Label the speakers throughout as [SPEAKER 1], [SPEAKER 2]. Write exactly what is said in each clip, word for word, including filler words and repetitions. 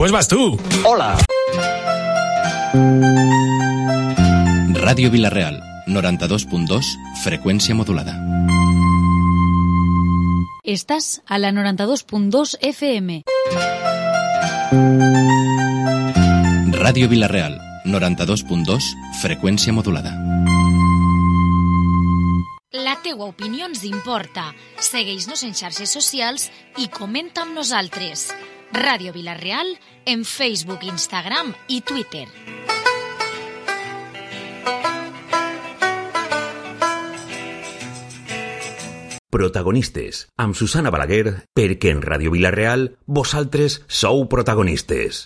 [SPEAKER 1] Pues vas tú.
[SPEAKER 2] Hola.
[SPEAKER 3] Ràdio Vila-real, noranta-dos punt dos, freqüència modulada.
[SPEAKER 4] Estás a la noranta-dos punt dos F M.
[SPEAKER 3] Ràdio Vila-real, noranta-dos punt dos, freqüència modulada.
[SPEAKER 4] La teua opinió ens importa. Segueix-nos en xarxes socials i comenta amb nosaltres. Ràdio Vila-real en Facebook, Instagram i Twitter.
[SPEAKER 5] Protagonistes, amb Susana Balaguer, perquè en Ràdio Vila-real vosaltres sou protagonistes.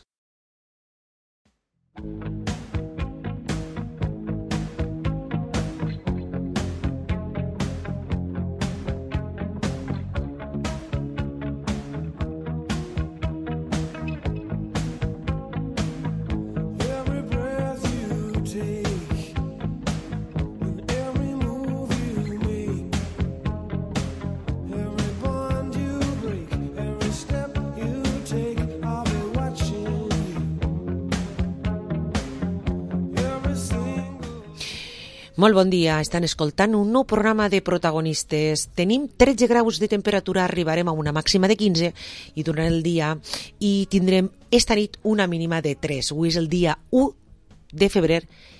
[SPEAKER 6] Molt bon dia, estan escoltant un nou programa de protagonistes. Tenim tretze graus de temperatura, arribarem a una màxima de quinze i durant el dia i tindrem esta nit una mínima de tres. Avui és el dia u de febrer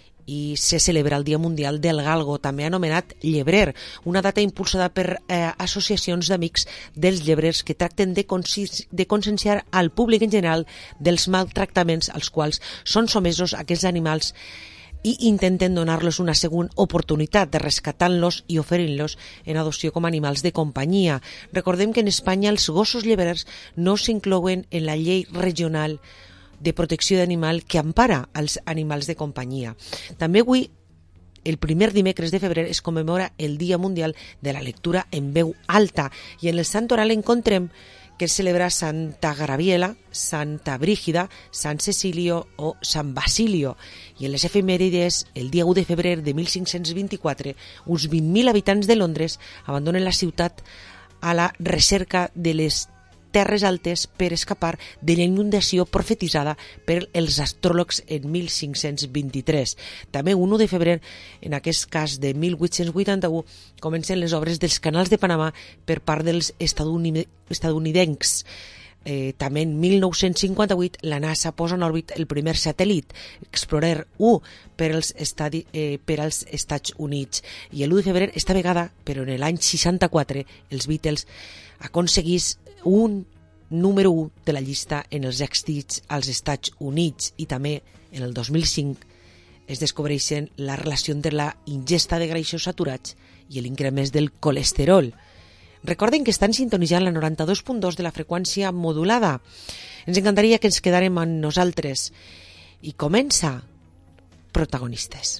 [SPEAKER 6] i se celebra el Dia Mundial del Galgo, també anomenat llebrer, una data impulsada per eh, associacions d'amics dels llebrers que tracten de, de conscienciar al públic en general dels maltractaments als quals són somesos aquests animals i intenten donar-los una segona oportunitat de rescatar-los i oferir-los en adopció com a animals de companyia. Recordem que en Espanya els gossos llebrers no s'inclouen en la llei regional de protecció d'animal que empara els animals de companyia. També avui, el primer dimecres de febrer, es commemora el Dia Mundial de la Lectura en Veu Alta i en el Sant Oral encontrem que es celebra Santa Graviela, Santa Brígida, Sant Cecilio o Sant Basilio. I en les efemèrides, el dia u de febrer de mil cinc-cents vint-i-quatre, uns vint mil habitants de Londres abandonen la ciutat a la recerca de les terres altes per escapar de la inundació profetitzada per els astròlegs en mil cinc-cents vint-i-tres. També un u de febrer, en aquest cas de mil vuit-cents vuitanta-u, comencen les obres dels canals de Panamà per part dels estadounidencs. Eh, també en mil nou-cents cinquanta-vuit la NASA posa en òrbit el primer satèl·lit, Explorer u, per als, estadi, eh, per als Estats Units. I l'u de febrer, esta vegada, però en l'any seixanta-quatre, els Beatles aconseguís un número u de la llista en els èxits als Estats Units i també en el dos mil cinc es descobreixen la relació entre la ingesta de greixos saturats i l'increment del colesterol. Recorden que estan sintonitzant la noranta-dos punt dos de la freqüència modulada. Ens encantaria que ens quedàrem amb nosaltres. I comença Protagonistes.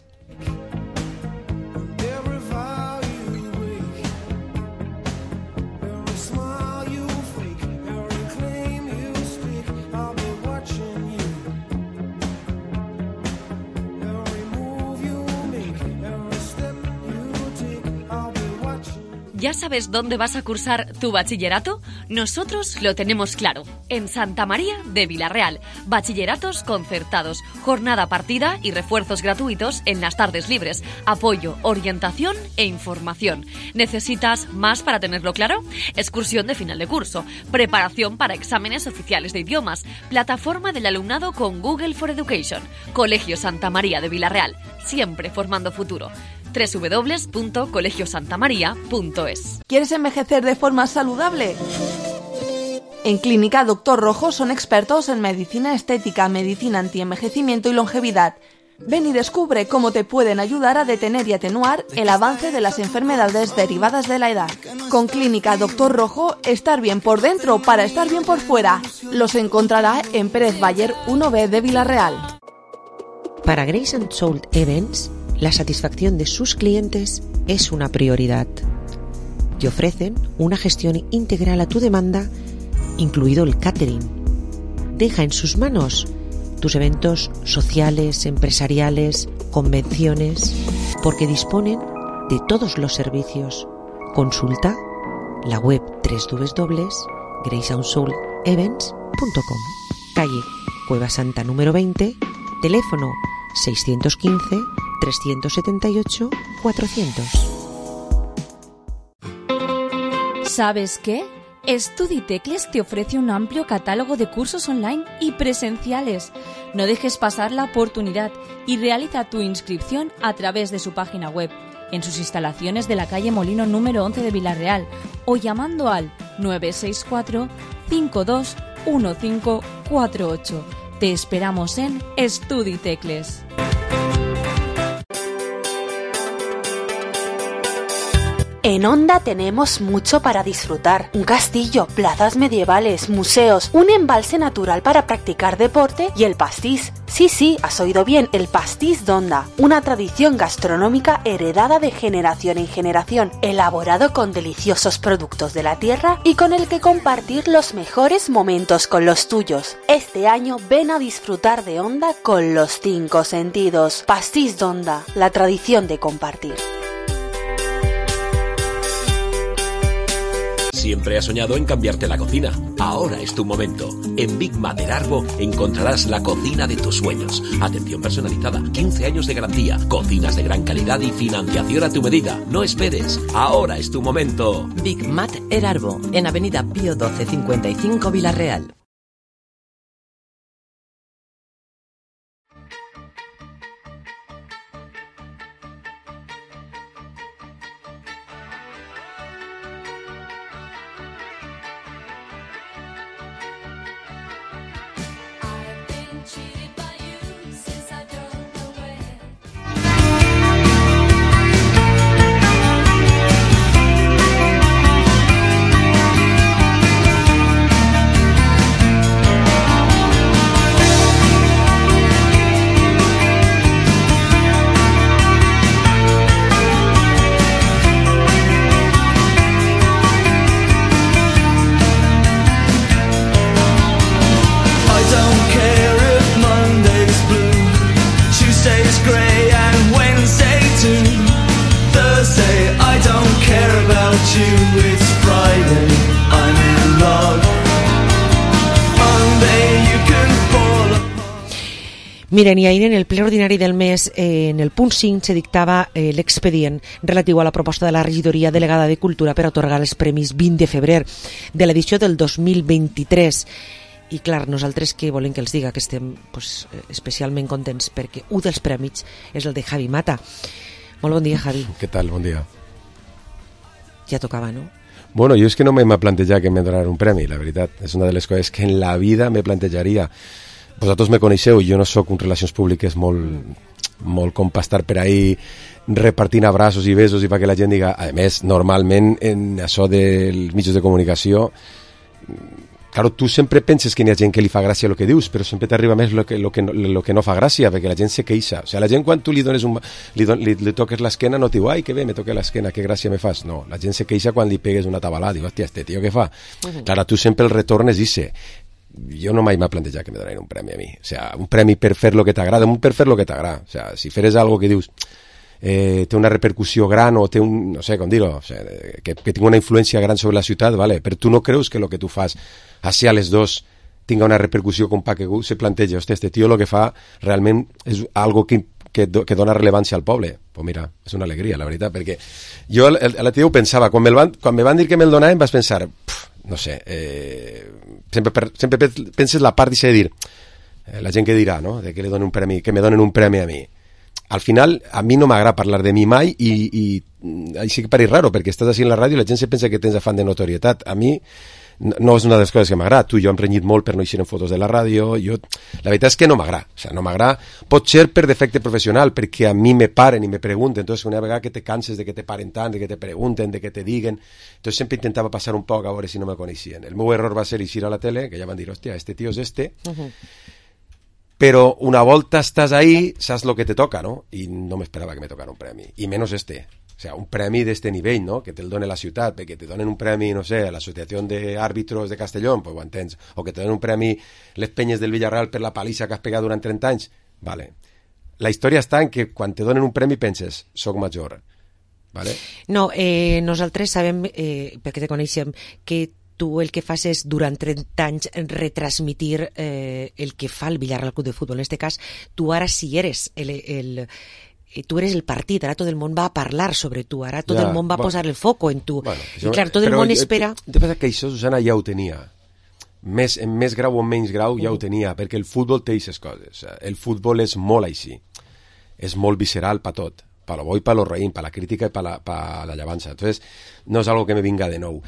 [SPEAKER 7] ¿Ya sabes dónde vas a cursar tu bachillerato? Nosotros lo tenemos claro. En Santa María de Vila-real. Bachilleratos concertados, jornada partida y refuerzos gratuitos en las tardes libres. Apoyo, orientación e información. ¿Necesitas más para tenerlo claro? Excursión de final de curso. Preparación para exámenes oficiales de idiomas. Plataforma del alumnado con Google for Education. Colegio Santa María de Vila-real. Siempre formando futuro. doble u doble u doble u punto colegio santa maría punto es.
[SPEAKER 8] ¿Quieres envejecer de forma saludable? En Clínica Doctor Rojo son expertos en medicina estética, medicina antienvejecimiento y longevidad. Ven y descubre cómo te pueden ayudar a detener y atenuar el avance de las enfermedades derivadas de la edad. Con Clínica Doctor Rojo, estar bien por dentro para estar bien por fuera. Los encontrará en Pérez Bayer uno B de Vila-real.
[SPEAKER 6] Para Grace and Soul Events, la satisfacción de sus clientes es una prioridad y ofrecen una gestión integral a tu demanda, incluido el catering. Deja en sus manos tus eventos sociales, empresariales, convenciones, porque disponen de todos los servicios. Consulta la web doble u doble u doble u punto grace and soul events punto com. calle Cueva Santa número veinte, teléfono seiscientos quince, trescientos setenta y ocho, cuatrocientos.
[SPEAKER 1] ¿Sabes qué? StudiTecles te ofrece un amplio catálogo de cursos online y presenciales. No dejes pasar la oportunidad y realiza tu inscripción a través de su página web, en sus instalaciones de la calle Molino número once de Vilarreal o llamando al nueve seis cuatro, cinco dos uno cinco cuatro ocho. Te esperamos en StudiTecles.
[SPEAKER 2] En Onda tenemos mucho para disfrutar. Un castillo, plazas medievales, museos, un embalse natural para practicar deporte y el pastís. Sí, sí, has oído bien, el pastís d'Onda. Una tradición gastronómica heredada de generación en generación, elaborado con deliciosos productos de la tierra y con el que compartir los mejores momentos con los tuyos. Este año ven a disfrutar de Onda con los cinco sentidos. Pastís d'Onda, la tradición de compartir.
[SPEAKER 5] Siempre has soñado en cambiarte la cocina. Ahora es tu momento. En Big Mater Arbo encontrarás la cocina de tus sueños. Atención personalizada, quince años de garantía, cocinas de gran calidad y financiación a tu medida. No esperes. Ahora es tu momento.
[SPEAKER 9] Big Mater Arbo, en Avenida Pío doce cincuenta y cinco Vilarreal.
[SPEAKER 6] Miren, i ahir en el ple ordinari del mes, eh, en el punt cinc, se dictava eh, l'expedient relatiu a la proposta de la regidoria delegada de Cultura per atorgar els premis vint de febrer de l'edició del dos mil vint-i-tres. I clar, nosaltres que volem que els diga que estem pues, especialment contents perquè un dels premis és el de Javi Mata. Molt bon dia, Javi.
[SPEAKER 10] Què tal? Bon dia.
[SPEAKER 6] Ja tocava, no?
[SPEAKER 10] Bueno, jo és que no m'he plantejat que me donaran un premi, la veritat. És una de les coses que en la vida me plantejaria. Vosaltres me coneixeu, jo no sóc un relacions públiques molt, molt com per estar per ahí repartint abraços i besos i perquè la gent diga. A més, normalment en això dels mitjans de comunicació, claro, tu sempre penses que hi ha gent que li fa gràcia el que dius, però sempre t'arriba més el que, lo que, lo que no fa gràcia, perquè la gent se queixa. O sigui, la gent quan tu li dones un, li, don, li, li toques l'esquena no et diu, ai, que bé, me toque l'esquena, que gràcia me fas. No, la gent se queixa quan li pegues una tabalada, diu, hòstia, este tio què fa? Uh-huh. Clar, tu sempre el retorn és dice. Jo no mai m'ha plantejat que me donaran un premi a mi. O sea, un premi per fer lo que t'agrada, un per fer lo que t'agrada. O sea, si feres algo que dius eh, té una repercussió gran o té un, no sé com dir-ho, o sea, que, que tingui una influència gran sobre la ciutat, vale? Però tu no creus que lo que tu fas hacia les dos tinga una repercussió com pa que se planteja, hòstia, este tio lo que fa realment és algo que que, do, que dona rellevància al poble. Pues mira, és una alegria, la veritat, perquè jo a la tio ho pensava, quan me, van, quan me van dir que me'l donaven vas pensar, pff, no sé, eh, sempre, per, sempre penses la part de dir, eh, la gent que dirà, no?, de que li donen un premi, que me donen un premi a mi. Al final, a mi no m'agrada parlar de mi mai i, i així que pareix raro, perquè estàs així en la ràdio i la gent se pensa que tens afán de notorietat. A mi no és una de les coses que m'agrada. Tu i jo hem renyit molt per no eixir en fotos de la ràdio. Jo, la veritat és que no m'agrada. O sigui, no m'agrada. Pot ser per defecte professional, perquè a mi me paren i me pregunten. Entonces, una vegada que te canses de que te paren tant, de que te pregunten, de que te diguen, entonces sempre intentava passar un poc a veure si no me coneixien. El meu error va ser eixir a la tele, que ja van dir, hòstia, este tio és este, uh-huh. Però una volta estàs ahí, saps lo que te toca, ¿no? I no m'esperava que me tocara un premi. I menys este. O sea, un premi d'este nivell, no?, que te'l done la ciutat, perquè te donen un premi, no sé, a l'Associació d'Àrbitros de Castellón, pues ho entens, o que te donen un premi les penyes del Villarreal per la palissa que has pegat durant trenta anys, vale. La història està en que quan te donen un premi penses, soc major, vale?
[SPEAKER 6] No, eh, nosaltres sabem, eh, perquè te coneixem, que tu el que fas és, durant trenta anys, retransmitir eh, el que fa el Villarreal Club de Futbol. En este cas, tu ara sí eres el... el tu eres el partit, ara tot el món va a parlar sobre tu, ara tot ja, el món va bueno, posar el foco en tu. Bueno, I clar, tot el món espera...
[SPEAKER 10] De fet que això, Susana, ja ho tenia. Més, en més grau o en menys grau ja uh. ho tenia, perquè el futbol té aquestes coses. El futbol és molt així. És molt visceral per tot. Per lo bo i per lo reïm, per la crítica i per la, per la llavança. Entonces, no és algo que me vinga de nou.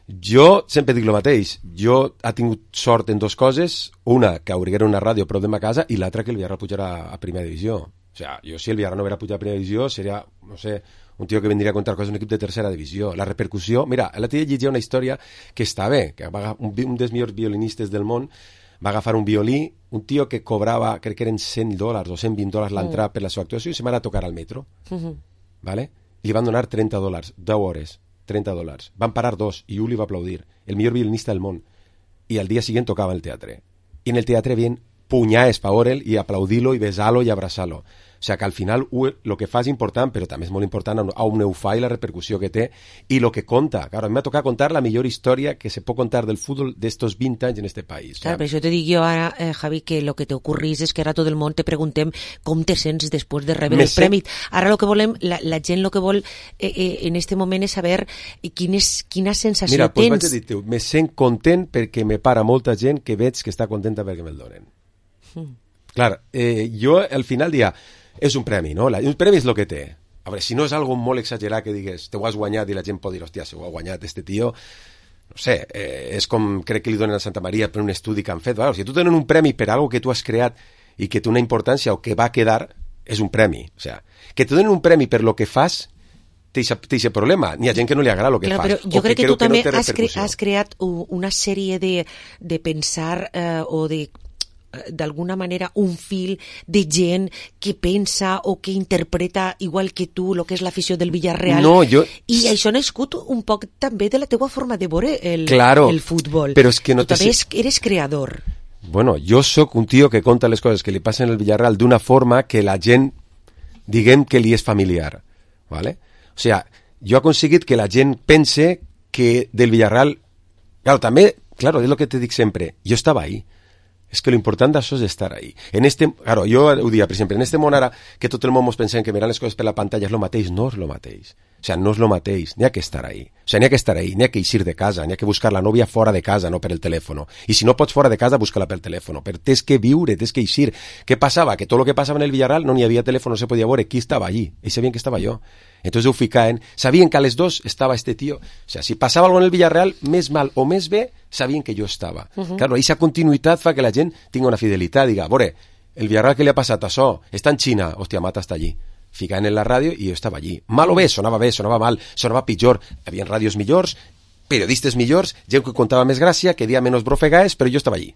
[SPEAKER 10] Jo sempre dic el mateix. Jo ha tingut sort en dues coses. Una, que obriguera una ràdio prop de ma casa, i l'altra, que el Villarreal pujara a primera divisió. O sea, yo si el Villarreal no hubiera pujado a primera división, sería, no sé, un tío que vendría a contar cosas de un equipo de tercera división. La repercusión, mira, l'altre dia llegia una història que està bé, que va, un, un dels millors violinistes del món va agafar un violí, un tio que cobrava, crec que eren cent dòlars o cent vint dòlars l'entrada mm. per la seva actuació, i se va anar a tocar al metro. Mm-hmm. ¿Vale? Li van donar trenta dòlars, deu hores, trenta dòlars. Van parar dos, i un li va aplaudir. El millor violinista del món. I al dia siguiente tocava en el teatre. I en el teatre bien puñaes pa Orel i aplaudir-lo i besar-lo i abraçar-lo. O sigui que al final el que fa és important, però també és molt important a on ho fa i la repercussió que té i el que conta. Claro, a mi m'ha tocat contar la millor història que se pot contar del futbol d'estos vint anys en este país.
[SPEAKER 6] Claro, però això te dic jo ara, eh, Javi, que lo que te ocurrís és que ara tot el món te preguntem com te sents després de rebre Me el sé... premi. Ara lo que volem, la, la gent lo que vol eh, eh, en este moment és saber quin és, quina sensació
[SPEAKER 10] Mira,
[SPEAKER 6] tens.
[SPEAKER 10] Mira, pues vaig a dir-te, me sent content perquè me para molta gent que veig que està contenta perquè me'l donen. Mm. Clar, eh, jo al final dia és un premi, no? La, un premi és el que té. A veure, si no és algo molt exagerat que digues te ho has guanyat i la gent pot dir, hòstia, se ho ha guanyat este tio, no sé, eh, és com crec que li donen a Santa Maria per un estudi que han fet. Bueno, si tu tenen un premi per algo que tu has creat i que té una importància o que va quedar, és un premi. O sea, que te donen un premi per lo que fas té aquest problema. N'hi ha gent que no li agrada el que
[SPEAKER 6] Clar,
[SPEAKER 10] fas.
[SPEAKER 6] Però jo crec que, que tu
[SPEAKER 10] que
[SPEAKER 6] també
[SPEAKER 10] no
[SPEAKER 6] has, cre has creat una sèrie de, de pensar eh, o de d'alguna manera un fil de gent que pensa o que interpreta igual que tu el que és l'afició del Villarreal
[SPEAKER 10] no, jo...
[SPEAKER 6] i això ha nascut un poc també de la teua forma de veure el,
[SPEAKER 10] claro,
[SPEAKER 6] el futbol
[SPEAKER 10] però és que no
[SPEAKER 6] tu també es, eres creador.
[SPEAKER 10] Bueno, jo sóc un tio que conta les coses que li passen al Villarreal d'una forma que la gent diguem que li és familiar, ¿vale? O sea, jo he aconseguit que la gent pense que del Villarreal, claro, també, claro, és el que te dic sempre, jo estava ahí. És que lo important d'això és estar ahí. En este, claro, jo ho dia, per exemple, en este món ara que tot el món ens pensem que mirant les coses per la pantalla és lo mateix, no és lo mateix. O sea, no és lo mateix, n'hi ha que estar ahí. O sea, n'hi ha que estar ahí, n'hi ha que eixir de casa, n'hi ha que buscar la nòvia fora de casa, no per el telèfon. I si no pots fora de casa, busca-la pel telèfon. Però tens que viure, tens que eixir. Què passava? Que tot el que passava en el Villarreal no n'hi havia telèfon, no se podia veure qui estava allí. Ells sabien que estava jo. Entonces ho ficaven, sabien que a les dos estava este tio. O sea, si passava alguna en el Villarreal, més mal o més bé, sabien que jo estava. Uh-huh. Claro, aquesta continuïtat fa que la gent tingui una fidelitat, diga, veure, el Villarreal que li ha passat això, està en Xina, hòstia, Mata està allí. Ficaven en la ràdio i jo estava allí. Mal o bé, sonava bé, sonava mal, sonava pitjor. Hi havia ràdios millors, periodistes millors, gent que contava més gràcia, que dia menys brofegaes, però jo estava allí.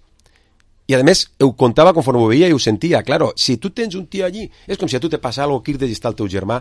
[SPEAKER 10] I a més, ho contava conforme ho veia i ho sentia. Claro, si tu tens un tio allí, és com si a tu te passa algo que irdes i està el teu germà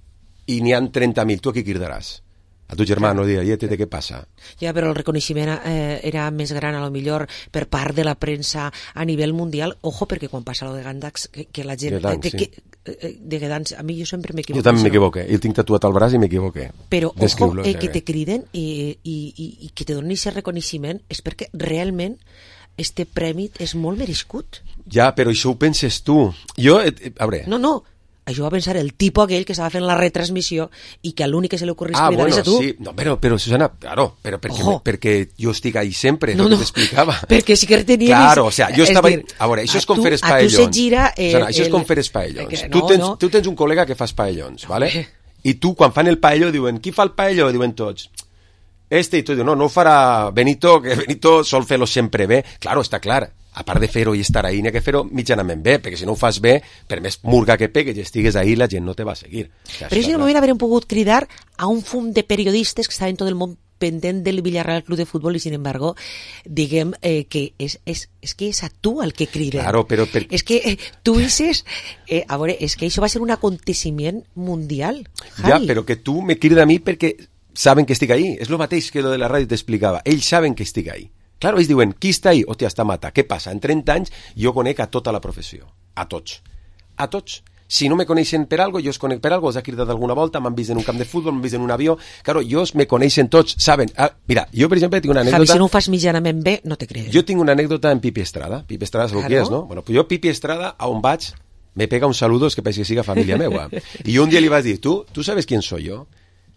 [SPEAKER 10] i n'hi ha trenta mil, tu aquí cridaràs? A tu germà no dirà, i què passa?
[SPEAKER 6] Ja, però el reconeixement eh, era més gran, a lo millor, per part de la premsa a nivell mundial. Ojo, perquè quan passa lo de Gandax, que, que la gent...
[SPEAKER 10] Gedanx,
[SPEAKER 6] de,
[SPEAKER 10] sí.
[SPEAKER 6] que, de Gedanx, a mi jo sempre m'equivoco.
[SPEAKER 10] Jo també m'equivoqué, jo tinc tatuat al braç i m'equivoqué.
[SPEAKER 6] Però, ojo, eh, que te criden i, i, i, i que te donen aquest reconeixement és perquè realment este premi és molt merescut.
[SPEAKER 10] Ja, però això ho penses tu. Jo, eh, a veure...
[SPEAKER 6] No, no, això va pensar el tipus aquell que estava fent la retransmissió i que a l'únic que se li ocorrís
[SPEAKER 10] ah,
[SPEAKER 6] cridar
[SPEAKER 10] bueno,
[SPEAKER 6] és a tu.
[SPEAKER 10] Sí. No, però, però Susana, claro, però perquè, me, perquè jo estic ahí sempre, no, no, que t'explicava.
[SPEAKER 6] Perquè sí que tenies...
[SPEAKER 10] Claro, o sea, jo estava... Dir, a veure, això és com tu, fer espaellons.
[SPEAKER 6] A tu se gira... El,
[SPEAKER 10] Susana, això
[SPEAKER 6] el,
[SPEAKER 10] és com fer espaellons.
[SPEAKER 6] Que,
[SPEAKER 10] tu,
[SPEAKER 6] no,
[SPEAKER 10] tens,
[SPEAKER 6] no.
[SPEAKER 10] tu tens un col·lega que fa espaellons, ¿vale? I tu, quan fan el paelló, diuen, qui fa el paelló? Diuen tots, este, i tu dius, no, no ho farà Benito, que Benito sol fer-lo sempre bé. Claro, està clar. A part de fer-ho i estar ahí, n'hi ha que fer-ho mitjanament bé, perquè si no ho fas bé, per més murga que pegues i estigues ahí, la gent no te va a seguir. O sea,
[SPEAKER 6] però si no m'havien haver pogut cridar a un fum de periodistes que estaven tot el món pendent del Villarreal Club de Futbol i, sin embargo, diguem eh, que és, és, és que és a tu el que criden.
[SPEAKER 10] Claro, però... Per...
[SPEAKER 6] És que eh, tu dices... Eh, a veure, és que això va ser un aconteciment mundial, Javi.
[SPEAKER 10] Ja, però que tu me crida a mi perquè saben que estic ahí. És el mateix que lo de la ràdio t'explicava. Ells saben que estic ahí. Claro, ells diuen, qui està ahí? Hòstia, està Mata. Què passa? En trenta anys jo conec a tota la professió. A tots. A tots. Si no me coneixen per algo, jo els conec per algo, els ha cridat alguna volta, m'han vist en un camp de futbol, m'han vist en un avió... Claro, jo me coneixen tots, saben... Ah, mira, jo, per exemple, tinc una anècdota...
[SPEAKER 6] Javi, si no ho fas mitjanament bé, no te crees.
[SPEAKER 10] Jo tinc una anècdota en Pipi Estrada. Pipi Estrada, sabeu qui és, no? Bueno, pues jo, Pipi Estrada, a on vaig, me pega un saludo, es que parece que siga familia meua. Y yo un día le iba a decir, ¿tú, ¿tú sabes quién soy yo?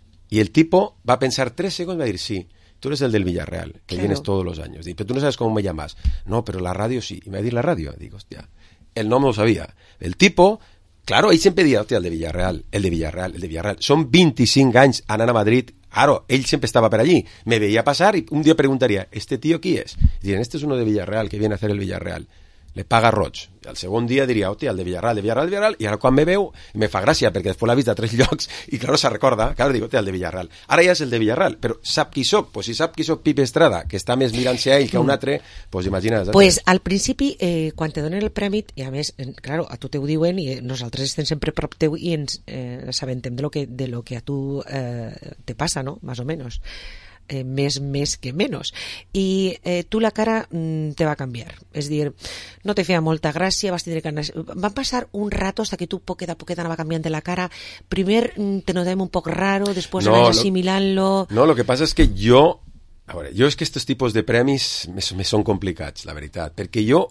[SPEAKER 10] Y el tipo va a pensar tres segundos y va a decir, sí, tú eres el del Villarreal, que claro. vienes todos los años. Digo, pero tú no sabes cómo me llamas. No, pero la radio sí. Y me va a decir la radio. Digo, hostia, él no me lo sabía. El tipo... Claro, ell sempre dia, hòstia, el de Villarreal, el de Villarreal, el de Villarreal. Són vint-i-cinc anys anant a Madrid. Claro, ell sempre estava per allí. Me veia passar i un dia preguntaria, ¿este tío qui és? I diuen, este es uno de Villarreal, que viene a hacer el Villarreal. Le paga roig. I al segon dia diria, hòstia, el de Villarreal, de Villarreal, de Villarreal, i ara quan me veu, me fa gràcia, perquè després l'ha vist a tres llocs, i claro, se recorda, claro, digo, hòstia, el de Villarreal. Ara ja és el de Villarreal, però sap qui soc? Pues si sap qui soc Pipi Estrada, que està més mirant-se a ell que a un altre, pues imagina't.
[SPEAKER 6] Pues al principi, eh, quan te donen el premi, i a més, eh, claro, a tu te ho diuen, i nosaltres estem sempre prop teu i ens eh, sabentem de lo que, de lo que a tu eh, te passa, no? Más o menos. Eh, més, més que menys. I eh, tu la cara mm, te va canviar. És dir, no te feia molta gràcia, vas tindre ganes... Van passar un rato hasta que tu poquet a poquet anava canviant la cara. Primer mm, te notem un poc raro, després no, anaves assimilant-lo...
[SPEAKER 10] No, lo que passa és que jo... A veure, jo és que estos tipus de premis me, me són complicats, la veritat, perquè jo...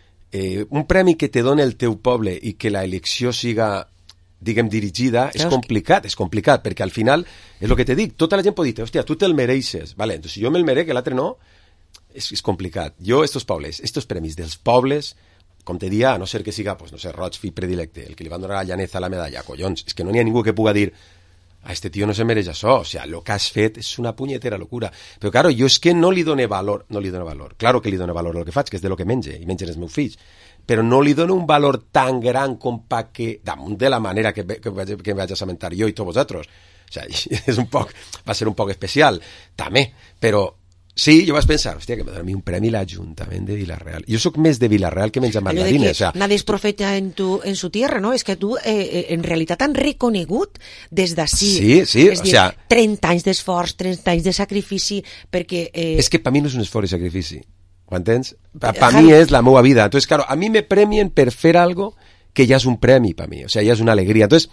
[SPEAKER 10] Eh, un premi que te dona el teu poble i que la elecció siga... diguem, dirigida, és complicat, és complicat, perquè al final, és el que te dic, tota la gent pot dir, hòstia, tu te'l mereixes, vale, doncs si jo me'l merec, l'altre no, és, és complicat. Jo, estos pobles, estos premis dels pobles, com te dia, a no ser que siga, pues, no sé, Roig, fill predilecte, el que li van donar a Llaneza la medalla, collons, és que no n'hi ha ningú que puga dir, a este tío no se mereix això, o sea, lo que has fet és una punyetera locura. Però, claro, jo és que no li done valor, no li done valor, claro que li done valor al que faig, que és de lo que menge, i mengen els meus fills, però no li dono un valor tan gran com pa que, damunt de la manera que, que, vaig, que vaig assabentar jo i tots vosaltres. O sigui, és un poc, va ser un poc especial, també, però sí, jo vaig pensar, hòstia, que me dona a mi un premi l'Ajuntament de Villarreal. Jo sóc més de Villarreal que menjar mandarines. O sea,
[SPEAKER 6] nadie es profeta en, tu, en su tierra, ¿no? És que tu, eh, en realitat, han reconegut des d'ací.
[SPEAKER 10] Sí, sí,
[SPEAKER 6] és
[SPEAKER 10] o
[SPEAKER 6] dir,
[SPEAKER 10] sea...
[SPEAKER 6] trenta anys d'esforç, trenta anys de sacrifici, perquè... Eh...
[SPEAKER 10] És que per mi no és un esforç i sacrifici. Ho entens? Per pa mi és la meva vida. Entonces, claro, a mi me premien per fer algo que ja és un premi per mi, o sea, ja és una alegria. Entonces,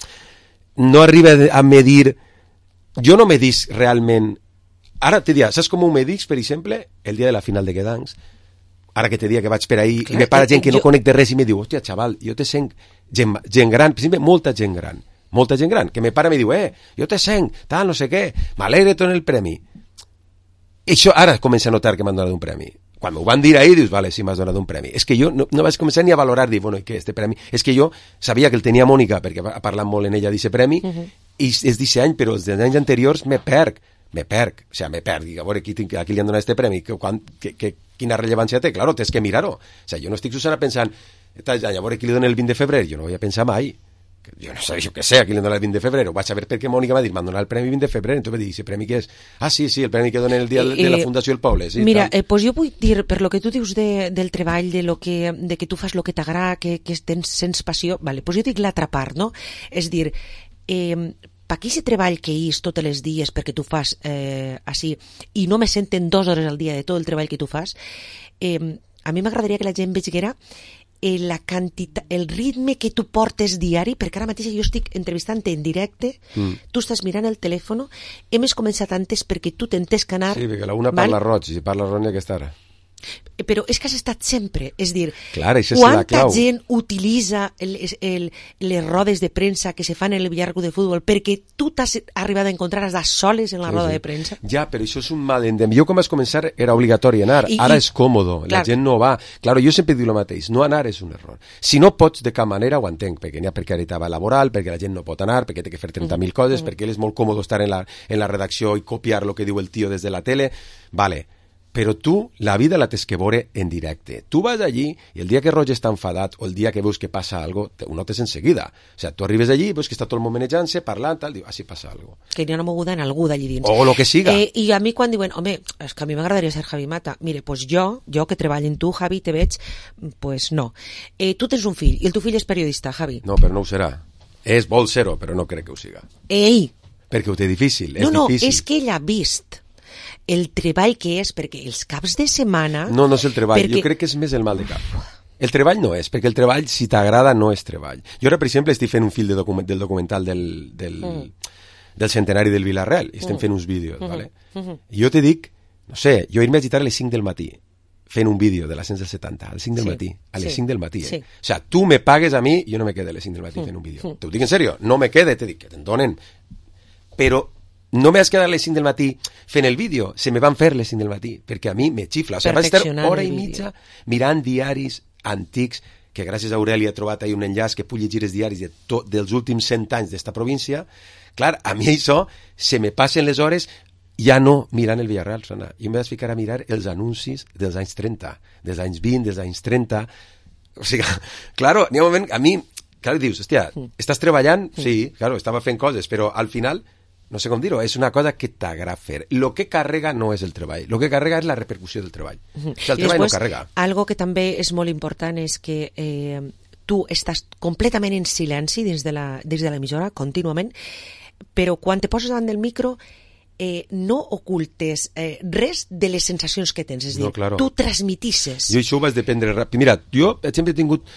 [SPEAKER 10] no arriba a medir... Jo no me dic realment... Ara te dia, saps com ho me dic, per exemple, el dia de la final de Quedancs? Ara que te dia que vaig per ahí i me para gent que no conec de res i me diu, hòstia, xaval, jo te sent gent, gent gran, per exemple, molta gent gran, molta gent gran, que me para i me diu, eh, jo te sent, tal, no sé què, m'alegre tot el premi. I això ara comença a notar que m'han donat un premi. Quan m'ho van dir ahir, dius, vale, sí, m'has donat un premi. És que jo no, no vaig començar ni a valorar, dir, bueno, i què, este premi? És que jo sabia que el tenia Mònica, perquè ha parlat molt en ella d'aquest premi, uh -huh. i és d'aquest any, però els anys anteriors me perc, me perc, o sigui, me perc, dic, a veure, qui, a qui li han donat este premi, que, quan, que, que, quina rellevància té? Claro, tens que mirar-ho. O sigui, jo no estic, Susana, pensant, a veure, qui li dona el vint de febrer? Jo no voy a pensar mai. Jo no sé, jo què sé, a qui li dona el vint de febrer. Ho vaig saber perquè Mònica m'ha dit, m'han donat el premi vint de febrer, entonces vaig dir, ¿ese premi què és? Ah, sí, sí, el premi que donen el dia eh, de la Fundació del Poble. Sí,
[SPEAKER 6] mira, eh, pues jo vull dir, per lo que tu dius de, del treball, de, lo que, de que tu fas lo que t'agrada, que, que tens sents passió, vale, pues jo dic l'altra part, no? És dir, eh, per aquí aquest treball que és tots els dies perquè tu fas eh, així, i no me senten dues hores al dia de tot el treball que tu fas, eh, a mi m'agradaria que la gent vegera la quantitat, el ritme que tu portes diari, perquè ara mateix jo estic entrevistant en directe, mm. tu estàs mirant el telèfon, hem començat antes perquè tu tentes que anar...
[SPEAKER 10] Sí, perquè la una parla roig, i si parla roig ja que està ara.
[SPEAKER 6] Però és que has estat sempre, és dir,
[SPEAKER 10] clar,
[SPEAKER 6] quanta gent utilitza el, el, les rodes de premsa que se fan en el Villarreal de futbol perquè tu t'has arribat a encontrar a soles en la sí, roda sí. de premsa?
[SPEAKER 10] Ja, però això és un mal endem. Jo, com vaig començar, era obligatori anar. I, Ara i, és còmodo, clar. La gent no va. Claro, jo sempre dic el mateix, no anar és un error. Si no pots, de cap manera, ho entenc, perquè n'hi ha precarietat laboral, perquè la gent no pot anar, perquè té que fer trenta mil uh-huh. coses, uh-huh. perquè és molt còmode estar en la, en la redacció i copiar el que diu el tio des de la tele. Vale. Però tu, la vida la tens que veure en directe. Tu vas allí i el dia que Roig està enfadat o el dia que veus que passa algo, ho notes enseguida. O sigui, tu arribes allí, veus que està tot el moment manejant-se, parlant, tal, diu, ah, sí, passa algo.
[SPEAKER 6] Que n'hi ha una moguda en algú d'allí dins.
[SPEAKER 10] O lo que siga.
[SPEAKER 6] Eh, I a mi quan diuen, home, és que a mi m'agradaria ser Javi Mata. Mire, pues jo, jo que treballo en tu, Javi, te veig, pues no. Eh, tu tens un fill, i el teu fill és periodista, Javi.
[SPEAKER 10] No, però no ho serà. És, vol ser-ho, però no crec que ho siga.
[SPEAKER 6] Ei!
[SPEAKER 10] Perquè ho té difícil, és
[SPEAKER 6] no, no,
[SPEAKER 10] difícil.
[SPEAKER 6] No, és que ell ha vist el treball que és, perquè els caps de setmana...
[SPEAKER 10] No, no és el treball, perquè... jo crec que és més el mal de cap. El treball no és, perquè el treball, si t'agrada, no és treball. Jo ara, per exemple, estic fent un fil de document, del documental del, del, mm. del centenari del Vila-real, i estem mm. fent uns vídeos, mm-hmm. ¿vale? Mm-hmm. I jo te dic, no sé, jo irme a agitar a les cinc del matí, fent un vídeo de l'ascens del setanta, a les cinc del sí. matí, a les sí. cinc del matí, eh? Sí. O sea, tu me pagues a mi, jo no me quede a les cinc del matí mm. fent un vídeo. Mm. Te ho dic en serio, no me quede, te dic que te'n donen. Però no me has quedat a les cinc del matí fent el vídeo, se me van fer les cinc del matí, perquè a mi me xifla. O sigui, vaig estar hora i mitja mirant diaris antics, que gràcies a Aurelia he trobat ahí un enllaç que puc llegir els diaris de to, dels últims cent anys d'esta província. Clar, a mi això se me passen les hores ja no mirant el Villarreal, Susana. Jo em vaig ficar a mirar els anuncis dels anys trenta, dels anys vint, dels anys trenta. O sigui, claro, n'hi ha un moment, a mi, clar, dius, hòstia, estàs treballant? Sí, claro, estava fent coses, però al final, no sé com dir-ho, és una cosa que t'agrada fer. Lo que carrega no és el treball, lo que carrega és la repercussió del treball. Uh-huh. O sigui, el I treball després, no carrega.
[SPEAKER 6] Algo que també és molt important és que eh, tu estàs completament en silenci dins de la, dins de l'emissora, contínuament, però quan te poses davant del micro eh, no ocultes eh, res de les sensacions que tens, és a dir, no, claro. Tu transmitisses.
[SPEAKER 10] Jo això ho vaig dependre ràpid. Mira, jo sempre he tingut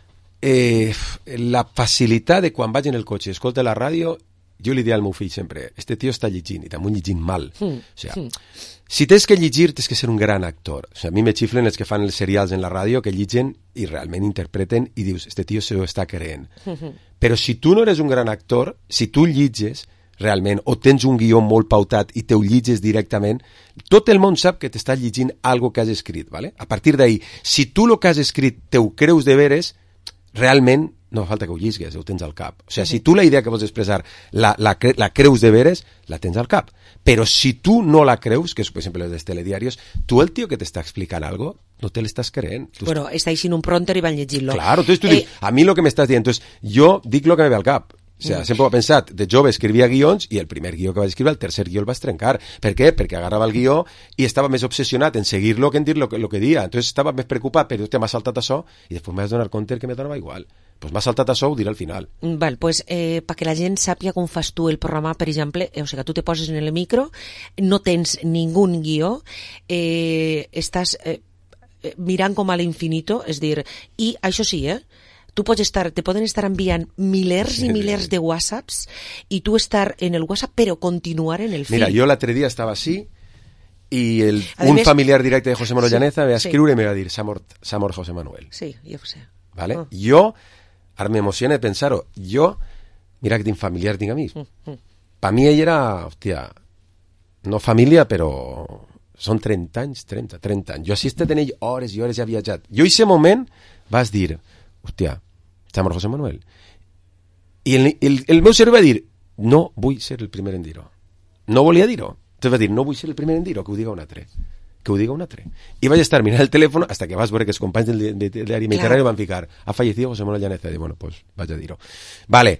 [SPEAKER 10] eh, la facilitat de quan vaig en el cotxe, escolta la ràdio, jo li dic al meu fill sempre, este tio està llegint i també llegint mal. Mm. O sigui, mm. si tens que llegir, tens que ser un gran actor. O sigui, a mi me xiflen els que fan els serials en la ràdio, que lligen i realment interpreten i dius, este tio se ho està creent. Mm-hmm. Però si tu no eres un gran actor, si tu lliges realment, o tens un guió molt pautat i te ho lliges directament, tot el món sap que t'estàs llegint algo que has escrit, ¿vale? A partir d'ahí, si tu el que has escrit te ho creus de veres, realment no fa falta que ho llisgues, ho tens al cap. O sigui, uh-huh. si tu la idea que vols expressar la, la, la creus de veres, la tens al cap. Però si tu no la creus, que és, per exemple, els telediarios, tu el tio que t'està explicant algo, no te l'estàs creent. Tu
[SPEAKER 6] bueno, està així en un pronter i van llegir-lo.
[SPEAKER 10] Claro, entonces tu eh... dius, a mi lo que m'estàs dient, entonces, jo dic lo que me ve al cap. O sigui, mm. sempre ho he pensat, de jove escrivia guions i el primer guió que vaig escriure, el tercer guió el vaig trencar. Per què? Perquè agarrava el guió i estava més obsessionat en seguir-lo que en dir lo que, lo que dia. Entonces estava més preocupat, però m'ha saltat això i després m'has donat compte que me donava igual. Pues m'ha saltat això, ho diré al final.
[SPEAKER 6] Val, pues eh, perquè la gent sàpiga com fas tu el programa, per exemple, eh, o sigui, tu te poses en el micro, no tens ningú guió, eh, estàs eh, mirant com a l'infinito, és dir, i això sí, eh, tu pots estar, te poden estar enviant milers i milers de whatsapps i tu estar en el WhatsApp però continuar en el fil.
[SPEAKER 10] Mira, jo l'altre dia estava així i el, un més, familiar directe de José Manuel sí, Llaneza va escriure sí. i me va dir s'ha mort, s'ha mort José Manuel.
[SPEAKER 6] Sí, jo ho sé.
[SPEAKER 10] Vale? Oh. Jo, ara m'emociona pensar-ho, jo, mira que tinc familiar, tinc amics. Mm, mm. Per mi ell era, hòstia, no família, però són trenta anys, trenta, trenta anys. Jo així estat en ell hores i hores, ja he viatjat. Jo, en aquest moment, vas dir, hòstia, s'ha mort José Manuel. I el, el, el meu cervell va dir, no vull ser el primer en dir-ho. No volia dir-ho. Entonces va dir, no vull ser el primer en dir-ho, que ho diga un altre. Que ho diga un altre. I vaig estar mirant el telèfon hasta que vas veure que els companys del, del, del diari Mediterrani van ficar, ha fallecido José Manuel Llaneza. I bueno, pues vaig a dir-ho. Vale.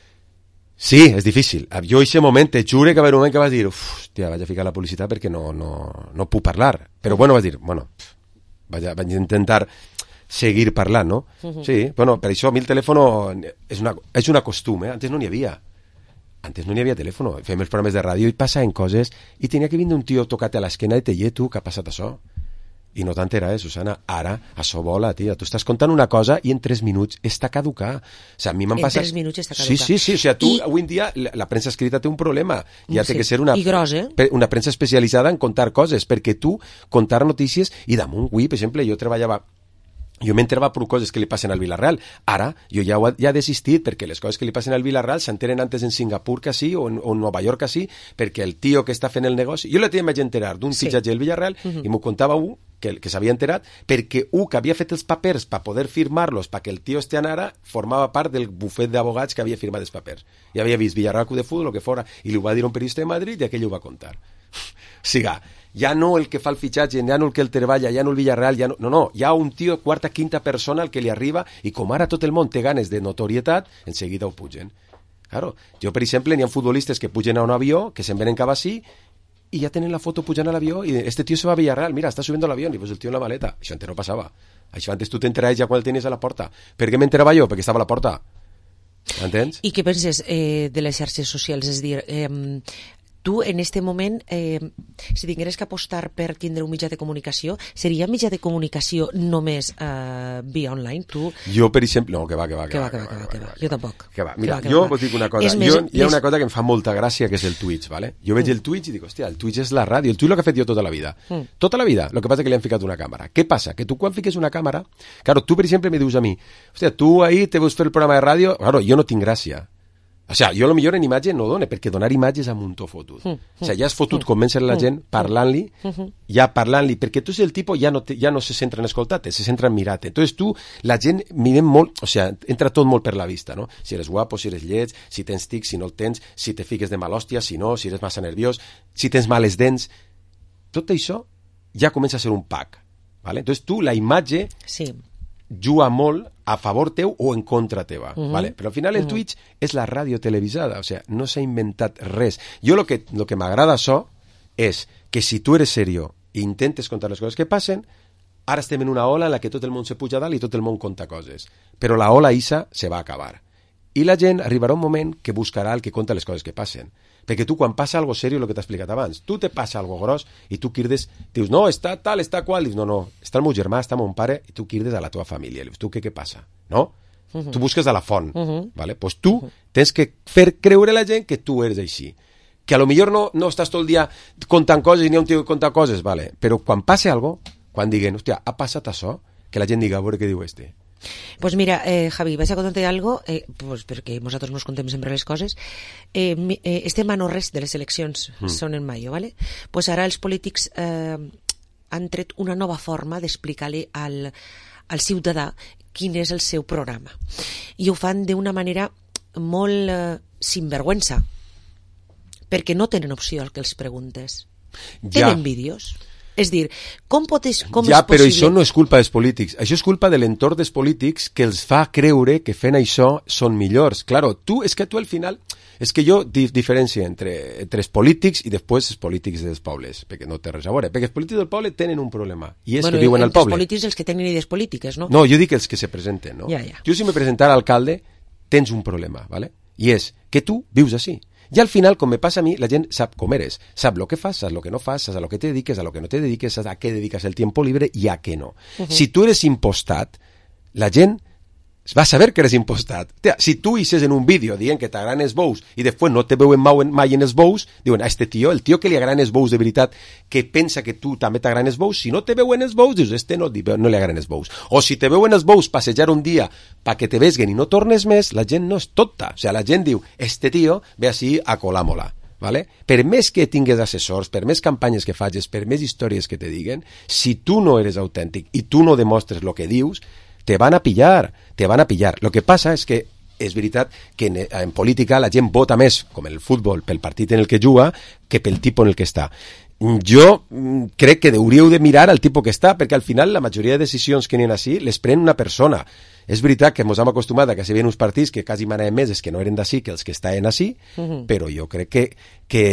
[SPEAKER 10] Sí, és difícil. Jo en aquest moment, te jure que va haver un moment que vas dir, hòstia, vaig a ficar la publicitat perquè no, no, no puc parlar. Però bueno, vas dir, bueno, vaig, a, vaig a intentar seguir parlant, no? Uh-huh. Sí, bueno, per això a mi el telèfon és, una, és un costum, eh? Antes no n'hi havia. Antes no n'hi havia telèfon. Fem els programes de ràdio i passaven coses i tenia que vindre un tio tocat a l'esquena i te llet tu, que ha passat això? I no t'enteraves, Susana. Ara, això vola, tia. Tu estàs contant una cosa i en tres minuts està caducar. O sigui, a mi m'han
[SPEAKER 6] en
[SPEAKER 10] passat...
[SPEAKER 6] tres minuts està caducar.
[SPEAKER 10] Sí, sí, sí. O sigui, tu, I... avui en dia, la, la premsa escrita té un problema. Ja sí. té que ser una,
[SPEAKER 6] I gros, eh?
[SPEAKER 10] una premsa especialitzada en contar coses, perquè tu, contar notícies, i damunt, avui, per exemple, jo treballava jo m'enterava per coses que li passen al Vila-real. Ara, jo ja, ho, ja he desistit perquè les coses que li passen al Vila-real s'enteren antes en Singapur que sí, o en, o en Nova York que sí, perquè el tio que està fent el negoci... Jo l'altre dia em vaig enterar d'un sí. fitxatge del Vila-real uh-huh. i m'ho contava un que, que s'havia enterat perquè un que havia fet els papers per poder firmar-los perquè el tio este anara formava part del bufet d'abogats que havia firmat els papers. I havia vist Villarreal de futbol o que fora i li ho va dir un periodista de Madrid i aquell ho va contar. Siga, ja no el que fa el fitxatge, ja no el que el treballa, ja no el Villarreal, ja no, no, no, hi ha un tio, quarta, quinta persona al que li arriba i com ara tot el món té ganes de notorietat, en seguida ho pugen. Claro, jo, per exemple, n'hi ha futbolistes que pugen a un avió, que se'n venen cap així i ja tenen la foto pujant a l'avió i este tio se va a Villarreal, mira, està subiendo l'avió i pues el tio en la maleta. Això antes no passava. Això antes tu t'enteraves ja quan el tenies a la porta. Per què m'enterava jo? Perquè estava a la porta. Entens?
[SPEAKER 6] I què penses eh, de les xarxes socials? És dir, eh, tu en este moment, eh, si tingueres que apostar per tindre un mitjà de comunicació, seria mitjà de comunicació només eh, via online? Tu...
[SPEAKER 10] Jo, per exemple... No, que va, que va, que,
[SPEAKER 6] que
[SPEAKER 10] va,
[SPEAKER 6] va, que va, que va, que va,
[SPEAKER 10] va,
[SPEAKER 6] jo tampoc.
[SPEAKER 10] Que va. Mira,
[SPEAKER 6] que va, que
[SPEAKER 10] jo
[SPEAKER 6] va.
[SPEAKER 10] vos dic una cosa.
[SPEAKER 6] És més,
[SPEAKER 10] jo, hi ha
[SPEAKER 6] més...
[SPEAKER 10] una cosa que em fa molta gràcia, que és el Twitch, ¿vale? Jo veig el Twitch i dic, hòstia, el Twitch és la ràdio. El Twitch lo que he fet jo tota la vida. Mm. Tota la vida. Lo que passa és que li han ficat una càmera. Què passa? Que tu quan fiques una càmera... Claro, tu, per exemple, me dius a mi, hòstia, tu ahí te veus fer el programa de ràdio... Claro, jo no tinc gràcia. O sea, jo a lo millor en imatge no done, perquè donar imatges amb un to fotut. Mm, mm, o sea, ja has fotut mm, convèncer la gent parlant-li, mm, ja parlant-li, perquè tu ets el tipus ja no, te, ja no se centra en escoltar-te, se centra en mirar-te. Entonces tu, la gent mirem molt, o sea, entra tot molt per la vista, no? Si eres guapo, si eres lleig, si tens tic, si no el tens, si te fiques de mal hòstia, si no, si eres massa nerviós, si tens males dents... Tot això ja comença a ser un pack, ¿vale? Entonces tu, la imatge...
[SPEAKER 6] Sí.
[SPEAKER 10] juga molt a favor teu o en contra teva, uh-huh. ¿vale? Però al final el
[SPEAKER 6] uh-huh.
[SPEAKER 10] Twitch és la ràdio televisada, o sea, no s'ha inventat res. Jo lo que, lo que m'agrada això és que si tu eres serio i intentes contar les coses que passen, ara estem en una ola en la que tot el món se puja a dalt i tot el món conta coses. Però la ola issa se va acabar. I la gent arribarà un moment que buscarà el que conta les coses que passen. Perquè tu, quan passa algo serio, el que t'he explicat abans, tu te passa algo gros i tu crides, dius, no, està tal, està qual, dius, no, no, està el meu germà, està mon pare, i tu crides a la teva família. I dius, tu, què, què passa? No? Uh-huh. Tu busques a la font. Uh-huh. ¿Vale? Pues tu uh-huh. tens que fer creure a la gent que tu eres així. Que a lo millor no, no estàs tot el dia contant coses i n'hi ha un tio que conta coses, vale? Però quan passe algo, quan diguen, hòstia, ha passat això, que la gent diga, a veure què diu este.
[SPEAKER 6] Pues mira, eh, Javi, vaig a contar-te algo, eh, pues perquè nosaltres nos contem sempre les coses. Eh, eh, estem a no res de les eleccions, mm. són en maio, ¿vale? Pues ara els polítics eh, han tret una nova forma d'explicar-li al, al ciutadà quin és el seu programa. I ho fan d'una manera molt eh, sinvergüenza, perquè no tenen opció al que els preguntes.
[SPEAKER 10] Ja.
[SPEAKER 6] Tenen vídeos. És dir, com, pot és, com
[SPEAKER 10] ja,
[SPEAKER 6] és possible...
[SPEAKER 10] però això no és culpa dels polítics. Això és culpa de l'entorn dels polítics que els fa creure que fent això són millors. Claro, tu, és que tu al final... És que jo dif diferencio entre, entre els polítics i després els polítics dels pobles, perquè no té res a veure. Perquè els polítics del poble tenen un problema, i és bueno, que viuen al poble.
[SPEAKER 6] Els polítics els que tenen idees polítiques, no?
[SPEAKER 10] No, jo dic els que se presenten, no?
[SPEAKER 6] Ja, ja.
[SPEAKER 10] Jo si me presentara alcalde, tens un problema, ¿vale? I és que tu vius així. I al final, com me passa a mi, la gent sap com eres, sap lo que fas, sap lo que no fas, sap a lo que te dediques, a lo que no te dediques, a què dediques el tiempo libre i a què no. Uh-huh. Si tu eres impostat, la gent va a saber que eres impostat. Tia, si tu hisses en un vídeo dient que t'agraden els bous i després no te veuen mai en els bous, diuen, a este tio, el tio que li agraden els bous de veritat, que pensa que tu també t'agraden els bous, si no te veuen els bous, dius, este no, no li agraden els bous. O si te veuen els bous passejar un dia pa que te vesguen i no tornes més, la gent no és tonta. O sigui, la gent diu, este tio ve així a colar-mola. ¿Vale? Per més que tingues assessors, per més campanyes que facis, per més històries que te diguen, si tu no eres autèntic i tu no demostres el que dius, te van a pillar, te van a pillar. Lo que passa és que és veritat que en, en política la gent vota més, com el futbol, pel partit en el que juga, que pel tipus en el que està. Jo mm, crec que hauríeu de mirar al tipus que està, perquè al final la majoria de decisions que n'hi ha així les pren una persona. És veritat que ens hem acostumat a que si havien uns partits que quasi manaven més els que no eren d'ací que els que estaven així, uh-huh. però jo crec que... que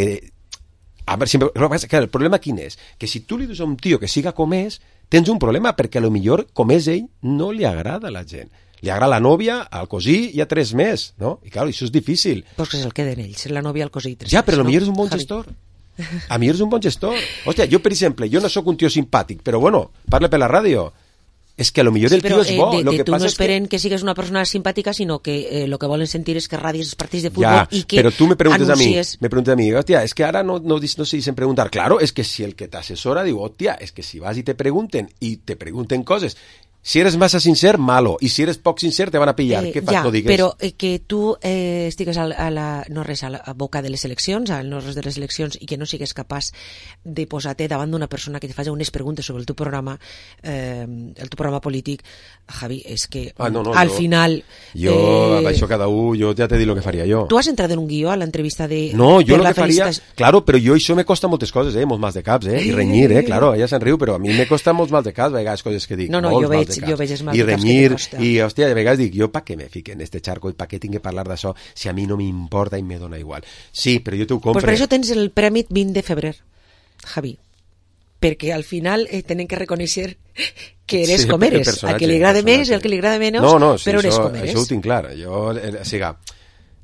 [SPEAKER 10] a veure, sempre, el problema quin és? Que si tu li dius a un tio que siga com és, tens un problema, perquè a lo millor com és ell no li agrada a la gent. Li agrada la nòvia, al cosí i a tres més, no? I clar, això és difícil.
[SPEAKER 6] Pues que se'l queden ells, la nòvia, el cosí i tres
[SPEAKER 10] ja,
[SPEAKER 6] més.
[SPEAKER 10] Ja, però a lo
[SPEAKER 6] no?
[SPEAKER 10] millor és un bon
[SPEAKER 6] Javi.
[SPEAKER 10] gestor. A mi és un bon gestor. Hòstia, jo, per exemple, jo no sóc un tio simpàtic, però bueno, parla per la ràdio. És que a lo millor
[SPEAKER 6] sí,
[SPEAKER 10] el tio
[SPEAKER 6] però,
[SPEAKER 10] és bo.
[SPEAKER 6] Eh, de,
[SPEAKER 10] lo
[SPEAKER 6] de,
[SPEAKER 10] que
[SPEAKER 6] tu
[SPEAKER 10] passa
[SPEAKER 6] no
[SPEAKER 10] és
[SPEAKER 6] esperen
[SPEAKER 10] que...
[SPEAKER 6] que sigues una persona simpàtica, sinó que eh, lo que volen sentir és que radis els partits de futbol
[SPEAKER 10] ja,
[SPEAKER 6] i que
[SPEAKER 10] però tu me preguntes
[SPEAKER 6] anuncies...
[SPEAKER 10] a mi, me preguntes a mi, hòstia, és que ara no, no, no se dicen preguntar. Claro, és que si el que t'assessora diu, hòstia, és que si vas i te pregunten, i te pregunten coses... Si eres massa sincer, malo. I si eres poc sincer, te van a pillar. Eh, Què fas?
[SPEAKER 6] Ja,
[SPEAKER 10] no digues.
[SPEAKER 6] però eh, que tu eh, estigues a, a la, no res, a la a boca de les eleccions, al no res de les eleccions, i que no sigues capaç de posar-te davant d'una persona que te faci unes preguntes sobre el teu programa, eh, el teu programa polític, Javi, és que
[SPEAKER 10] ah, no, no,
[SPEAKER 6] al
[SPEAKER 10] jo,
[SPEAKER 6] final...
[SPEAKER 10] Jo, eh, això cada un, jo ja t'he dit el que faria jo.
[SPEAKER 6] Tu has entrat en un guió a l'entrevista de...
[SPEAKER 10] No, jo el
[SPEAKER 6] que
[SPEAKER 10] faria...
[SPEAKER 6] felicitas...
[SPEAKER 10] Claro, però jo això me costa moltes coses, eh, molts mals de caps, eh, i renyir, eh, claro, ella se'n riu, però a mi me costa molts mals de caps, a vegades coses que dic,
[SPEAKER 6] no, no,
[SPEAKER 10] molts
[SPEAKER 6] jo veig,
[SPEAKER 10] mals de caps.
[SPEAKER 6] Jo veig els mals
[SPEAKER 10] I
[SPEAKER 6] de caps
[SPEAKER 10] renyir,
[SPEAKER 6] que te costa.
[SPEAKER 10] i hòstia, a vegades dic, jo pa què me fique en este charco i pa què tinc que parlar d'això si a mi no m'importa i me dona igual. Sí, però jo t'ho compre.
[SPEAKER 6] Pues per això tens el premi vint de febrer, Javi. Perquè al final eh, tenen que reconèixer que eres
[SPEAKER 10] sí,
[SPEAKER 6] com eres. A que li agrada més, el que li agrada menys,
[SPEAKER 10] no, no, sí,
[SPEAKER 6] però eres
[SPEAKER 10] això,
[SPEAKER 6] com eres.
[SPEAKER 10] Això ho tinc clar. Jo, o sigui,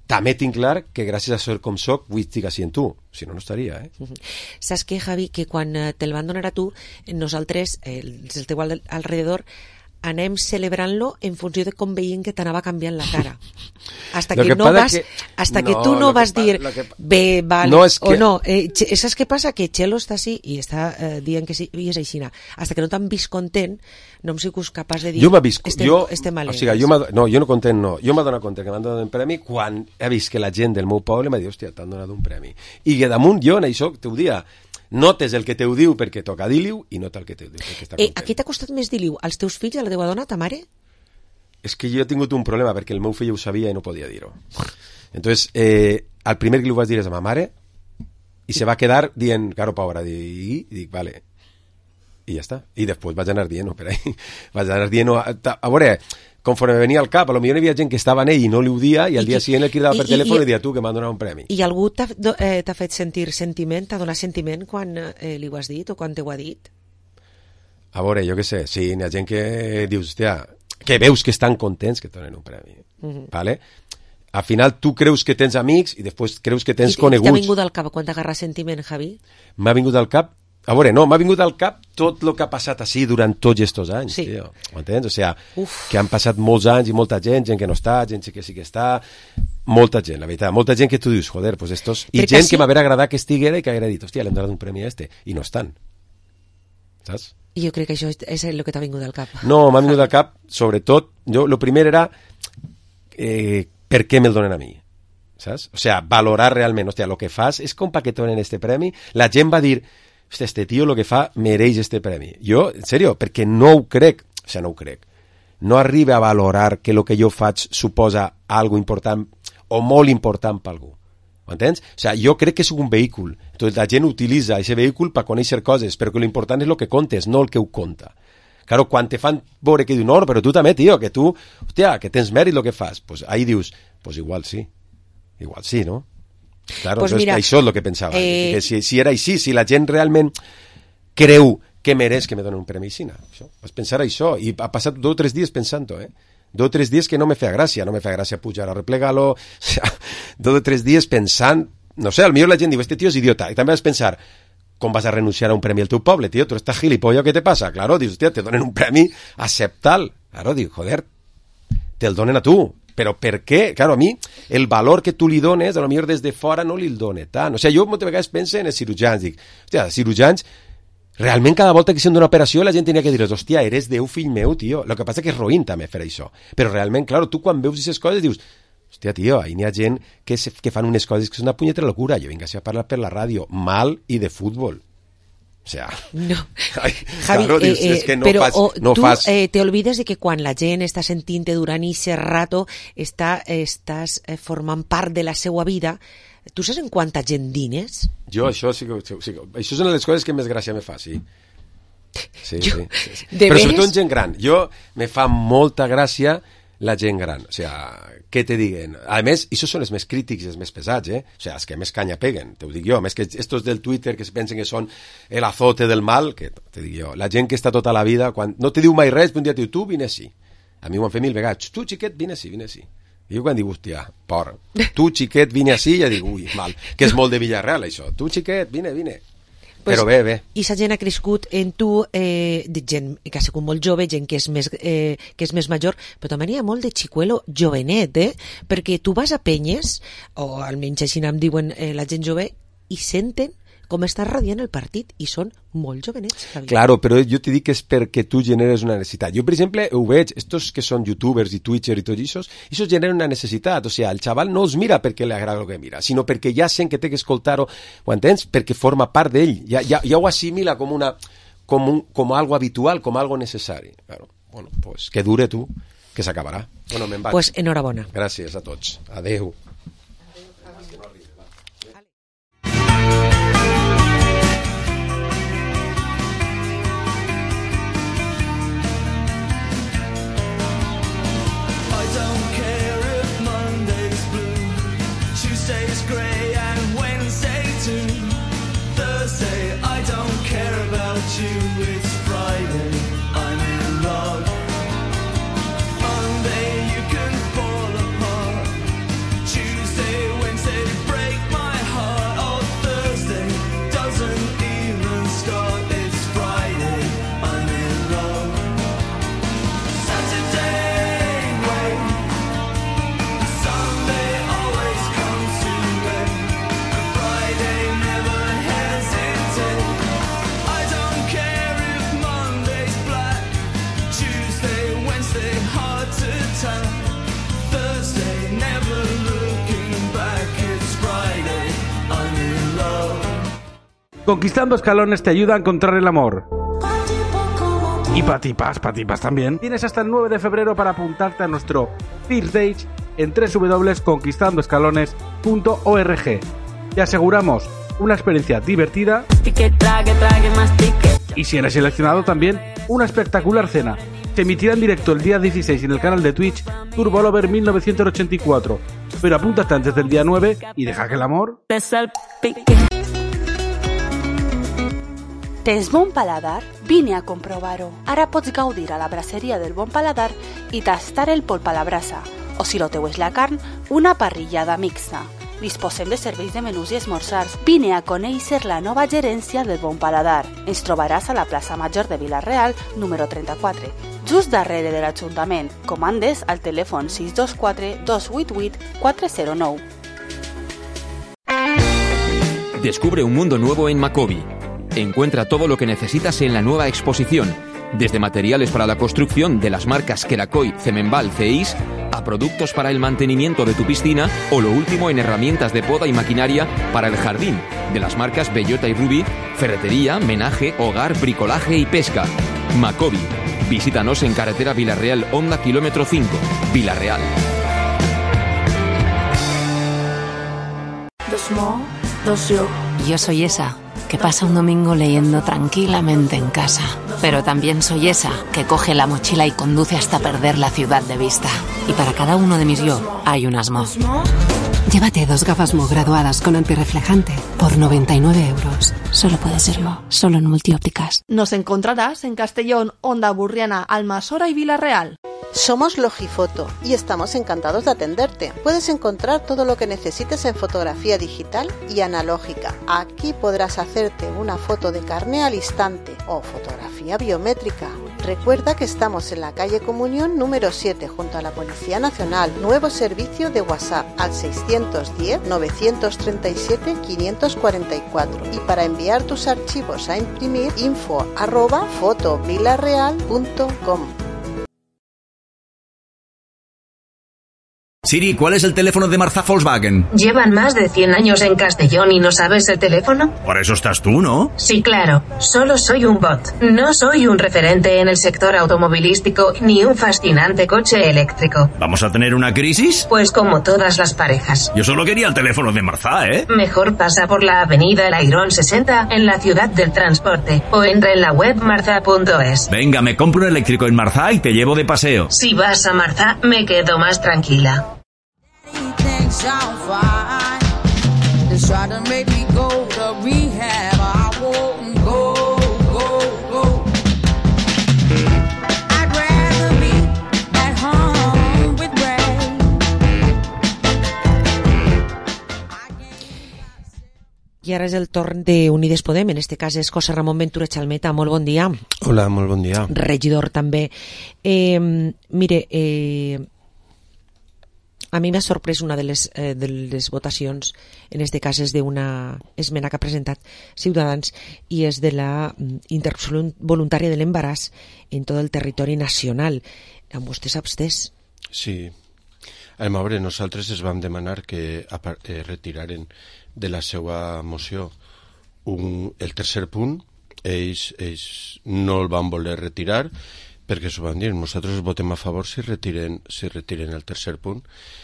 [SPEAKER 10] també tinc clar que gràcies a ser com soc vull estic així en tu, si no no estaria, eh?
[SPEAKER 6] Saps què, Javi, que quan te'l van donar a tu, nosaltres, els del teu al alrededor, anem celebrant-lo en funció de com veiem que t'anava canviant la cara. Hasta que, que no vas, que... hasta que no, tu no vas dir que... bé, vale, no, que... o no. Eh, saps què passa? Que Chelo està així i està eh, dient que sí, i és aixina. Hasta que no t'han vist content, no em sigut capaç de dir
[SPEAKER 10] jo m'ha vist,
[SPEAKER 6] estem,
[SPEAKER 10] jo,
[SPEAKER 6] estem
[SPEAKER 10] o sigui, jo no, jo no content no, jo m'ha donat compte que m'han donat un premi quan he vist que la gent del meu poble m'ha dit, hòstia, t'han donat un premi. I que damunt jo en això t'ho dia notes el que te ho diu perquè toca dir-li-ho i nota el que te ho diu perquè està content.
[SPEAKER 6] Eh, a qui t'ha costat més dir-li-ho? Als teus fills, a la teva dona, a ta mare?
[SPEAKER 10] És que jo he tingut un problema perquè el meu fill ho sabia i no podia dir-ho. Entonces, eh, el primer que li ho vaig dir és a ma mare i se va quedar dient, caro pobra, i, i dic, vale, i ja està. I després vaig anar dient-ho per ahí. Vaig anar dient-ho, a, a veure, conforme venia al cap, a lo millor hi havia gent que estava en ell i no li ho dia, i al I dia següent el cridava per i, telèfon i, i dia tu que m'han donat un premi.
[SPEAKER 6] I algú t'ha eh, fet sentir sentiment, t'ha donat sentiment quan eh, li ho has dit o quan t'ho ha dit?
[SPEAKER 10] A veure, jo què sé, sí, hi ha gent que dius, hòstia, que veus que estan contents que et donen un premi, uh -huh. ¿vale? Al final tu creus que tens amics i després creus que tens
[SPEAKER 6] I,
[SPEAKER 10] coneguts.
[SPEAKER 6] I t'ha vingut al cap quan t'agarra sentiment, Javi?
[SPEAKER 10] M'ha vingut al cap A veure, no, m'ha vingut al cap tot el que ha passat així durant tots aquests anys, sí. Tio. Ho entens? O sigui, Uf. que han passat molts anys i molta gent, gent que no està, gent que sí que està, molta gent, la veritat, molta gent que tu dius, joder, pues estos... I Perquè gent sí? que m'haver agradat que estiguera i que haguera dit, hòstia, l'hem donat un premi a este, i no estan. Saps?
[SPEAKER 6] I jo crec que això és el que t'ha vingut al cap.
[SPEAKER 10] No, m'ha vingut al cap, sobretot, jo, el primer era eh, per què me'l donen a mi, saps? O sigui, valorar realment, hòstia, el que fas és com per què te donen este premi. La gent va dir, hòstia, este tio el que fa mereix este premi. Jo, en sèrio, perquè no ho crec, o sigui, no ho crec, no arriba a valorar que el que jo faig suposa algo important o molt important per algú. M'entens? O sigui, jo crec que és un vehicle. Entonces, la gent utilitza aquest vehicle per conèixer coses, però que l'important és el que contes, no el que ho conta. Claro, quan te fan veure que diu, no, però tu també, tio, que tu, hòstia, que tens mèrit el que fas, pues ahí dius, pues igual sí, igual sí, no? Claro, pues mira, això és el que pensava, eh... que si, si era així, si la gent realment creu que mereix que me donen un premi així, això, vas pensar això, i ha passat dos o tres dies pensant-ho, eh? Dos o tres dies que no me feia gràcia, no me feia gràcia pujar a replegar-lo, o sea, dos o tres dies pensant, no sé, al millor la gent diu, este tio és idiota, i també vas pensar, com vas a renunciar a un premi al teu poble, tio, tu estàs gilipollas, què te passa? Claro, dius, hòstia, te donen un premi, acepta'l. Claro, diu, joder, te'l donen a tu, però per què? Claro, a mi, el valor que tu li dones, a lo millor des de fora no li el dona tant. O sigui, jo moltes vegades penso en els cirurgians, dic, hòstia, els cirurgians, realment cada volta que sent d'una operació la gent tenia que dir, hòstia, eres Déu, fill meu, tio. El que passa que és roïn també fer això. Però realment, claro, tu quan veus aquestes coses dius, hòstia, tio, ahí n'hi ha gent que, se, que fan unes coses que són una punyetera locura. Jo vinc a parlar per la ràdio, mal i de futbol. O sea,
[SPEAKER 6] no.
[SPEAKER 10] Ai,
[SPEAKER 6] Javi,
[SPEAKER 10] claro, dius,
[SPEAKER 6] eh,
[SPEAKER 10] és que no
[SPEAKER 6] però
[SPEAKER 10] fas,
[SPEAKER 6] o,
[SPEAKER 10] no
[SPEAKER 6] tu
[SPEAKER 10] fas...
[SPEAKER 6] eh, te olvides de que quan la gent està sentint-te durant aquest rato està, estàs eh, formant part de la seva vida. Tu saps en quanta gent dines?
[SPEAKER 10] Jo, això sí que... Sí, això són les coses que més gràcia me fa, sí. Sí,
[SPEAKER 6] jo,
[SPEAKER 10] sí, sí, sí.
[SPEAKER 6] Però
[SPEAKER 10] veres? Sobretot en gent gran. Jo me fa molta gràcia la gent gran, o sea, què te diguen? A més, això són els més crítics i els més pesats, eh? O sea, els que més canya peguen, te ho dic jo, més que estos del Twitter que se pensen que són el azote del mal, que te dic jo, la gent que està tota la vida, quan no te diu mai res, un dia te diu, tu vine així. A mi m'ho han fet mil vegades, tu xiquet, vine així, vine així. I jo quan dic, hòstia, por, tu xiquet, vine així, ja dic, ui, mal, que és molt de Villarreal, això, tu xiquet, vine, vine. Pues, però bé, bé. I
[SPEAKER 6] sa gent ha crescut en tu, eh, de gent que ha sigut molt jove, gent que és més, eh, que és més major, però també hi ha molt de xicuelo jovenet, eh? Perquè tu vas a penyes, o almenys així em diuen eh, la gent jove, i senten com està radiant el partit, i són molt jovenets, Javi.
[SPEAKER 10] Claro, però jo t'hi dic que és perquè tu generes una necessitat. Jo, per exemple, ho veig, estos que són youtubers i twitchers i tots això, això genera una necessitat. O sigui, el xaval no els mira perquè li agrada el que mira, sinó perquè ja sent que té que escoltar-ho, ho entens? Perquè forma part d'ell. Ja, ja, ja ho assimila com una com, un, com algo habitual, com algo necessari. Claro. Bueno, pues que dure tu, que s'acabarà. Bueno, me'n vaig.
[SPEAKER 6] Pues enhorabona.
[SPEAKER 10] Gràcies a tots. Adeu.
[SPEAKER 11] Monday you can fall apart. Conquistando Escalones te ayuda a encontrar el amor. Y patipas, patipas también. Tienes hasta el nueve de febrero para apuntarte a nuestro First Date en doble u doble u doble u punto conquistando escalones punto org. Te aseguramos una experiencia divertida y si eres seleccionado también una espectacular cena. Se emitirá en directo el día dieciséis en el canal de Twitch Turbolover mil novecientos ochenta y cuatro. Pero apúntate antes del día nueve y deja que el amor...
[SPEAKER 2] Tens bon paladar? Vine a comprovar-ho. Ara pots gaudir a la braceria del Bon Paladar i tastar el polp a la brasa, o si lo teu és la carn, una parrillada mixta. Disposem de serveis de menús i esmorzars. Vine a conèixer la nova gerència del Bon Paladar. Ens trobaràs a la plaça Major de Vila-real, número trenta-quatre, just darrere de l'Ajuntament. Comandes al telèfon sis dos quatre dos vuit vuit quatre zero nou.
[SPEAKER 12] Descubre un mundo nuevo en Macobi. Encuentra todo lo que necesitas en la nueva exposición, desde materiales para la construcción de las marcas Kerakoy, Cemenbal, Ceis, a productos para el mantenimiento de tu piscina o lo último en herramientas de poda y maquinaria para el jardín, de las marcas Bellota y Ruby, ferretería, menaje, hogar, bricolaje y pesca. Macobi. Visítanos en carretera Vila-real Honda kilómetro cinco, Vila-real.
[SPEAKER 13] Yo soy esa que pasa un domingo leyendo tranquilamente en casa. Pero también soy esa que coge la mochila y conduce hasta perder la ciudad de vista. Y para cada uno de mis yo hay un Asmo.
[SPEAKER 14] Llévate dos gafas Mo graduadas con antirreflejante por noventa y nueve euros. Solo puede ser Mo, solo en Multiópticas.
[SPEAKER 8] Nos encontrarás en Castellón, Onda Burriana, Almasora y Vila-real.
[SPEAKER 15] Somos Logifoto y estamos encantados de atenderte. Puedes encontrar todo lo que necesites en fotografía digital y analógica. Aquí podrás hacerte una foto de carné al instante o fotografía biométrica. Recuerda que estamos en la calle Comunión número siete junto a la Policía Nacional. Nuevo servicio de WhatsApp al seiscientos diez novecientos treinta y siete quinientos cuarenta y cuatro y para enviar tus archivos a imprimir info arroba fotovilareal punto com.
[SPEAKER 16] Siri, ¿cuál es el teléfono de Marza Volkswagen?
[SPEAKER 17] ¿Llevan más de cien años en Castellón y no sabes el teléfono?
[SPEAKER 16] Por eso estás tú, ¿no?
[SPEAKER 17] Sí, claro. Solo soy un bot. No soy un referente en el sector automovilístico ni un fascinante coche eléctrico.
[SPEAKER 16] ¿Vamos a tener una crisis?
[SPEAKER 17] Pues como todas las parejas.
[SPEAKER 16] Yo solo quería el teléfono de Marza, ¿eh?
[SPEAKER 17] Mejor pasa por la avenida El Airón sesenta en la ciudad del transporte o entra en la web marza punto es.
[SPEAKER 16] Venga, me compro un eléctrico en Marza y te llevo de paseo.
[SPEAKER 17] Si vas a Marza, me quedo más tranquila.
[SPEAKER 6] I ara és el torn de Unides Podem, en este cas és José Ramón Ventura Chalmeta. Molt bon dia.
[SPEAKER 10] Hola, molt bon dia.
[SPEAKER 6] Regidor també. Eh, mire, eh, a mi m'ha sorprès una de les, eh, de les votacions, en este cas és d'una esmena que ha presentat Ciutadans i és de la interrupció voluntària de l'embaràs en tot el territori nacional. Amb vostès abstès?
[SPEAKER 10] Sí. A veure, nosaltres es vam demanar que eh, retiraren de la seva moció un, el tercer punt. Ells, ells no el van voler retirar perquè s'ho van dir, nosaltres votem a favor si retiren, si retiren el tercer punt,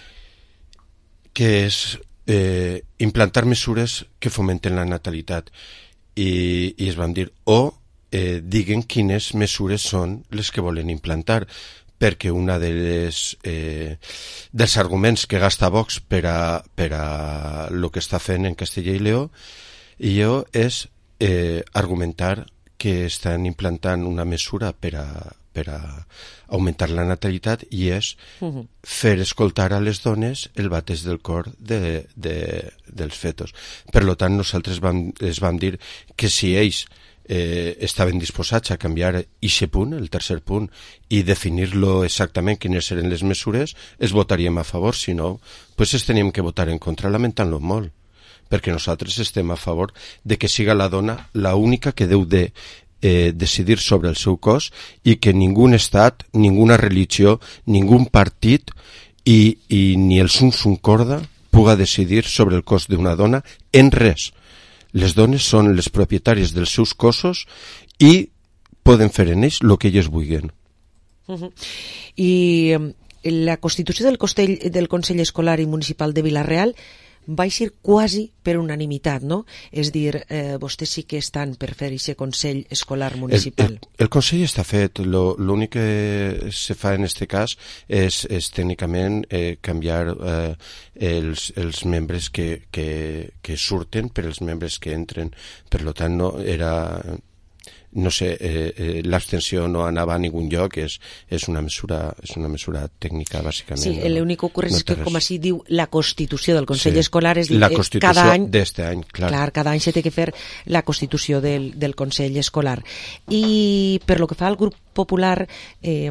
[SPEAKER 10] que és eh, implantar mesures que fomenten la natalitat i, i es van dir o eh, diguen quines mesures són les que volen implantar, perquè una de les, eh, dels arguments que gasta Vox per a, per a lo que està fent en Castella i Lleó i jo és eh, argumentar que estan implantant una mesura per a, per a augmentar la natalitat i és uh-huh. fer escoltar a les dones el bateix del cor de, de, dels fetos. Per tant, nosaltres vam, es vam dir que si ells eh, estaven disposats a canviar ixe punt, el tercer punt, i definir-lo exactament quines eren les mesures, es votaríem a favor, si no, pues es teníem que votar en contra, lamentant-lo molt, perquè nosaltres estem a favor de que siga la dona la única que deu de eh, decidir sobre el seu cos i que ningú estat, ninguna religió, ningú partit i, i ni el sum sum corda puga decidir sobre el cos d'una dona en res. Les dones són les propietàries dels seus cossos i poden fer en ells el que elles vulguin.
[SPEAKER 6] Uh-huh. I la constitució del Consell, del Consell Escolar i Municipal de Vila-real va eixir quasi per unanimitat, no? És dir, eh, vostès sí que estan per fer aquest Consell Escolar Municipal.
[SPEAKER 10] El, el, el Consell està fet, l'únic que se fa en aquest cas és, és tècnicament eh, canviar eh, els, els membres que, que, que surten per els membres que entren. Per tant, no era... no sé, eh, eh, l'abstenció no anava a ningun lloc, és, és, una mesura, és una mesura tècnica, bàsicament.
[SPEAKER 6] Sí,
[SPEAKER 10] no,
[SPEAKER 6] l'únic que ocorre
[SPEAKER 10] no
[SPEAKER 6] és que,
[SPEAKER 10] res.
[SPEAKER 6] com així diu la Constitució del Consell
[SPEAKER 10] sí,
[SPEAKER 6] Escolar, és dir,
[SPEAKER 10] la Constitució
[SPEAKER 6] cada any,
[SPEAKER 10] d'este any, clar.
[SPEAKER 6] clar, cada any se té que fer la Constitució del, del Consell Escolar. I per lo que fa al grup popular, eh,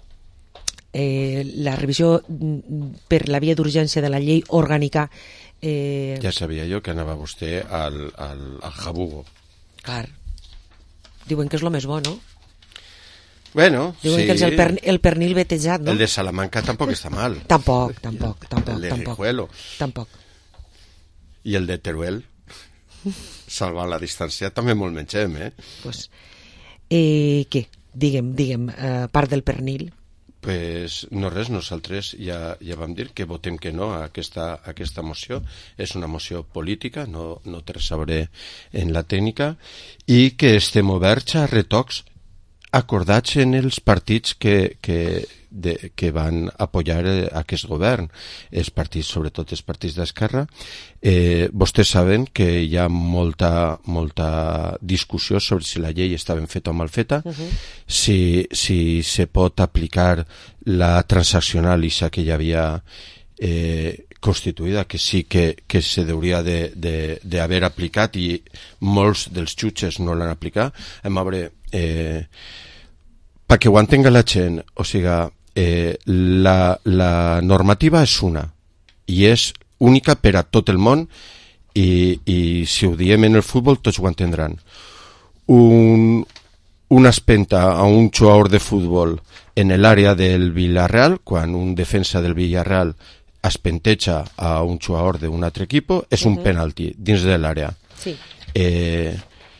[SPEAKER 6] eh, la revisió per la via d'urgència de la llei orgànica... Eh...
[SPEAKER 10] Ja sabia jo que anava vostè al, al, al jabugo.
[SPEAKER 6] Clar. Diuen que és el més bo, no?
[SPEAKER 10] Bueno,
[SPEAKER 6] Diuen
[SPEAKER 10] sí.
[SPEAKER 6] que és el, per, el pernil vetejat, no?
[SPEAKER 10] El de Salamanca tampoc està mal.
[SPEAKER 6] Tampoc, tampoc, tampoc.
[SPEAKER 10] El de
[SPEAKER 6] tampoc,
[SPEAKER 10] Rijuelo.
[SPEAKER 6] Tampoc.
[SPEAKER 10] I el de Teruel, salvant la distància, també molt mengem, eh?
[SPEAKER 6] Pues, eh, què? Digue'm, digue'm, eh, part del pernil.
[SPEAKER 10] Pues no res, nosaltres ja, ja vam dir que votem que no a aquesta, a aquesta moció. És una moció política, no, no té res a veure en la tècnica, i que estem oberts a retocs acordats en els partits que, que, de, que van apoyar aquest govern, els partits, sobretot els partits d'esquerra. Eh, vostès saben que hi ha molta, molta discussió sobre si la llei està ben feta o mal feta, uh-huh. si, si se pot aplicar la transaccional issa que hi havia eh, constituïda, que sí que, que se hauria d'haver aplicat, i molts dels jutges no l'han aplicat. A veure, eh, perquè ho entenga la gent, o sigui, eh, la, la normativa és una i és única per a tot el món, i, i si ho diem en el futbol tots ho entendran. Un, una espenta a un jugador de futbol en l'àrea del Villarreal, quan un defensa del Villarreal espenteja a un jugador d'un altre equip, és un uh-huh. penalti dins de l'àrea.
[SPEAKER 6] Sí.
[SPEAKER 10] Eh,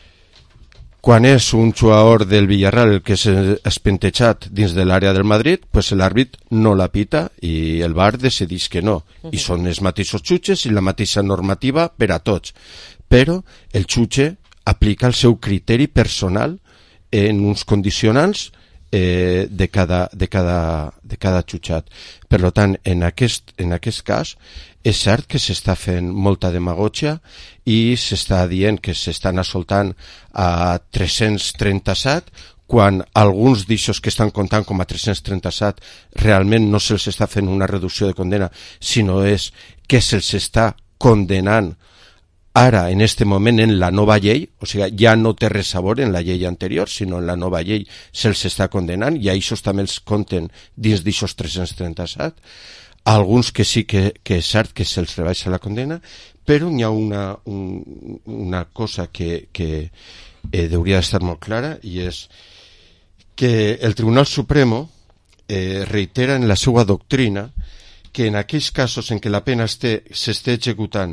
[SPEAKER 10] quan és un jugador del Villarreal el que és espentejat dins de l'àrea del Madrid, pues l'àrbit no la pita i el V A R decideix que no. Uh-huh. I són els mateixos jutges i la mateixa normativa per a tots. Però el jutge aplica el seu criteri personal en uns condicionants eh, de, cada, de, cada, de cada jutjat. Per tant, en aquest, en aquest cas, és cert que s'està fent molta demagògia i s'està dient que s'estan assoltant a tres-cents trenta-set, quan alguns d'aixòs que estan comptant com a tres-cents trenta-set realment no se'ls està fent una reducció de condena, sinó és que se'ls està condenant ara, en este moment, en la nova llei. O sigui, ja no té res a veure en la llei anterior, sinó en la nova llei se'ls està condenant, i això també els compten dins d'aixòs tres-cents trenta-set. Alguns que sí que, que és cert que se'ls rebaixa la condena, però hi ha una, un, una cosa que, que eh, hauria d'estar molt clara, i és que el Tribunal Supremo eh, reitera en la seva doctrina que en aquells casos en què la pena s'està executant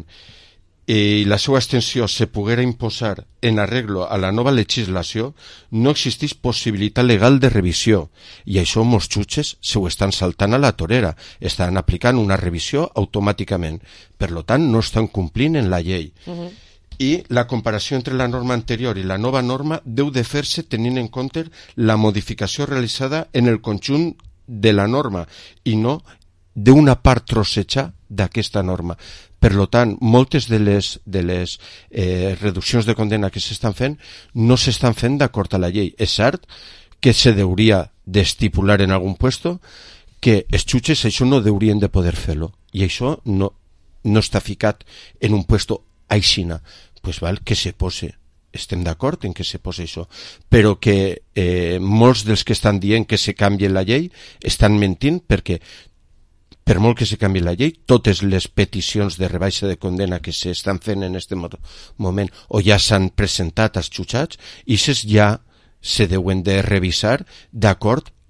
[SPEAKER 10] i la seva extensió se poguera imposar en arreglo a la nova legislació, no existeix possibilitat legal de revisió, i això molts jutges se ho estan saltant a la torera, estan aplicant una revisió automàticament, per tant no estan complint en la llei. Uh-huh. I la comparació entre la norma anterior i la nova norma deu de fer-se tenint en compte la modificació realitzada en el conjunt de la norma i no d'una part trosseja d'aquesta norma. Per tant, moltes de les, de les eh, reduccions de condena que s'estan fent no s'estan fent d'acord a la llei. És cert que se hauria d'estipular en algun puesto que els jutges això no haurien de poder fer-lo, i això no, no està ficat en un puesto aixina. Pues val, que se pose. Estem d'acord en que se posi això, però que eh, molts dels que estan dient que se canvie la llei estan mentint, perquè per molt que se canvi la llei, totes les peticions de rebaixa de condena que s'estan fent en aquest moment o ja s'han presentat als jutjats, i aquestes ja se deuen de revisar d'acord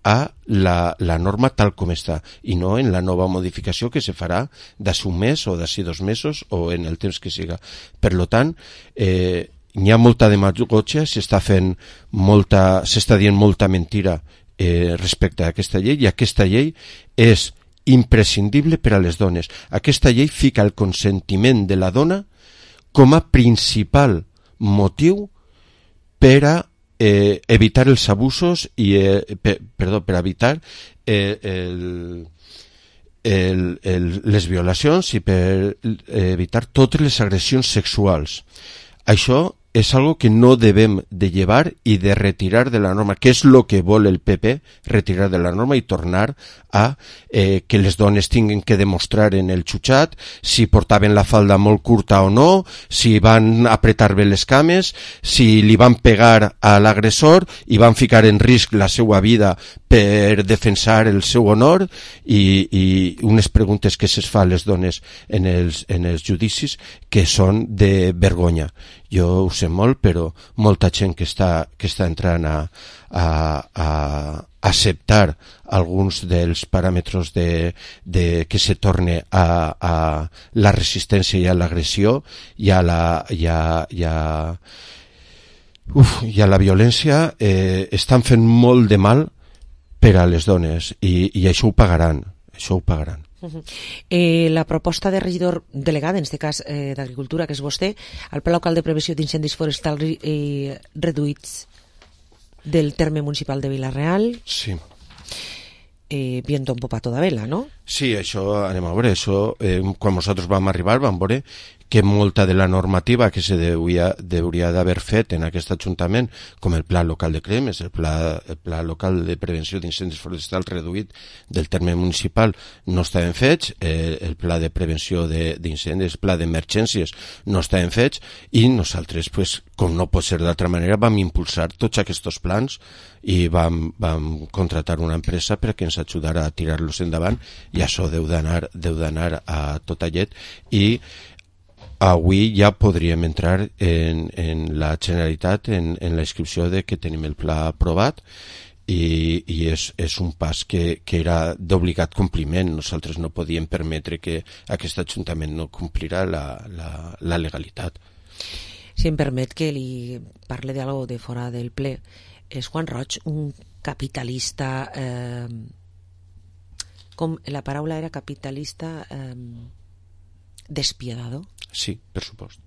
[SPEAKER 18] a la, la norma tal com està i no en la nova modificació que se farà d'ací un mes o d'ací dos mesos o en el temps que siga. Per lo tant, eh, hi ha molta demagogia, s'està fent molta, s'està dient molta mentira eh, respecte a aquesta llei, i aquesta llei és imprescindible per a les dones. Aquesta llei fica el consentiment de la dona com a principal motiu per a eh, evitar els abusos i eh, per, perdó, per evitar eh, el, el, el, les violacions i per eh, evitar totes les agressions sexuals. Això és algo que no devem de llevar i de retirar de la norma, que és el que vol el P P, retirar de la norma i tornar a eh, que les dones tinguin que demostrar en el xutxat si portaven la falda molt curta o no, si van apretar bé les cames, si li van pegar a l'agressor i van ficar en risc la seva vida per defensar el seu honor, i, i unes preguntes que se's fa a les dones en els, en els judicis que són de vergonya. Jo ho sé molt, però molta gent que està, que està entrant a, a, a acceptar alguns dels paràmetres de, de que se torne a, a la resistència i a l'agressió i a la, i a, i a, uf, i a la violència, eh, estan fent molt de mal per a les dones, i, i això ho pagaran, això ho pagaran.
[SPEAKER 6] Eh, la proposta de regidor delegada, en aquest cas eh, d'Agricultura, que és vostè, al Pla Local de Prevenció d'Incendis Forestals eh, reduïts del terme municipal de Vila-real.
[SPEAKER 18] Sí.
[SPEAKER 6] Eh, viento un poco a toda vela, ¿no?
[SPEAKER 18] Sí, això anem a veure. Això, eh, quan nosaltres vam arribar vam veure que molta de la normativa que se deuria, deuria d'haver fet en aquest Ajuntament, com el Pla Local de Cremes, el Pla, el Pla Local de Prevenció d'Incendis Forestals reduït del terme municipal, no estaven fets, eh, el Pla de Prevenció d'Incendis, el Pla d'Emergències no estaven fets, i nosaltres, pues, com no pot ser d'altra manera, vam impulsar tots aquests plans i vam, vam contratar una empresa perquè ens ajudara a tirar-los endavant, i això deu d'anar deu d'anar a tot llet, i avui ja podríem entrar en, en la Generalitat en, en la inscripció de que tenim el pla aprovat, i, i és, és un pas que, que era d'obligat compliment. Nosaltres no podíem permetre que aquest Ajuntament no complirà la, la, la legalitat.
[SPEAKER 6] Si em permet que li parle d'algo de fora del ple, és Juan Roig un capitalista, eh, com la paraula era capitalista, eh, despiadado?
[SPEAKER 18] Sí, per supost.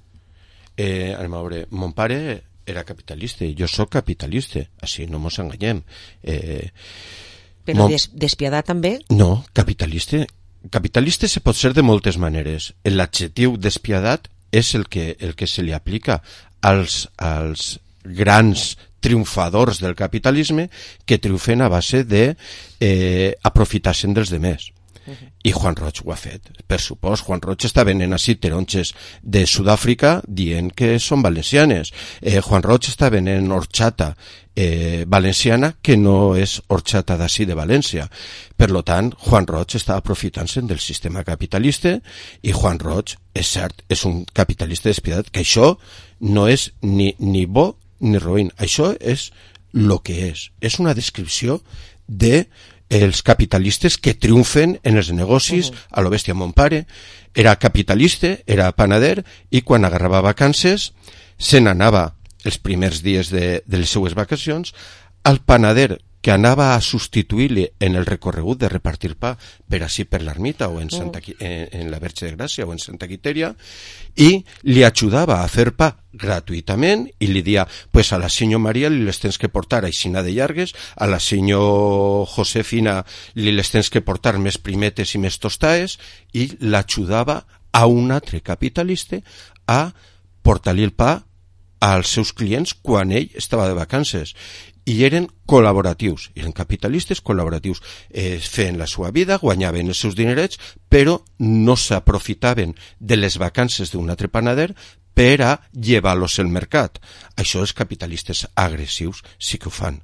[SPEAKER 18] Eh, anem a veure, mon pare era capitalista i jo sóc capitalista, així no mos enganyem. Eh,
[SPEAKER 6] Però mon... des, despiadat també?
[SPEAKER 18] No, capitalista. Capitalista se pot ser de moltes maneres. L'adjectiu despiadat és el que, el que se li aplica als, als grans triomfadors del capitalisme que triomfen a base de eh, aprofitar-se'n dels demés. I Juan Roig ho ha fet, per supost. Juan Roig està venent així taronges de Sud-àfrica dient que són valencianes. eh, Juan Roig està venent horchata eh, valenciana que no és horchata d'ací de València. Per lo tant, Juan Roig està aprofitant-se del sistema capitalista, i Juan Roig, és cert, és un capitalista despiadat, que això no és ni, ni bo ni roïn, això és el que és. És una descripció de els capitalistes que triomfen en els negocis. Uh-huh. A lo bèstia. Mon pare era capitalista, era panader, i quan agarrava vacances se n'anava els primers dies de, de les seues vacacions al panader que anava a substituir-li en el recorregut de repartir pa per així per l'ermita o en, Santa, en, en la Verge de Gràcia o en Santa Quiteria, i li ajudava a fer pa gratuïtament, i li dia, pues a la senyor Maria li les tens que portar aixina de llargues, a la senyor Josefina li les tens que portar més primetes i més tostaes, i l'ajudava a un altre capitalista a portar-li el pa als seus clients quan ell estava de vacances. I eren col·laboratius, eren capitalistes col·laboratius, eh, feien la seva vida, guanyaven els seus dinerets, però no s'aprofitaven de les vacances d'un altre panader per a llevar-los al mercat. Això els capitalistes agressius sí que ho fan.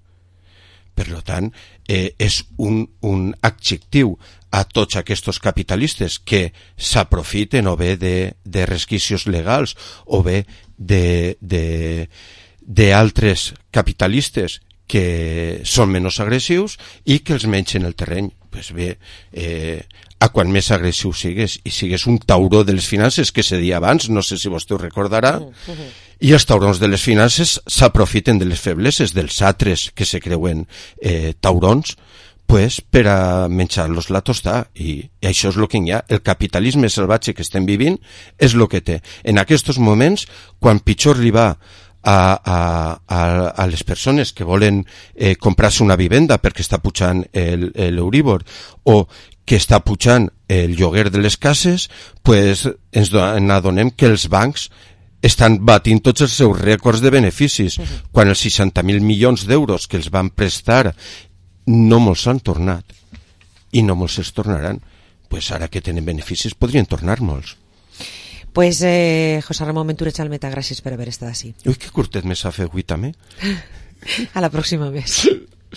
[SPEAKER 18] Per tant, eh, és un, un adjectiu a tots aquests capitalistes que s'aprofiten o bé de, de resquicios legals o bé de, de, d'altres capitalistes que són menys agressius i que els mengen el terreny. Pues bé, eh, a quan més agressiu sigues, i sigues un tauró de les finances, que se dia abans, no sé si vostè ho recordarà, uh-huh. i els taurons de les finances s'aprofiten de les febleses dels altres que se creuen eh, taurons, pues, per a menjar-los la tostada, i, i això és el que hi ha. El capitalisme salvatge que estem vivint és el que té. En aquests moments, quan pitjor li va A, a, a, a les persones que volen eh, comprar-se una vivenda perquè està pujant l'Euríbor o que està pujant el lloguer de les cases, pues ens adonem que els bancs estan batint tots els seus rècords de beneficis, uh-huh. quan els seixanta mil milions d'euros que els van prestar no molts s'han tornat i no molts els tornaran. Pues ara que tenen beneficis podrien tornar molts.
[SPEAKER 6] Pues eh, José Ramón Ventura Chalmeta, gràcies per haver estat així.
[SPEAKER 18] Ui, que curtet me s'ha fet avui també.
[SPEAKER 6] A la pròxima vez.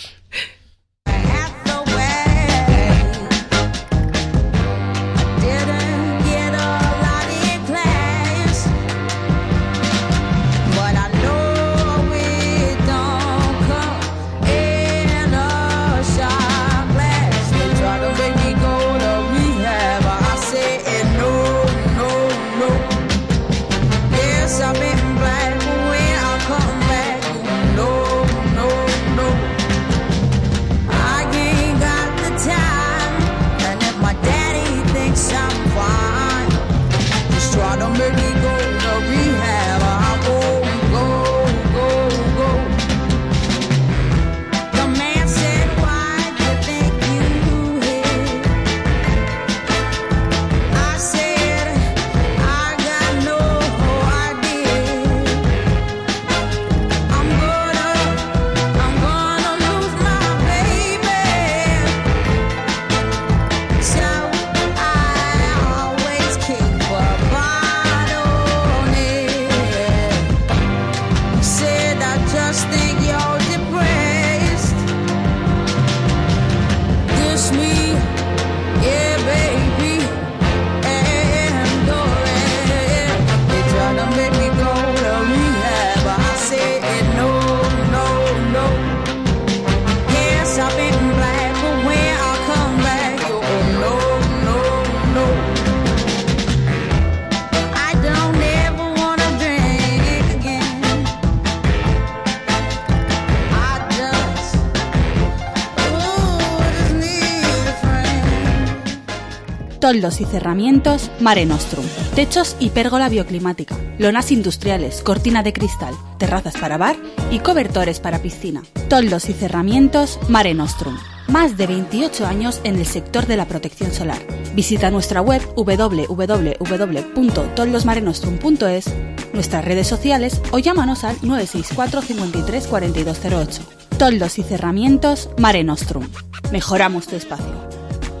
[SPEAKER 19] Toldos y cerramientos Mare Nostrum. Techos y pérgola bioclimática. Lonas industriales, cortina de cristal, terrazas para bar y cobertores para piscina. Toldos y cerramientos Mare Nostrum. Más de veintiocho años en el sector de la protección solar. Visita nuestra web doble u doble u doble u punto toldosmarenostrum punto es, nuestras redes sociales o llámanos al nueve seis cuatro, cincuenta y tres, cuarenta y dos cero ocho. Toldos y cerramientos Mare Nostrum. Mejoramos tu espacio.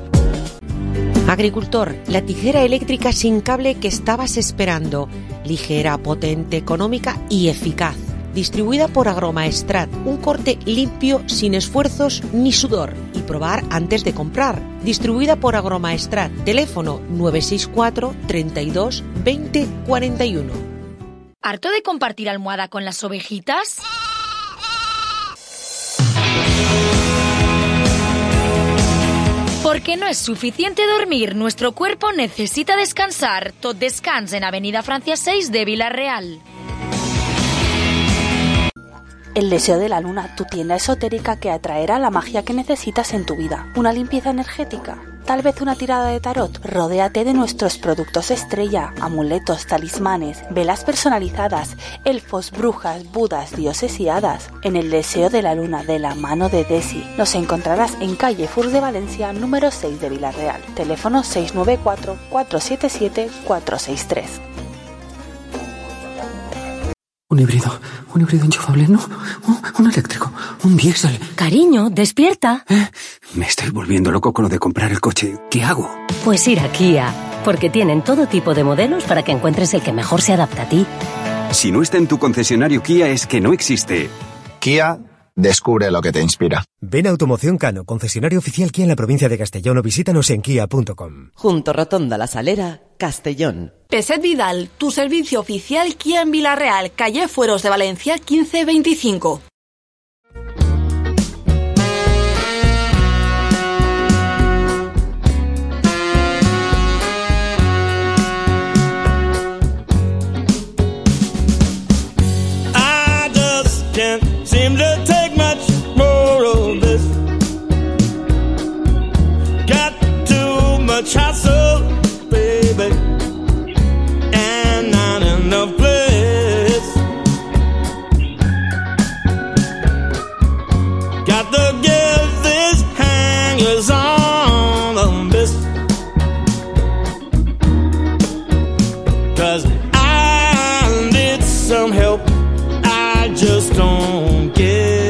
[SPEAKER 6] Agricultor, la tijera eléctrica sin cable que estabas esperando. Ligera, potente, económica y eficaz. Distribuida por Agromaestrat. Un corte limpio, sin esfuerzos ni sudor. Y probar antes de comprar. Distribuida por Agromaestrat. Teléfono nueve seis cuatro, treinta y dos, veinte, cuarenta y uno.
[SPEAKER 4] ¿Harto de compartir almohada con las ovejitas? Porque no es suficiente dormir, nuestro cuerpo necesita descansar. Tot Descans en Avenida Francia seis de Vila-real.
[SPEAKER 2] El Deseo de la Luna, tu tienda esotérica que atraerá la magia que necesitas en tu vida. ¿Una limpieza energética? ¿Tal vez una tirada de tarot? Rodéate de nuestros productos estrella, amuletos, talismanes, velas personalizadas, elfos, brujas, budas, dioses y hadas. En El Deseo de la Luna, de la mano de Desi. Nos encontrarás en calle Furs de Valencia, número seis de Vila-real. Teléfono seis nueve cuatro, cuatro siete siete, cuatro seis tres.
[SPEAKER 20] Un híbrido, un híbrido enchufable, no, un, un eléctrico, un diésel.
[SPEAKER 21] Cariño, despierta.
[SPEAKER 20] ¿Eh? Me estoy volviendo loco con lo de comprar el coche. ¿Qué hago?
[SPEAKER 21] Pues ir a Kia, porque tienen todo tipo de modelos para que encuentres el que mejor se adapta a ti.
[SPEAKER 22] Si no está en tu concesionario Kia es que no existe.
[SPEAKER 23] Kia, descubre lo que te inspira.
[SPEAKER 24] Ven a Automoción Cano, concesionario oficial Kia en la provincia de Castellón, o visítanos en kia punto com.
[SPEAKER 9] Junto Rotonda La Salera, Castellón.
[SPEAKER 19] Peset Vidal, tu servicio oficial Kia en Vila-real, calle Fueros de Valencia quince veinticinco.
[SPEAKER 1] much hassle, baby, and not enough place. Got to give these hangers on the miss, 'cause I need some help I just don't get.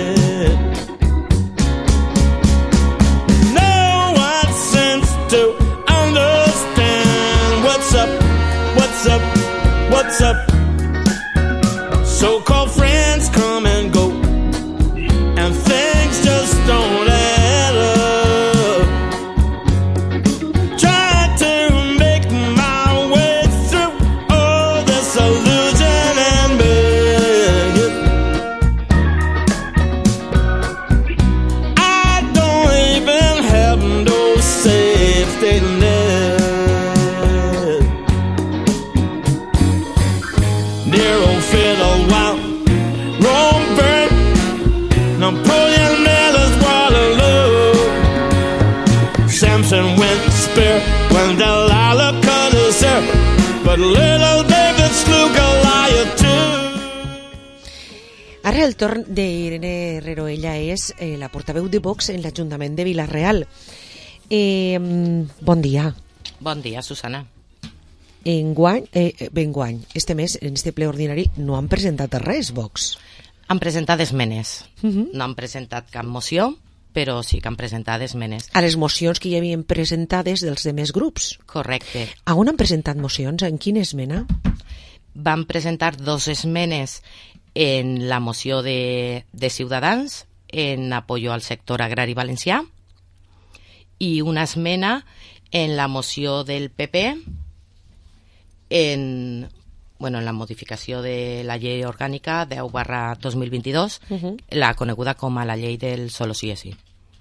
[SPEAKER 1] No one seems to understand what's up, what's up, what's up. So-called friends come and go, and things just don't add up. Try to make my way through all this illusion and beg it. I don't even have no safety net. Nero Fiddlewop, Rome burnt, Napoleon Miller's Waterloo, Samson went spear when Delilah cut his hair, but little David slew Goliath too.
[SPEAKER 6] Ara el torn d'Irene Herrero. Ella és eh, la portaveu de Vox en l'Ajuntament de Vila-real. Eh, bon dia.
[SPEAKER 3] Bon dia, Susana.
[SPEAKER 6] Enguany, eh, enguany, este mes, en este ple ordinari, no han presentat res, Vox.
[SPEAKER 3] Han presentat esmenes.
[SPEAKER 6] Uh -huh.
[SPEAKER 3] No han presentat cap moció, però sí que han presentat esmenes.
[SPEAKER 6] A les mocions que hi havien presentades dels demés grups.
[SPEAKER 3] Correcte.
[SPEAKER 6] A on han presentat mocions? En quina esmena?
[SPEAKER 3] Van presentar dos esmenes en la moció de, de Ciutadans en apoyo al sector agrari valencià i una esmena en la moció del P P en, bueno, en la modificació de la llei orgànica deu barra dos mil vint-i-dos, uh-huh. la coneguda com a la llei del solo sí és sí.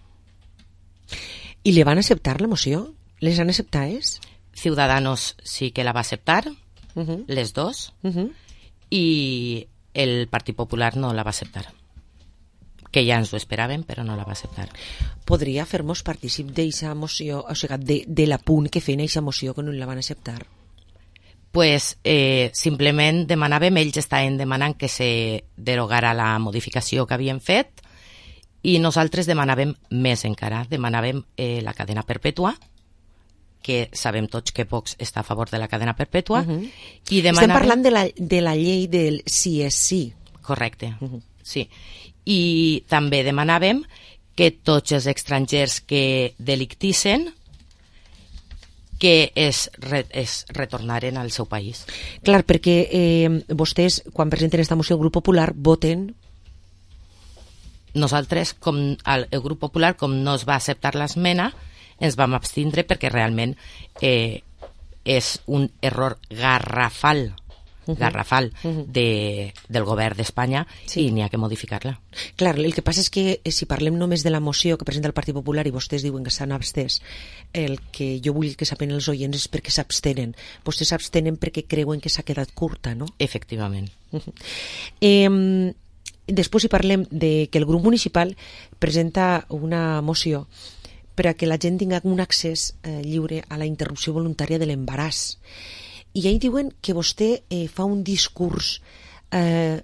[SPEAKER 6] I li van acceptar la moció? Les han acceptades?
[SPEAKER 3] Ciudadanos sí que la va acceptar, uh-huh. les dos, uh-huh. i el Partit Popular no la va acceptar. Que ja ens ho esperàvem, però no la va acceptar.
[SPEAKER 6] Podria fer-nos partícip d'eixa moció, o sigui, de, de l'apunt que feien eixa moció que no la van acceptar?
[SPEAKER 3] Pues eh, simplement demanàvem, ells estaven demanant que se derogara la modificació que havien fet i nosaltres demanàvem més encara, demanàvem eh, la cadena perpètua, que sabem tots que Vox està a favor de la cadena perpètua.
[SPEAKER 6] Uh-huh.
[SPEAKER 3] I demanàvem...
[SPEAKER 6] Estem parlant de la, de la llei del sí és sí.
[SPEAKER 3] Correcte, uh-huh. sí. I també demanàvem que tots els estrangers que delictissen que es, re, es retornaren al seu país.
[SPEAKER 6] Clar, perquè eh, vostès, quan presenten esta moció, el grup popular, voten...
[SPEAKER 3] Nosaltres, com el, el grup popular, com no es va acceptar l'esmena, ens vam abstindre perquè realment eh, és un error garrafal, uh-huh. garrafal uh-huh. de, del govern d'Espanya, sí. i n'hi ha que modificar-la.
[SPEAKER 6] Clar, el que passa és que si parlem només de la moció que presenta el Partit Popular i vostès diuen que s'han abstès, el que jo vull que saben els oients és perquè s'abstenen. Vostès s'abstenen perquè creuen que s'ha quedat curta, no?
[SPEAKER 3] Efectivament.
[SPEAKER 6] Uh-huh. Eh, després, si parlem de que el grup municipal presenta una moció per a que la gent tingui un accés eh, lliure a la interrupció voluntària de l'embaràs. I ahí diuen que vostè eh, fa un discurs eh,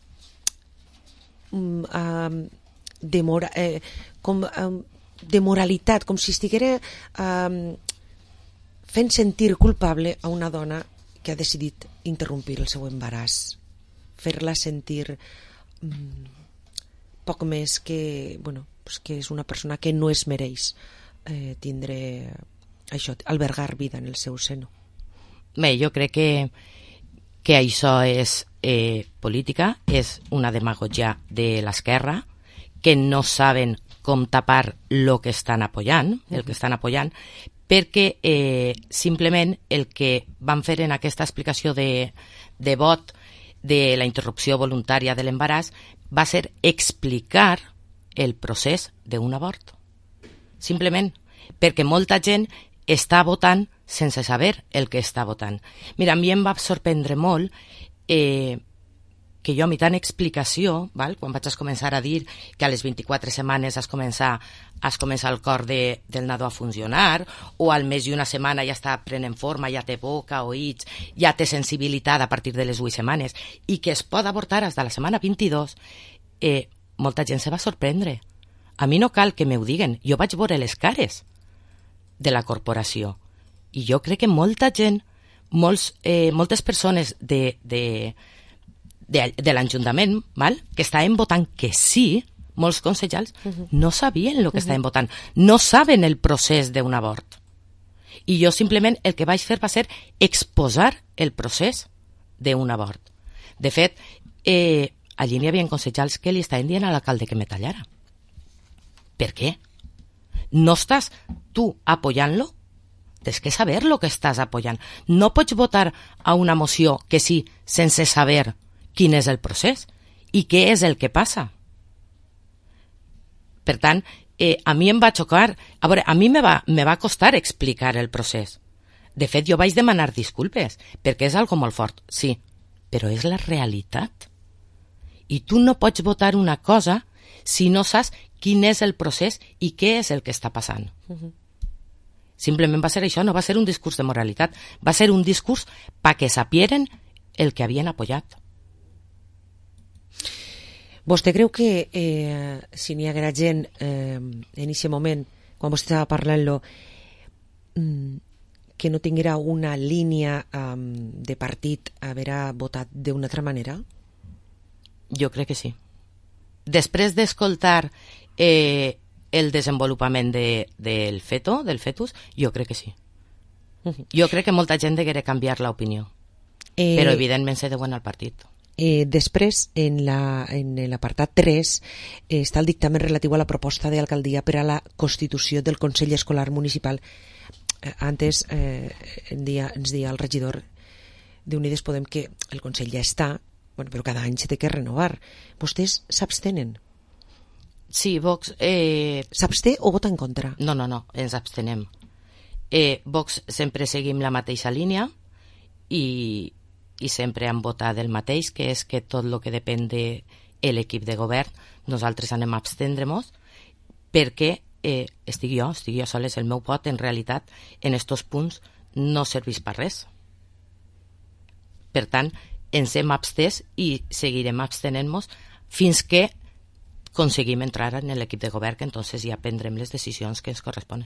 [SPEAKER 6] um, de, mora, eh, com, um, de moralitat, com si estiguera um, fent sentir culpable a una dona que ha decidit interrompir el seu embaràs, fer-la sentir um, poc més que, bueno, pues que és una persona que no es mereix eh, tindre això, albergar vida en el seu seno.
[SPEAKER 3] Bé, jo crec que, que això és eh, política, és una demagogia de l'esquerra, que no saben com tapar el que estan apoyant, el que estan apoyant, perquè eh, simplement el que van fer en aquesta explicació de, de vot de la interrupció voluntària de l'embaràs va ser explicar el procés d'un abort. Simplement perquè molta gent està votant sense saber el que està votant. Mira, a mi em va sorprendre molt eh, que jo a mi tant explicació, val? Quan vaig a començar a dir que a les vint-i-quatre setmanes has començar, has començar el cor de, del nadó a funcionar, o al mes i una setmana ja està prenent forma, ja té boca, oïts, ja té sensibilitat a partir de les vuit setmanes, i que es pot avortar fins a la setmana vint-i-dos, eh, molta gent se va sorprendre. A mi no cal que m'ho diguen, jo vaig veure les cares de la corporació, i jo crec que molta gent, molts, eh, moltes persones de... de de, de l'Ajuntament, val? Que estaven votant que sí, molts consellers, uh-huh. no sabien el que uh-huh. estaven votant, no saben el procés d'un abort. I jo simplement el que vaig fer va ser exposar el procés d'un abort. De fet, eh, allí n'hi havia consellers que li estaven dient a l'alcalde que me tallara. Per què? No estàs tu apoyant-lo? Tens que saber lo que estàs apoyant. No pots votar a una moció que sí, sense saber quin és el procés i què és el que passa. Per tant, eh, a mi em va xocar, a veure, a mi me va, me va costar explicar el procés. De fet, jo vaig demanar disculpes, perquè és algo molt fort, sí, però és la realitat. I tu no pots votar una cosa si no saps quin és el procés i què és el que està passant. Uh-huh. Simplement va ser això, no va ser un discurs de moralitat, va ser un discurs perquè sapieren el que havien apoyat.
[SPEAKER 6] Vostè creu que eh, si n'hi haguera gent eh, en aquest moment, quan vostè estava parlant-lo, mm, que no tinguera una línia um, de partit haver votat d'una altra manera?
[SPEAKER 3] Jo crec que sí. Després d'escoltar eh, el desenvolupament de, del feto, del fetus, jo crec que sí. Uh-huh. Jo crec que molta gent deguera canviar l'opinió, eh... però evidentment se deuen al partit.
[SPEAKER 6] Eh, després, en la, en l'apartat tres, eh, està el dictamen relatiu a la proposta d'alcaldia per a la constitució del Consell Escolar Municipal. Eh, antes eh, en dia, ens deia el regidor d'Unides Podem que el Consell ja està, bueno, però cada any se té que renovar. Vostès s'abstenen?
[SPEAKER 3] Sí, Vox... Eh...
[SPEAKER 6] S'absté o vota en contra?
[SPEAKER 3] No, no, no, ens abstenem. Eh, Vox sempre seguim la mateixa línia i... i sempre han votat el mateix, que és que tot el que depèn de l'equip de govern, nosaltres anem a abstendre-nos, perquè eh, estic jo, estic jo soles, el meu vot, en realitat, en estos punts, no serveix per res. Per tant, ens hem abstès i seguirem abstenent-nos fins que aconseguim entrar en l'equip de govern, que entonces ja prendrem les decisions que ens corresponen.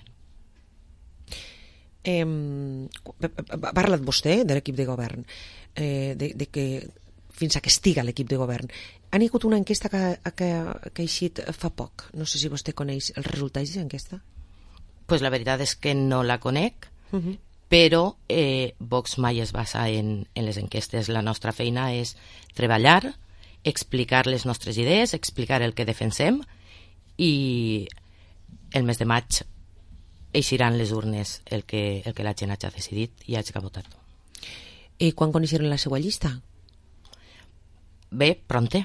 [SPEAKER 6] Eh, ha parlat vostè de l'equip de govern, eh, de, de que fins a que estiga l'equip de govern. Han hi hagut una enquesta que, que, que ha eixit fa poc. No sé si vostè coneix els resultats d'enquesta.
[SPEAKER 3] Pues la veritat és que no la conec,
[SPEAKER 6] uh-huh.
[SPEAKER 3] però eh, Vox mai es basa en, en les enquestes. La nostra feina és treballar, explicar les nostres idees, explicar el que defensem, i el mes de maig eixiran les urnes el que, el que la gent hagi decidit i hagi votat.
[SPEAKER 6] I quan coneixeran la seva llista?
[SPEAKER 3] Bé, pronte.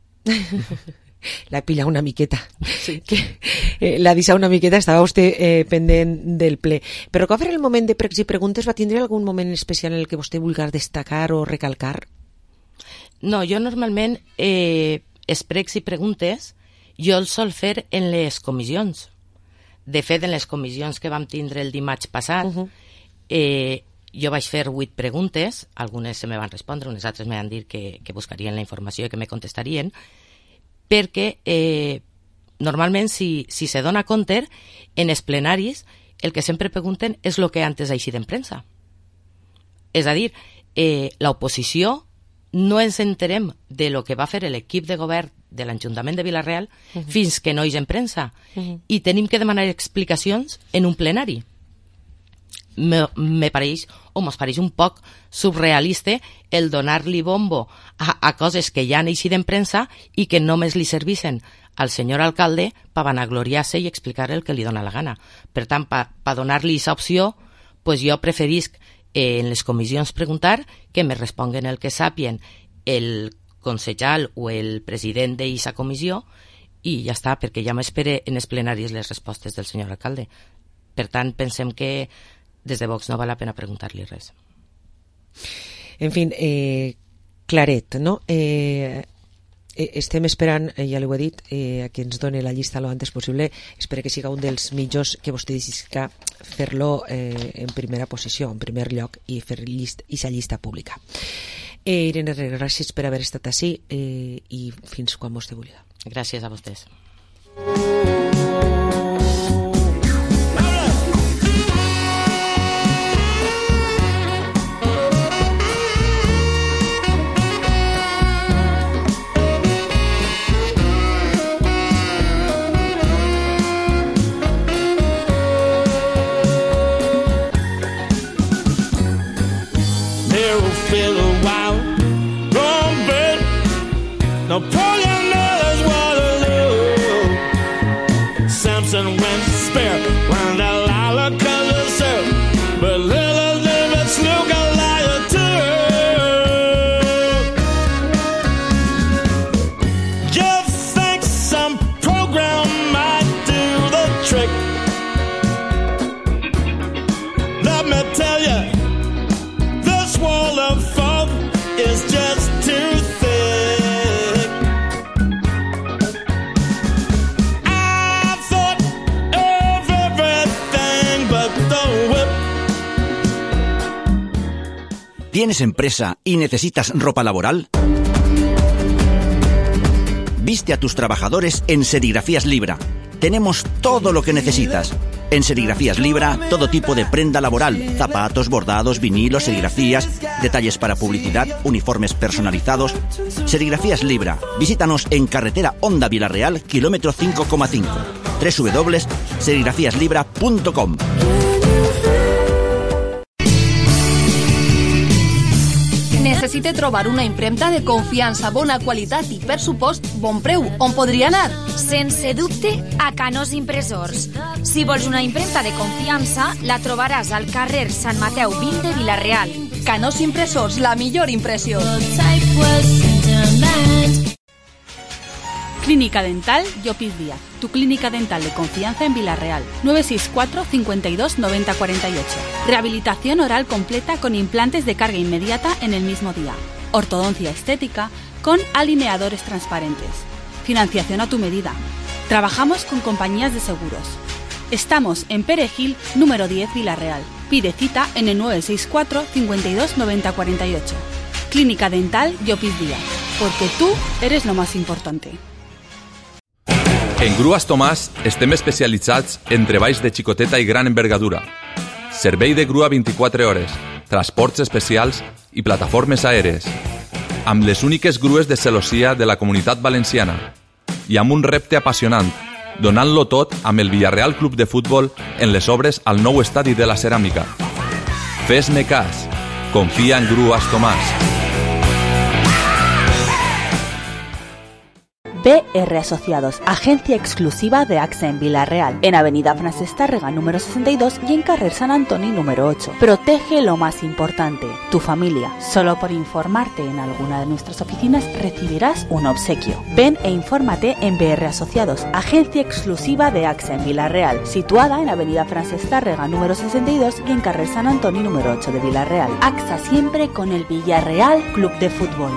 [SPEAKER 6] La pilla una miqueta.
[SPEAKER 3] Sí.
[SPEAKER 6] Que, eh, la deixa una miqueta, estava vostè eh, pendent del ple. Però quan farà el moment de pregs i preguntes, va tindre algun moment especial en el que vostè vulgui destacar o recalcar?
[SPEAKER 3] No, jo normalment eh, els pregs i preguntes jo els sol fer en les comissions. De fet, en les comissions que vam tindre el dimarts passat, uh-huh. eh, jo vaig fer vuit preguntes, algunes se me van respondre, unes altres me van dir que, que buscarien la informació i que me contestarien, perquè eh, normalment, si, si se dona compte, en els plenaris, el que sempre pregunten és el que antes ha eixit en premsa. És a dir, eh, l'oposició no ens enterem de lo que va fer l'equip de govern de l'Ajuntament de Vila-real uh-huh. fins que no hi és en premsa. Uh-huh. I tenim que demanar explicacions en un plenari. Me, me pareix, o mos pareix un poc surrealista el donar-li bombo a, a coses que ja han eixit en premsa i que només li servissen al senyor alcalde per vanagloriar-se i explicar el que li dona la gana. Per tant, per pa donar-li aquesta opció, pues jo preferisc eh, en les comissions preguntar que me responguen el que sàpien el consellal o el president d'aquesta comissió i ja està, perquè ja m'espere en els plenaris les respostes del senyor alcalde. Per tant, pensem que des de Vox no val la pena preguntar-li res.
[SPEAKER 6] En fi, eh, claret, no? Eh, estem esperant, eh, ja l'ho he dit, eh, a que ens doni la llista lo antes possible. Espero que siga un dels millors que vostè decidisca fer-lo eh, en primera posició, en primer lloc, i fer llist, i sa llista pública. Eh, Irene Herrera, gràcies per haver estat ací eh, i fins quan vostè vulgui.
[SPEAKER 3] Gràcies a vostès.
[SPEAKER 1] Napoleon knows what to do. Samson went spare when Delilah cut herself, but little David slew Goliath too. Just think some program might do the trick. Let me tell you, this wall of fog is just too thick.
[SPEAKER 5] ¿Tienes empresa y necesitas ropa laboral? Viste a tus trabajadores en Serigrafías Libra. Tenemos todo lo que necesitas. En Serigrafías Libra, todo tipo de prenda laboral, zapatos, bordados, vinilos, serigrafías, detalles para publicidad, uniformes personalizados. Serigrafías Libra. Visítanos en carretera Honda Vilarreal, kilómetro cinco coma cinco. doble u doble u doble u punto serigrafías libra punto com.
[SPEAKER 8] Necessite trobar una impremta de confiança, bona qualitat i, per supost, bon preu. On podria anar?
[SPEAKER 4] Sense dubte, a Canós Impressors. Si vols una impremta de confiança, la trobaràs al carrer Sant Mateu vint de Vila-real.
[SPEAKER 8] Canós Impressors, la millor impressió.
[SPEAKER 19] Clínica Dental Llopis Díaz, tu clínica dental de confianza en Vila-real. nueve seis cuatro, cincuenta y dos, noventa cuarenta y ocho. Rehabilitación oral completa con implantes de carga inmediata en el mismo día. Ortodoncia estética con alineadores transparentes. Financiación a tu medida. Trabajamos con compañías de seguros. Estamos en Perejil, número diez, Vila-real. Pide cita en el nueve seis cuatro, cincuenta y dos, noventa cuarenta y ocho. Clínica Dental Llopis Díaz, porque tú eres lo más importante.
[SPEAKER 7] En Grues Tomàs estem especialitzats en treballs de xicoteta i gran envergadura. Servei de grua vint-i-quatre hores, transports especials i plataformes aèries. Amb les úniques grues de celossia de la Comunitat Valenciana. I amb un repte apassionant, donant-lo tot amb el Villarreal Club de Futbol en les obres al nou estadi de la Ceràmica. Fes-me cas. Confia en Grues Tomàs.
[SPEAKER 2] B R Asociados, agencia exclusiva de AXA en Vila-real, en Avenida Francesc Tàrrega número sesenta y dos y en Carrer Sant Antoni número ocho. Protege lo más importante, tu familia. Solo por informarte en alguna de nuestras oficinas recibirás un obsequio. Ven e infórmate en B R Asociados, agencia exclusiva de AXA en Vila-real, situada en Avenida Francesc Tàrrega número sesenta y dos y en Carrer Sant Antoni número ocho de Vila-real. AXA siempre con el Villarreal Club de Fútbol.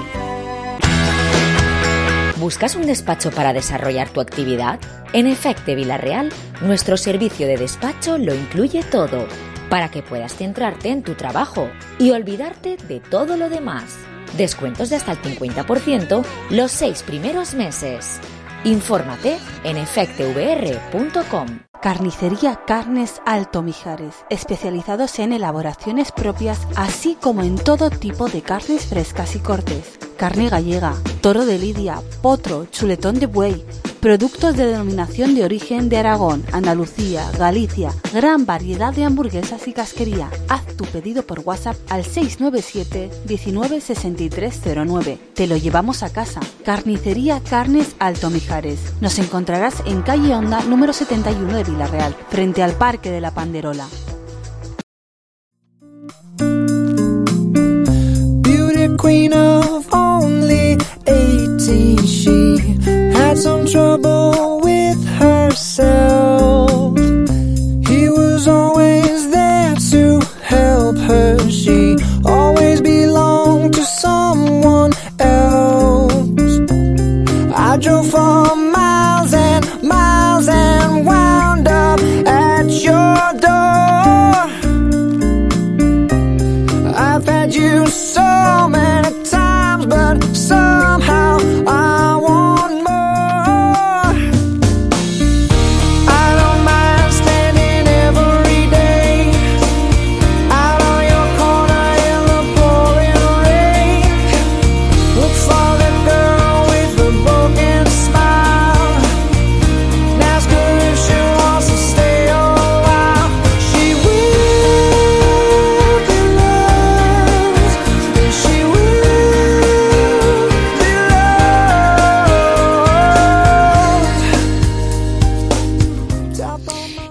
[SPEAKER 11] ¿Buscas un despacho para desarrollar tu actividad? En Efecte Vila-real, nuestro servicio de despacho lo incluye todo, para que puedas centrarte en tu trabajo y olvidarte de todo lo demás. Descuentos de hasta el cincuenta por ciento los seis primeros meses. Infórmate en efecte v r punto com.
[SPEAKER 2] Carnicería Carnes Alto Mijares, especializados en elaboraciones propias, así como en todo tipo de carnes frescas y cortes. Carne gallega, toro de lidia, potro, chuletón de buey, productos de denominación de origen de Aragón, Andalucía, Galicia, gran variedad de hamburguesas y casquería. Haz tu pedido por WhatsApp al seis nueve siete, diecinueve sesenta y tres cero nueve. Te lo llevamos a casa. Carnicería Carnes Alto Mijares. Nos encontrarás en calle Honda número setenta y uno de Vila-real, frente al Parque de la Panderola.
[SPEAKER 12] Queen of only eighteen, she had some trouble with herself. He was always there to help her. She always belonged to someone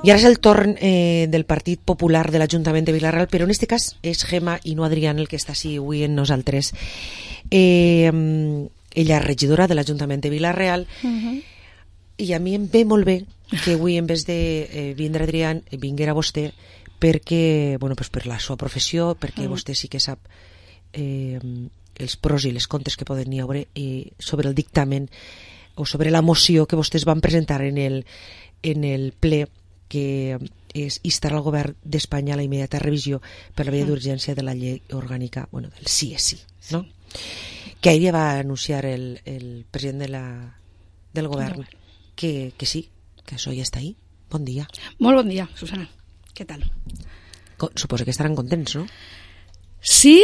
[SPEAKER 6] I ara és el torn eh, del Partit Popular de l'Ajuntament de Vila-real, però en aquest cas és Gemma i no Adrián el que està així avui en nosaltres. Eh, ella és regidora de l'Ajuntament de Vila-real uh-huh. i a mi em ve molt bé que avui en vez de eh, vindre Adrián vinguera vostè perquè, bueno, pues per la seva professió, perquè uh-huh. vostè sí que sap eh, els pros i les contres que poden hi haver eh, sobre el dictamen o sobre la moció que vostès van presentar en el, en el ple que és instar al govern d'Espanya a la immediata revisió per la via d'urgència de la llei orgànica, bueno, del sí és sí, no? Que ahir ja va anunciar el, el president de la, del govern que, que sí, que això ja està ahí. Bon dia.
[SPEAKER 13] Molt bon dia, Susana. Què tal?
[SPEAKER 6] Suposo que estaran contents, no?
[SPEAKER 13] Sí,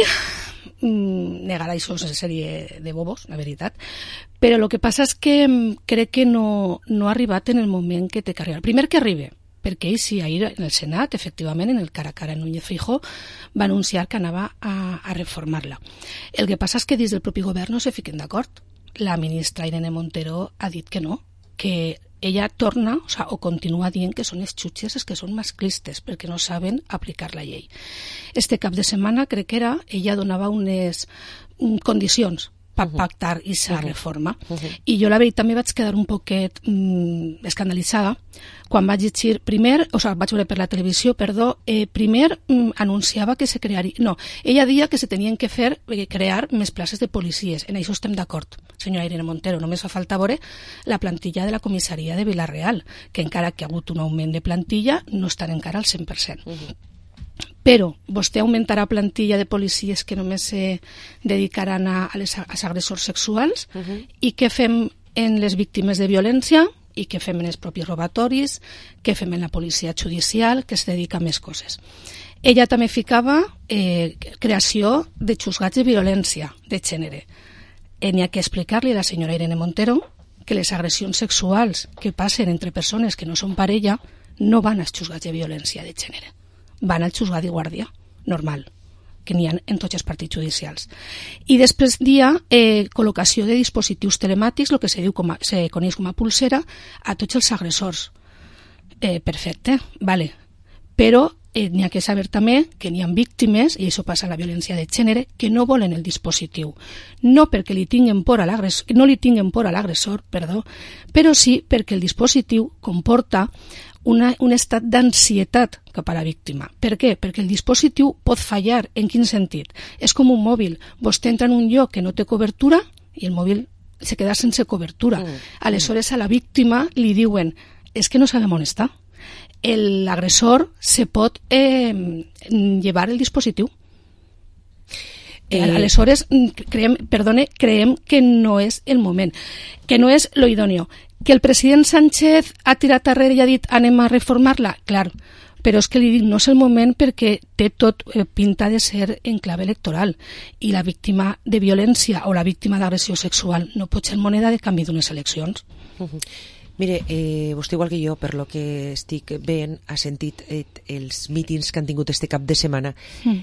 [SPEAKER 13] negar això és una sèrie de bobos, la veritat, però el que passa és que crec que no, no ha arribat en el moment que té que arribar. Primer que arribi, perquè ell sí, ahir en el Senat, efectivament, en el cara a cara en Núñez Feijóo, va anunciar que anava a, a reformar-la. El que passa és que dins del propi govern no se fiquen d'acord. La ministra Irene Montero ha dit que no, que ella torna, o, sea, o continua dient que són els jutges els que són masclistes perquè no saben aplicar la llei. Este cap de setmana, crec que era, ella donava unes condicions per pactar aquesta reforma. Uh-huh. I jo la veritat també vaig quedar un poquet mm, escandalitzada quan vaig llegir primer, o sigui, vaig veure per la televisió, perdó, eh, primer mm, anunciava que se crearia... No, ella dia que se tenien que fer, eh, crear més places de policies. En això estem d'acord, senyora Irene Montero. Només fa falta veure la plantilla de la comissaria de Vila-real, que encara que ha hagut un augment de plantilla, no estan encara al cent per cent. Uh-huh. Però vostè augmentarà plantilla de policies que només se dedicaran a, a les, als agressors sexuals uh-huh. i què fem en les víctimes de violència i què fem en els propis robatoris, què fem en la policia judicial, que es dedica a més coses. Ella també ficava eh, creació de juzgats de violència de gènere. Eh, N'hi ha que explicar-li a la senyora Irene Montero que les agressions sexuals que passen entre persones que no són parella no van als juzgats de violència de gènere. Van al juzgat de guàrdia, normal, que n'hi ha en tots els partits judicials. I després hi ha eh, col·locació de dispositius telemàtics, el que se, diu com a, se coneix com a pulsera, a tots els agressors. Eh, perfecte, vale. Però eh, n'hi ha que saber també que n'hi ha víctimes, i això passa a la violència de gènere, que no volen el dispositiu. No perquè li tinguen por a l'agressor, no li tinguen por a l'agressor, perdó, però sí perquè el dispositiu comporta Una, un estat d'ansietat cap a la víctima. Per què? Perquè el dispositiu pot fallar. En quin sentit? És com un mòbil. Vostè entra en un lloc que no té cobertura i el mòbil se queda sense cobertura. Mm. Aleshores a la víctima li diuen és que no sabem on està. L'agressor se pot eh, llevar el dispositiu. Eh, Aleshores, creiem, perdone, creiem que no és el moment, que no és lo idóneo. Que el president Sánchez ha tirat arrere i ha dit anem a reformar-la, clar, però és que li dic, no és el moment perquè té tot eh, pinta de ser en clave electoral i la víctima de violència o la víctima d'agressió sexual no pot ser moneda de canvi d'unes eleccions.
[SPEAKER 6] Uh-huh. Mire, eh, vostè igual que jo, per lo que estic veient, ha sentit eh, els mítings que han tingut este cap de setmana, mm.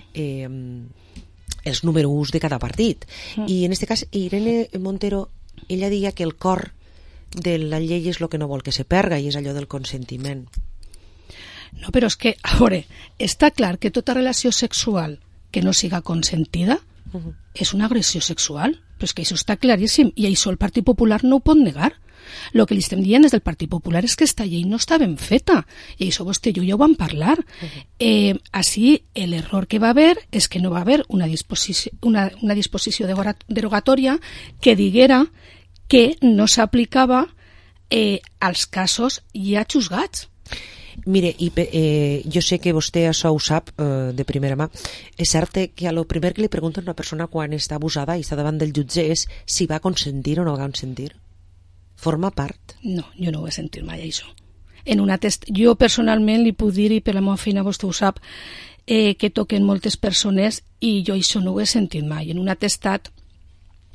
[SPEAKER 6] eh, els número uns de cada partit. Mm. I en este cas, Irene Montero, ella deia que el cor de la llei és el que no vol que se perga i és allò del consentiment.
[SPEAKER 13] No, però és que, a veure, està clar que tota relació sexual que no siga consentida uh-huh. és una agressió sexual, però és que això està claríssim i això el Partit Popular no ho pot negar. El que li estem dient des del Partit Popular és que aquesta llei no està ben feta i això vostè i jo ja ho vam parlar. Uh-huh. Eh, així, l'error que va haver és que no va haver una disposició, una, una disposició derogatòria que diguera que no s'aplicava eh, als casos ja juzgats.
[SPEAKER 6] Mire, i, eh, jo sé que vostè això ho sap eh, de primera mà. És cert que a lo primer que li pregunten a una persona quan està abusada i està davant del jutge és si va consentir o no va consentir. Forma part?
[SPEAKER 13] No, jo no ho he sentit mai, això. En una test... Jo personalment li puc dir, i per la meva feina vostè ho sap, eh, que toquen moltes persones i jo això no ho he sentit mai. En un atestat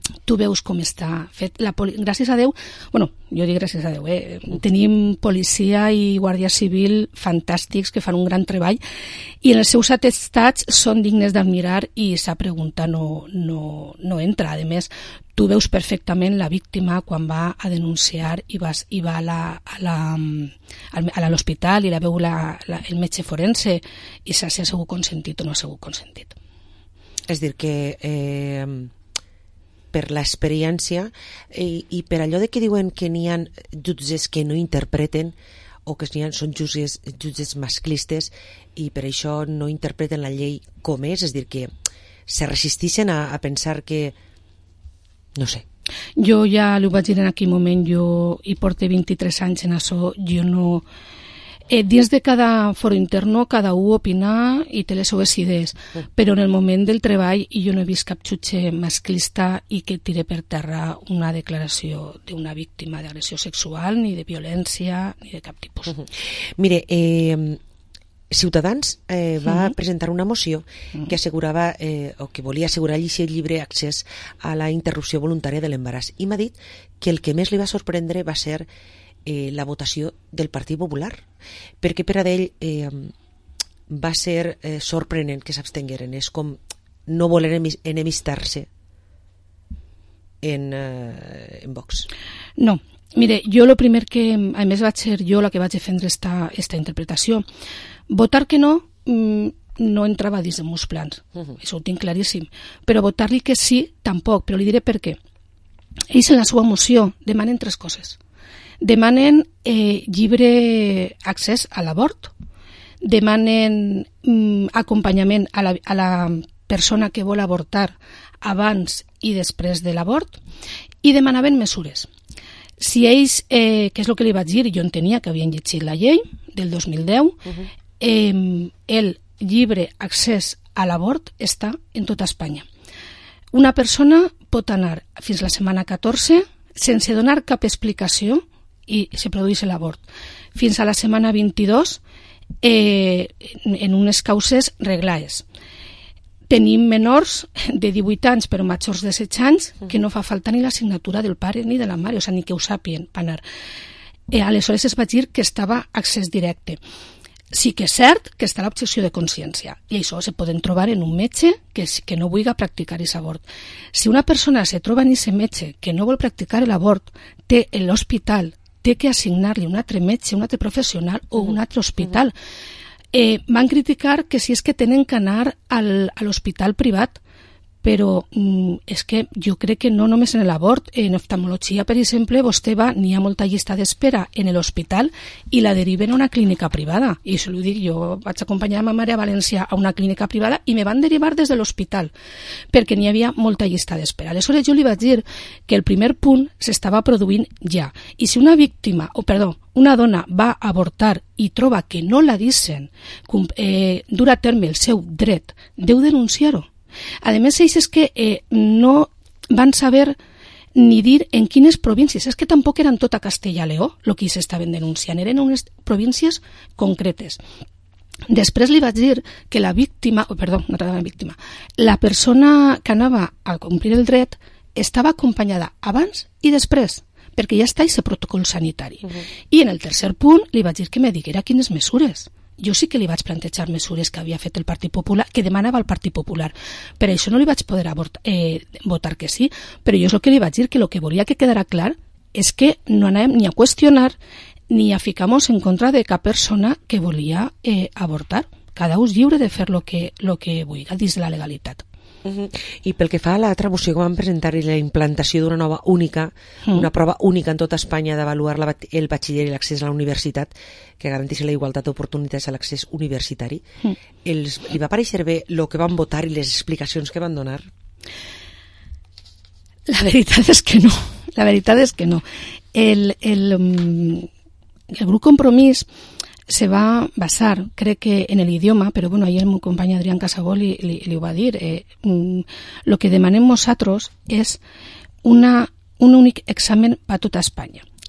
[SPEAKER 13] tu veus com està fet. La poli... Gràcies a Déu, bueno, jo dic gràcies a Déu, eh? Tenim policia i guàrdia civil fantàstics que fan un gran treball i en els seus atestats són dignes d'admirar i sa pregunta no, no, no entra. A més, tu veus perfectament la víctima quan va a denunciar i, vas, i va a la, a la, a l'hospital i la veu la, la, el metge forense i sa si ha sigut consentit o no ha sigut consentit.
[SPEAKER 6] És dir, que eh, per l'experiència i, i per allò de que diuen que n'hi ha jutges que no interpreten o que ha, són jutges, jutges masclistes i per això no interpreten la llei com és, és dir, que se resisteixen a, a pensar que no sé.
[SPEAKER 13] Jo ja li ho vaig dir en aquell moment, jo hi porto vint-i-tres anys en això, jo no... Eh, dins de cada foro interno, cada un opina i té les seves idees, però en el moment del treball jo no he vist cap jutge masclista i que tire per terra una declaració d'una víctima d'agressió sexual, ni de violència, ni de cap tipus.
[SPEAKER 6] Uh-huh. Mire, eh, Ciutadans eh, va uh-huh. presentar una moció uh-huh. que assegurava eh, o que volia assegurar llegir el llibre accés a la interrupció voluntària de l'embaràs i m'ha dit que el que més li va sorprendre va ser Eh, la votació del Partit Popular, perquè per a ell eh, va ser eh, sorprenent que s'abstengueren. És com no voler enemistar-se en, eh, en Vox.
[SPEAKER 13] No, mire, jo el primer que, a més vaig ser jo la que vaig defendre esta, esta interpretació. Votar que no mmm, no entrava dins dels meus plans, uh-huh. això ho tinc claríssim, però votar-li que sí tampoc, però li diré per què. Ells en la seva moció demanen tres coses. Demanen eh, llibre accés a l'abort, demanen mm, acompanyament a la, a la persona que vol avortar abans i després de l'abort i demanaven mesures. Si ells, eh, que és el que li vaig dir, jo entenia que havien llegit la llei del dos mil deu, uh-huh. eh, el llibre accés a l'abort està en tota Espanya. Una persona pot anar fins la setmana catorze sense donar cap explicació i se produeix l'abort. Fins a la setmana vint-i-dos eh, en unes causes reglades. Tenim menors de divuit anys però majors de setze anys que no fa falta ni la signatura del pare ni de la mare, o sigui, ni que ho sàpien per anar. Eh, aleshores es va dir que estava accés directe. Sí que és cert que està l'objecció de consciència i això se poden trobar en un metge que, que no vulgui practicar aquest abort. Si una persona se troba en aquest metge que no vol practicar l'abort, té l'hospital té que assignar-li un altre metge, un altre professional o un altre hospital. Eh, van criticar que si és que tenen que anar al, a l'hospital privat, però mm, és que jo crec que no només en l'abort, en oftalmologia, per exemple, vostè va, n'hi ha molta llista d'espera en l'hospital i la deriven a una clínica privada. I això ho dic, jo vaig acompanyar ma mare a València a una clínica privada i me van derivar des de l'hospital, perquè n'hi havia molta llista d'espera. Aleshores jo li vaig dir que el primer punt s'estava produint ja. I si una víctima, o perdó, una dona va a avortar i troba que no la deixen eh, dur a terme el seu dret, deu denunciar-ho. A més, ells és que eh, no van saber ni dir en quines províncies. És que tampoc eren tot a Castella i Lleó el que s'estaven denunciant, eren unes províncies concretes. Després li vaig dir que la víctima, oh, perdó, no la víctima, la persona que anava a complir el dret estava acompanyada abans i després, perquè ja està aquest protocol sanitari. Uh-huh. I en el tercer punt li vaig dir que me diguera quines mesures. Jo sí que li vaig plantejar mesures que havia fet el Partit Popular, que demanava el Partit Popular. Per això no li vaig poder abort, eh, votar que sí, però jo és el que li vaig dir, que el que volia que quedara clar és que no anàvem ni a qüestionar ni a ficar-nos en contra de cap persona que volia eh, avortar. Cada un és lliure de fer el que, lo que vulgui dins de la legalitat.
[SPEAKER 6] Uh-huh. I pel que fa a l'altra moció que van presentar i la implantació d'una nova única, uh-huh. una prova única en tota Espanya d'avaluar la, el batxiller i l'accés a la universitat que garanteixi la igualtat d'oportunitats a l'accés universitari, uh-huh. els, li va pareixer bé el que van votar i les explicacions que van donar?
[SPEAKER 13] La veritat és que no, la veritat és que no. El, el, el grup Compromís se va basar, crec que en l'idioma, però bueno, ahir el meu company Adrián Casabó li, li, li ho va dir, eh, mm, lo que demanem nosaltres és una, un únic examen per tota Espanya.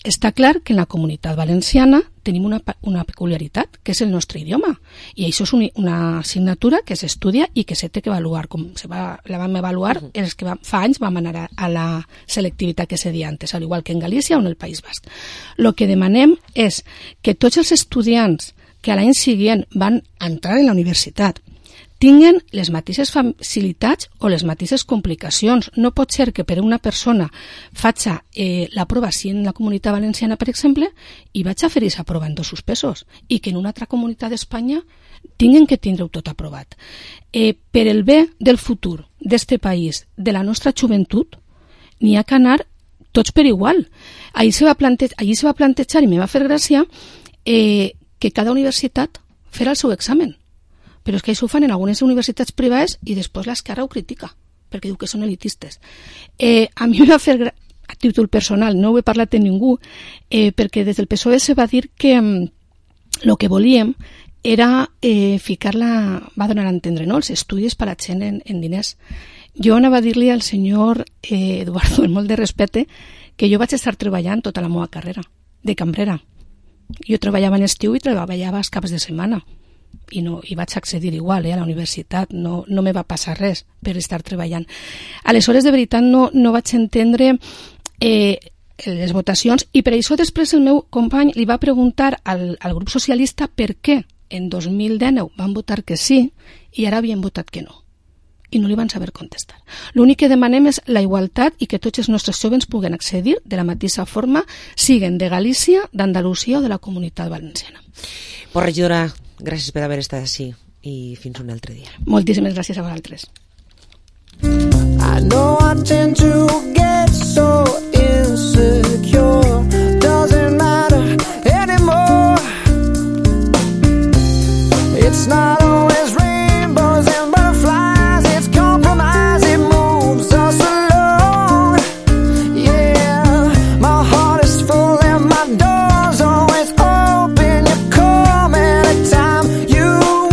[SPEAKER 13] està clar que en la Comunitat Valenciana tenim una, una peculiaritat, que és el nostre idioma, i això és un, una assignatura que s'estudia i que s'ha d'avaluar, com se va, la vam avaluar uh-huh. els que va, fa anys vam anar a, a la selectivitat que se dia antes, al igual que en Galícia o en el País Basc. El que demanem és que tots els estudiants que a l'any següent van entrar en la universitat tinguen les mateixes facilitats o les mateixes complicacions. No pot ser que per una persona faci eh, la prova si en la Comunitat Valenciana, per exemple, i vaig a fer aquesta prova en dos suspesos, i que en una altra comunitat d'Espanya tinguen que tindre-ho tot aprovat. Eh, per el bé del futur d'este país, de la nostra joventut, n'hi ha que anar tots per igual. Allí se va, plante allí se va plantejar, i me va fer gràcia, eh, que cada universitat farà el seu examen. Però és que això ho fan en algunes universitats privades i després l'esquerra ho critica, perquè diu que són elitistes. Eh, a mi em va fer, a títol personal, no ho he parlat amb ningú, eh, perquè des del P S O E se va dir que el mm, que volíem era eh, ficar-la, va donar a entendre, no?, els estudis per a gent en, en diners. Jo anava a dir-li al senyor eh, Eduardo, amb molt de respecte, que jo vaig estar treballant tota la meva carrera, de cambrera. Jo treballava en estiu i treballava els caps de setmana. I, no, i vaig accedir igual eh, a la universitat, no, no me va passar res per estar treballant. Aleshores, de veritat, no, no vaig entendre eh, les votacions, i per això després el meu company li va preguntar al, al grup socialista per què en dos mil dinou van votar que sí i ara havien votat que no. I no li van saber contestar. L'únic que demanem és la igualtat i que tots els nostres jovens puguen accedir de la mateixa forma, siguen de Galícia, d'Andalusia o de la Comunitat Valenciana.
[SPEAKER 6] Pues, regidora, gràcies per haver estat així i fins un altre dia.
[SPEAKER 13] Moltíssimes gràcies a vosaltres.
[SPEAKER 12] I know I tend to get so insecure. Doesn't matter anymore. It's not always rainbows and butterflies. It's compromise. It moves us along. Yeah, my heart is full and my door's always open. You come anytime you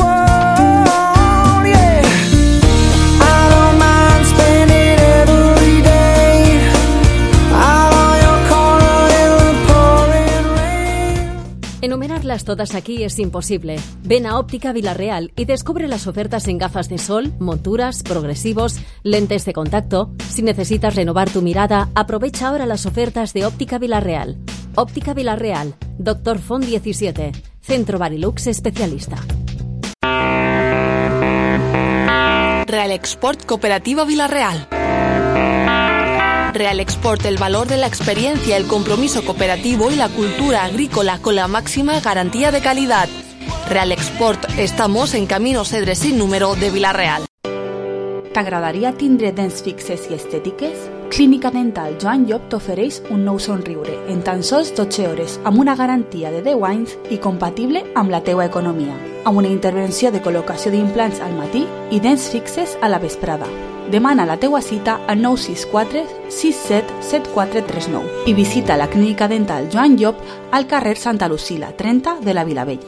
[SPEAKER 12] want. Yeah, I don't mind spending every day out on your corner in the pouring rain.
[SPEAKER 21] Enumerarlas todas aquí es imposible. Ven a Óptica Vilarreal y descubre las ofertas en gafas de sol, monturas, progresivos, lentes de contacto. Si necesitas renovar tu mirada, aprovecha ahora las ofertas de Óptica Vilarreal. Óptica Vilarreal, Doctor Font diecisiete, Centro Barilux Especialista.
[SPEAKER 2] Real Export Cooperativa Vilarreal. Real Export, el valor de la experiencia, el compromiso cooperativo y la cultura agrícola con la máxima garantía de calidad. Real Export, estamos en Camino Cedre sin número de Vilarreal.
[SPEAKER 19] T'agradaria tindre dents fixes i estètiques? Clínica Dental Joan Llop t'ofereix un nou somriure en tan sols dotze hores amb una garantia de deu anys i compatible amb la teua economia, amb una intervenció de col·locació d'implants al matí i dents fixes a la vesprada. Demana la teua cita al nou sis quatre sis set set quatre tres nou i visita la Clínica Dental Joan Llop al carrer Santa Lucila trenta de la Vilavella.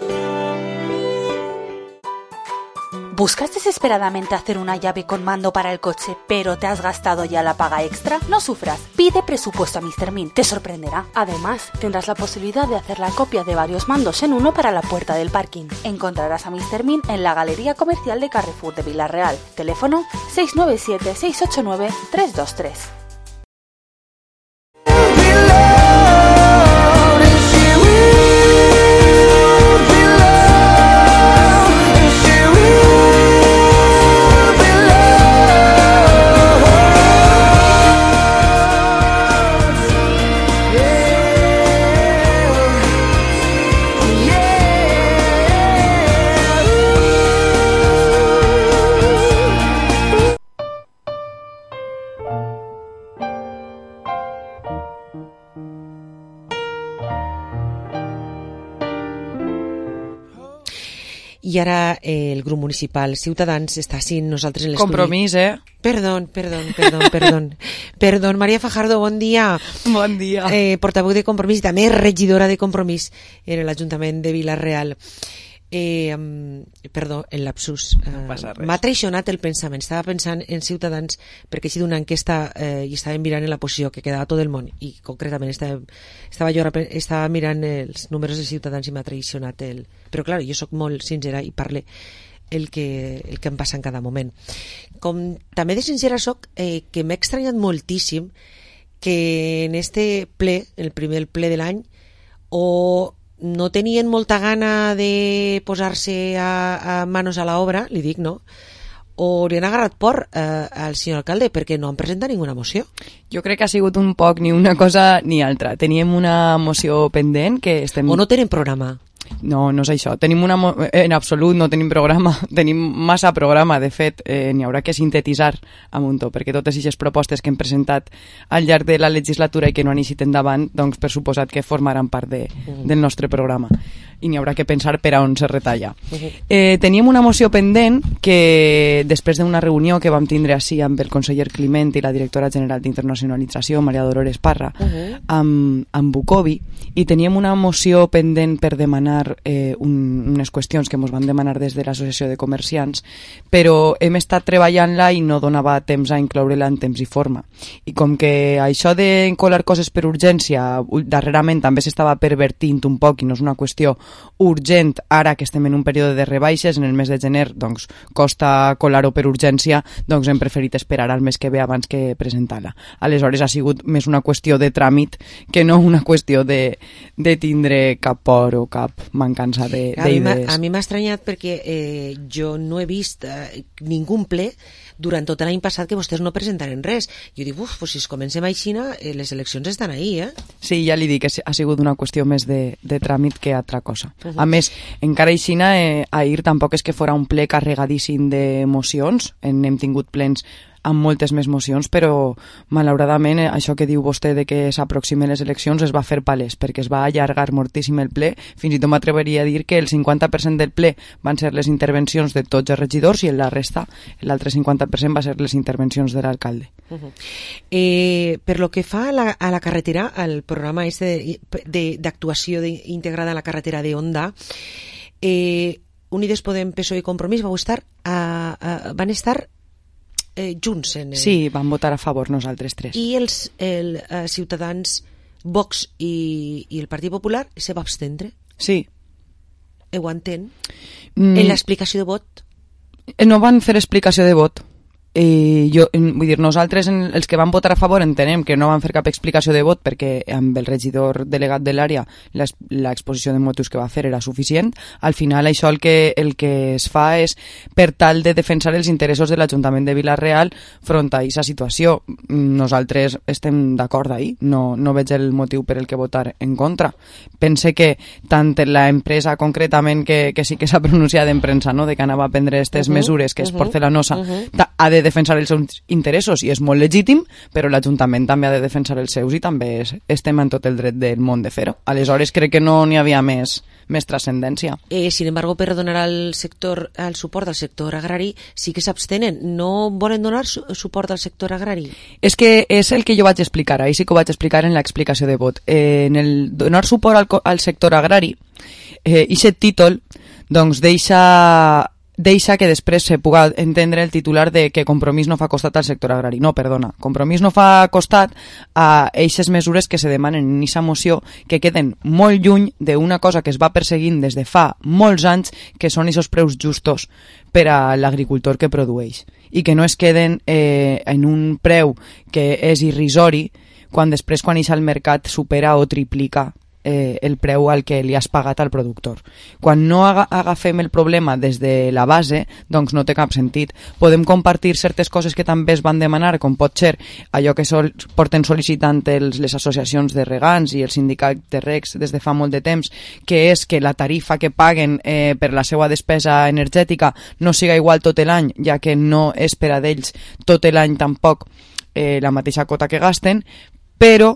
[SPEAKER 2] ¿Buscas desesperadamente hacer una llave con mando para el coche, pero te has gastado ya la paga extra? No sufras, pide presupuesto a míster Min, te sorprenderá. Además, tendrás la posibilidad de hacer la copia de varios mandos en uno para la puerta del parking. Encontrarás a míster Min en la Galería Comercial de Carrefour de Vilarreal. Teléfono seis nueve siete seis ocho nueve tres dos tres.
[SPEAKER 6] I ara eh, el grup municipal Ciutadans està així nosaltres en l'estudi.
[SPEAKER 14] Compromís, eh?
[SPEAKER 6] Perdón, perdón, perdón, perdón. Perdón, María Fajardo, bon dia.
[SPEAKER 14] Bon dia.
[SPEAKER 6] Eh, portaveu de Compromís i també regidora de Compromís en l'Ajuntament de Vilarreal. Eh, perdó, el lapsus.
[SPEAKER 14] No passa res.
[SPEAKER 6] M'ha traicionat el pensament. Estava pensant en Ciutadans perquè he sigut una enquesta eh, i estava mirant en la posició que quedava tot el món i concretament estava, estava jo estava mirant els números de Ciutadans i m'ha traicionat el... Però clar, jo sóc molt sincera i parle el que, el que em passa en cada moment. Com també de sincera soc, eh, que m'he estranyat moltíssim que en este ple, el primer ple de l'any, o no tenien molta gana de posar-se a, a manos a la obra, li dic, no? O li han agarrat por eh, al senyor alcalde perquè no han presentat ninguna moció.
[SPEAKER 14] Jo crec que ha sigut un poc ni una cosa ni altra. Teníem una moció pendent que estem...
[SPEAKER 6] O no tenen programa.
[SPEAKER 14] No, no és això. Tenim una mo... En absolut no tenim programa. Tenim massa programa. De fet, eh, n'hi haurà que sintetitzar a muntó, perquè totes aquestes propostes que hem presentat al llarg de la legislatura i que no han eixit endavant, doncs per suposat que formaran part de, uh-huh. del nostre programa. I n'hi haurà que pensar per a on se retalla. Uh-huh. Eh, teníem una moció pendent que després d'una reunió que vam tindre així amb el conseller Climent i la directora general d'Internacionalització, Maria Dolores Parra, uh-huh. amb, amb Bucovi, i teníem una moció pendent per demanar eh, un, unes qüestions que ens van demanar des de l'Associació de Comerciants, però hem estat treballant-la i no donava temps a incloure-la en temps i forma. I com que això d'encolar coses per urgència darrerament també s'estava pervertint un poc i no és una qüestió urgent, ara que estem en un període de rebaixes, en el mes de gener doncs costa colar-ho per urgència, doncs hem preferit esperar al mes que ve abans que presentar-la. Aleshores ha sigut més una qüestió de tràmit que no una qüestió de, de tindre cap por o cap mancança d'idees.
[SPEAKER 6] A mi m'ha estranyat perquè eh, jo no he vist eh, ningú ple durant tot l'any passat que vostès no presentaren res. Jo dic, uf, pues si es comencem a Xina, eh, les eleccions estan ahí, eh?
[SPEAKER 14] Sí, ja li dic que ha sigut una qüestió més de, de tràmit que altra cosa. Uh-huh. A més, encara a Xina, eh, ahir tampoc és que fora un ple carregadíssim d'emocions, en, hem tingut plens amb moltes més mocions, però malauradament eh, això que diu vostè de que s'aproximen les eleccions es va fer palès, perquè es va allargar moltíssim el ple, fins i tot m'atreveria a dir que el cinquanta per cent del ple van ser les intervencions de tots els regidors i la resta, l'altre cinquanta per cent va ser les intervencions de l'alcalde.
[SPEAKER 6] Uh-huh. Eh, per lo que fa a la, a la carretera, al programa este d'actuació integrada a la carretera de Onda, eh, Unides Podem, P S O E i Compromís vau estar, a, a, van estar Eh, junts en el...
[SPEAKER 14] Sí, van votar a favor nosaltres tres.
[SPEAKER 6] I els el, uh, Ciutadans, Vox i, i el Partit Popular se va abstendre?
[SPEAKER 14] Sí.
[SPEAKER 6] Ho entén?
[SPEAKER 14] Mm.
[SPEAKER 6] En l'explicació de vot?
[SPEAKER 14] No van fer explicació de vot. Eh, jo, vull dir, nosaltres els que van votar a favor entenem que no van fer cap explicació de vot perquè amb el regidor delegat de l'àrea l'exposició de motius que va fer era suficient. Al final això el que, el que es fa és per tal de defensar els interessos de l'Ajuntament de Vila-real front a aquesta situació. Nosaltres estem d'acord ahí, no, no veig el motiu per el que votar en contra. Pense que tant l'empresa concretament que, que sí que s'ha pronunciat en premsa, no?, de que anava a prendre aquestes uh-huh, mesures, que és uh-huh, Porcelanosa, uh-huh, ha de defensar els seus interessos i és molt legítim, però l'Ajuntament també ha de defensar els seus i també és, estem en tot el dret del món de fer-ho. Aleshores crec que no n'hi havia més, més transcendència.
[SPEAKER 6] Eh, sin embargo, per donar al sector, al suport al sector agrari sí que s'abstenen. No volen donar su suport al sector agrari?
[SPEAKER 14] És que és el que jo vaig explicar, ahir sí que ho vaig explicar en l'explicació de vot. Eh, en el donar suport al, al sector agrari, eh, aquest títol doncs deixa deixa que després se puga entendre el titular de que Compromís no fa costat al sector agrari. No, perdona, Compromís no fa costat a eixes mesures que se demanen en aquesta moció que queden molt lluny d'una cosa que es va perseguint des de fa molts anys, que són aquests preus justos per a l'agricultor que produeix i que no es queden eh, en un preu que és irrisori quan després quan ix al mercat supera o triplica Eh, el preu al que li has pagat al productor. Quan no aga agafem el problema des de la base, doncs no té cap sentit. Podem compartir certes coses que també es van demanar, com pot ser allò que sol porten sol·licitant els, les associacions de regants i el sindicat de regs des de fa molt de temps, que és que la tarifa que paguen eh, per la seva despesa energètica no siga igual tot l'any, ja que no és per a d'ells tot l'any tampoc eh, la mateixa quota que gasten, però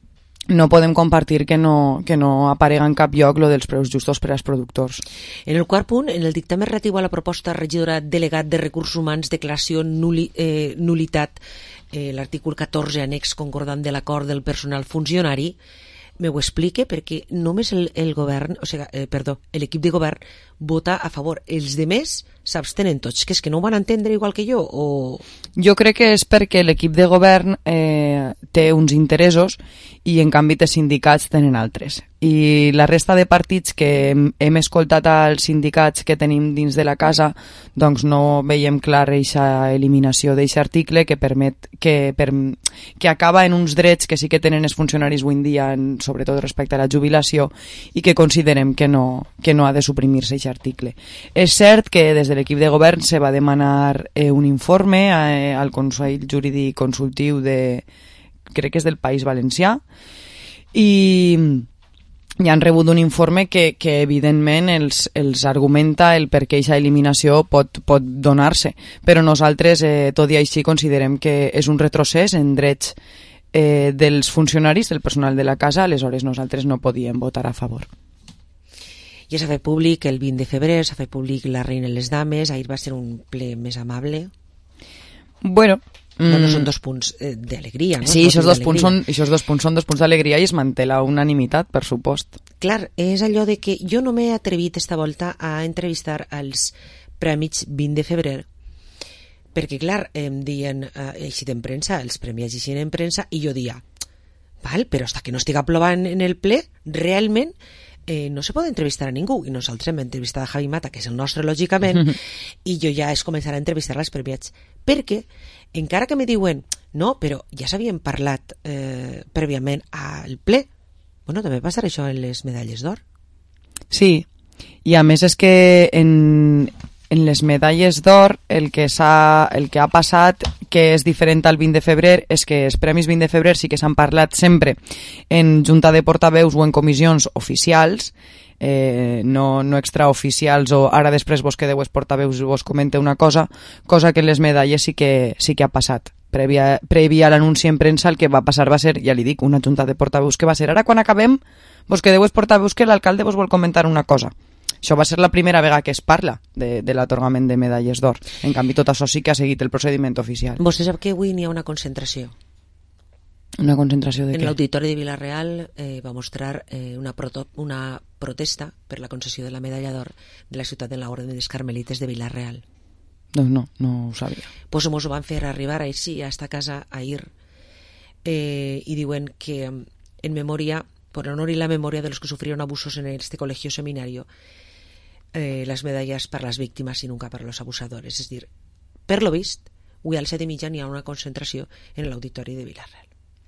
[SPEAKER 14] no podem compartir que no, que no aparega en cap lloc lo dels preus justos per als productors.
[SPEAKER 6] En el quart punt, en el dictamen relatiu a la proposta regidora delegat de Recursos Humans, declaració nul·li, eh, nulitat, eh, l'artícul catorze, annex concordant de l'acord del personal funcionari, me ho explique, perquè només el, el govern, o sigui, eh, perdó, l'equip de govern vota a favor. Els demés s'abstenen tots, que és que no ho van entendre igual que jo, o...
[SPEAKER 14] Jo crec que és perquè l'equip de govern eh, té uns interessos i en canvi els sindicats tenen altres. I la resta de partits que hem, hem escoltat als sindicats que tenim dins de la casa, doncs no veiem clar aquesta eliminació d'aquest article que permet que, per, que acaba en uns drets que sí que tenen els funcionaris avui en dia, en, sobretot respecte a la jubilació, i que considerem que no, que no ha de suprimir-se aquest article. És cert que des de l'equip de govern se va demanar eh, un informe eh, al Consell Jurídic Consultiu de, crec que és del País Valencià, i i han rebut un informe que, que evidentment els, els argumenta el per què aquesta eliminació pot, pot donar-se, però nosaltres eh, tot i així considerem que és un retrocés en drets eh, dels funcionaris, del personal de la casa, aleshores nosaltres no podíem votar a favor.
[SPEAKER 6] Ja s'ha fet públic el vint de febrer, s'ha fet públic la Reina i les Dames, ahir va ser un ple més amable.
[SPEAKER 14] Bueno...
[SPEAKER 6] Bueno, són dos punts eh, d'alegria, no?
[SPEAKER 14] Sí, aquests dos, punts són, aquests dos punts són dos punts d'alegria i es manté la unanimitat, per supost.
[SPEAKER 6] Clar, és allò de que jo no m'he atrevit esta volta a entrevistar els Prèmits vint de febrer, perquè, clar, em diuen, eh, eixit en premsa, els premis eixit en premsa, i jo dia, val, però hasta que no estiga plovant en el ple, realment eh, no se pot entrevistar a ningú, i nosaltres hem entrevistat a Javi Mata, que és el nostre, lògicament, i jo ja és començar a entrevistar els premiats, perquè encara que me diuen, no, però ja s'havien parlat eh, prèviament al ple, bueno, també passarà això en les medalles d'or.
[SPEAKER 14] Sí, i a més és que en, en les medalles d'or el que s'ha, el que ha passat, que és diferent al vint de febrer, és que els Premis vint de febrer sí que s'han parlat sempre en junta de portaveus o en comissions oficials, Eh, no, no extraoficials o ara després vos quedeu els portaveus i vos comente una cosa, cosa que en les medalles sí que, sí que ha passat. Prèvia, prèvia a l'anunci en premsa el que va passar va ser, ja li dic, una junta de portaveus que va ser ara quan acabem vos quedeu els portaveus que l'alcalde vos vol comentar una cosa. Això va ser la primera vegada que es parla de, de l'atorgament de medalles d'or. En canvi tot això sí que ha seguit el procediment oficial.
[SPEAKER 6] Vostè sap que avui n'hi ha una concentració?
[SPEAKER 14] Una concentració de
[SPEAKER 6] en
[SPEAKER 14] què?
[SPEAKER 6] En l'Auditori de Vila-real eh, va mostrar eh, una, proto, una protesta per la concessió de la medalla d'or de la ciutat de l'Orde dels Carmelites de Vila-real.
[SPEAKER 14] Doncs no, no ho sabia.
[SPEAKER 6] Pues mos ho van fer arribar així a esta casa ahir eh, i diuen que en memòria, por honor y la memoria de los que sufrieron abusos en este colegio seminario, eh, las medallas para las víctimas y nunca para los abusadores. És dir, per lo vist, avui al set i mitja n'hi ha una concentració en l'Auditori de Vila-real.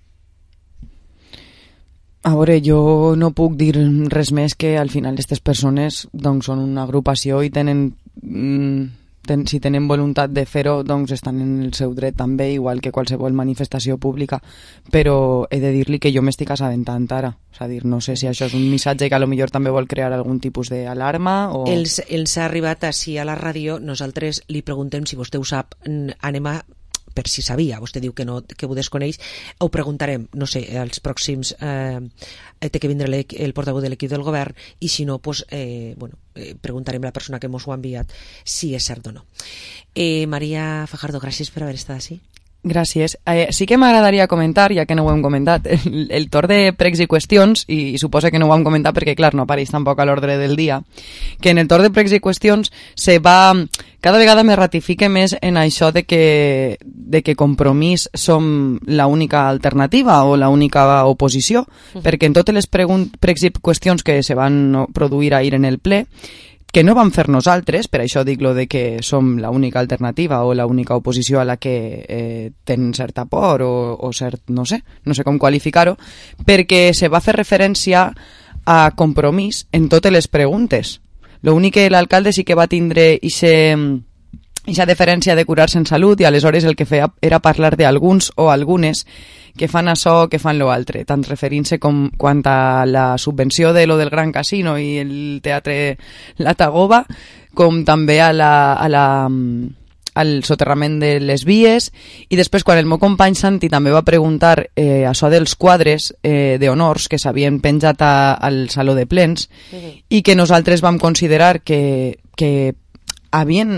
[SPEAKER 14] A veure, jo no puc dir res més que al final aquestes persones doncs, són una agrupació i tenen, ten, si tenen voluntat de fer-ho, doncs estan en el seu dret també, igual que qualsevol manifestació pública, però he de dir-li que jo m'estic assabentant ara. És a dir, no sé si això és un missatge que a lo millor també vol crear algun tipus d'alarma o...
[SPEAKER 6] Els, els ha arribat així a la ràdio, nosaltres li preguntem si vostè ho sap, anem a per si sabia, vostè diu que no, que ho desconeix, ho preguntarem, no sé, als pròxims eh, té que vindre el portaveu de l'equip del govern i si no, pues, eh, bueno, eh, preguntarem a la persona que ens ho ha enviat si és cert o no. Eh, Maria Fajardo, gràcies per haver estat així.
[SPEAKER 14] Gràcies. Eh, sí que m'agradaria comentar, ja que no ho hem comentat, el, el torn de pregs i qüestions, i, i suposa que no ho hem comentat perquè, clar, no apareix tampoc a l'ordre del dia, que en el torn de pregs i qüestions se va... Cada vegada me ratifique més en això de que, de que Compromís som l'única alternativa o l'única oposició, uh-huh. perquè en totes les pregs i qüestions que se van produir ahir en el ple, que no vam fer nosaltres, per això dic lo de que som l'única alternativa o l'única oposició a la que eh, tenen certa por o, o cert, no sé, no sé com qualificar-ho, perquè se va fer referència a Compromís en totes les preguntes. L'únic que l'alcalde sí que va tindre aquesta deferència de curar-se en salut i aleshores el que feia era parlar d'alguns o algunes que fan això, que fan lo altre, tant referint-se com quant a la subvenció de lo del Gran Casino i el Teatre La Tagoba, com també a la, a la, al soterrament de les vies, i després quan el meu company Santi també va preguntar eh, això dels quadres eh, d'honors que s'havien penjat a, al Saló de Plens, uh-huh. i que nosaltres vam considerar que, que havien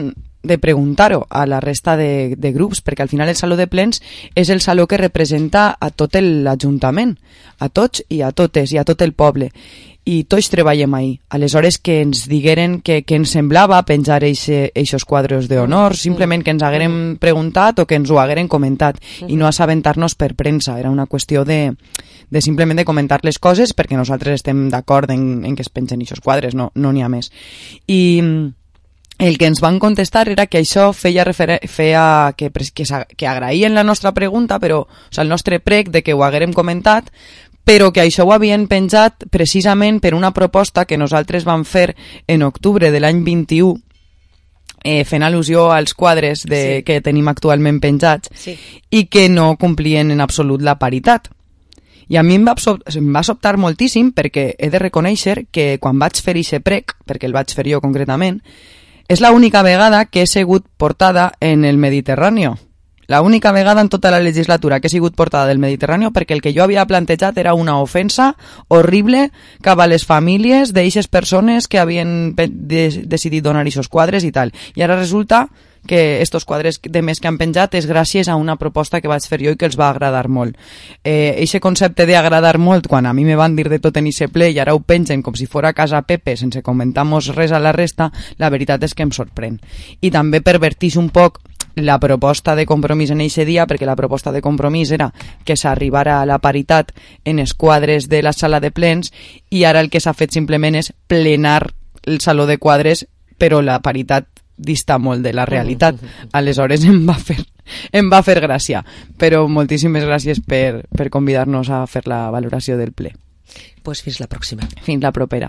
[SPEAKER 14] de preguntar-ho a la resta de, de grups, perquè al final el Saló de Plens és el saló que representa a tot l'Ajuntament, a tots i a totes i a tot el poble, i tots treballem ahí. Aleshores que ens digueren que, que ens semblava penjar eixos quadros d'honor, simplement que ens hagueren preguntat o que ens ho hagueren comentat i no assabentar-nos per premsa. Era una qüestió de, de simplement de comentar les coses perquè nosaltres estem d'acord en, en que es pengen eixos quadres, no no n'hi ha més. I el que ens van contestar era que això feia, feia que, que, que agraïen la nostra pregunta, però, o sigui, el nostre prec de que ho haguérem comentat, però que això ho havien penjat precisament per una proposta que nosaltres vam fer en octubre de l'any vint-i-u, eh, fent al·lusió als quadres de, sí. que tenim actualment penjats, sí. i que no complien en absolut la paritat. I a mi em va, em va sobtar moltíssim perquè he de reconèixer que quan vaig fer ixe prec, perquè el vaig fer jo concretament, és l'única vegada que he sigut portada en el Mediterrani. La única vegada en tota la legislatura que he sigut portada del Mediterrani, perquè el que jo havia plantejat era una ofensa horrible cap a les famílies d'eixes persones que havien de decidit donar aquests quadres i tal. I ara resulta que estos quadres de més que han penjat és gràcies a una proposta que vaig fer jo i que els va agradar molt. Eh, eixe concepte d'agradar molt, quan a mi me van dir de tot en eixe ple i ara ho pengen com si fora casa Pepe sense comentar-nos res a la resta, la veritat és que em sorprèn. I també pervertix un poc la proposta de Compromís en eixe dia, perquè la proposta de Compromís era que s'arribara a la paritat en els quadres de la sala de plens i ara el que s'ha fet simplement és plenar el saló de quadres, però la paritat dista molt de la realitat. Aleshores em va fer, em va fer gràcia, però moltíssimes gràcies per, per convidar-nos a fer la valoració del ple.
[SPEAKER 6] Pues fins la pròxima.
[SPEAKER 14] Fins la propera.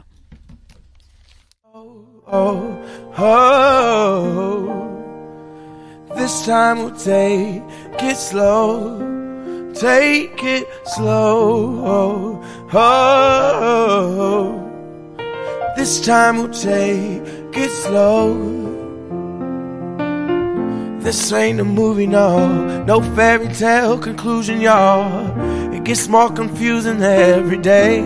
[SPEAKER 10] Oh, oh, this time we'll take it slow, take it slow, oh, oh, this time we'll take it slow. This ain't a movie, no, no fairy tale conclusion, y'all. It gets more confusing every day.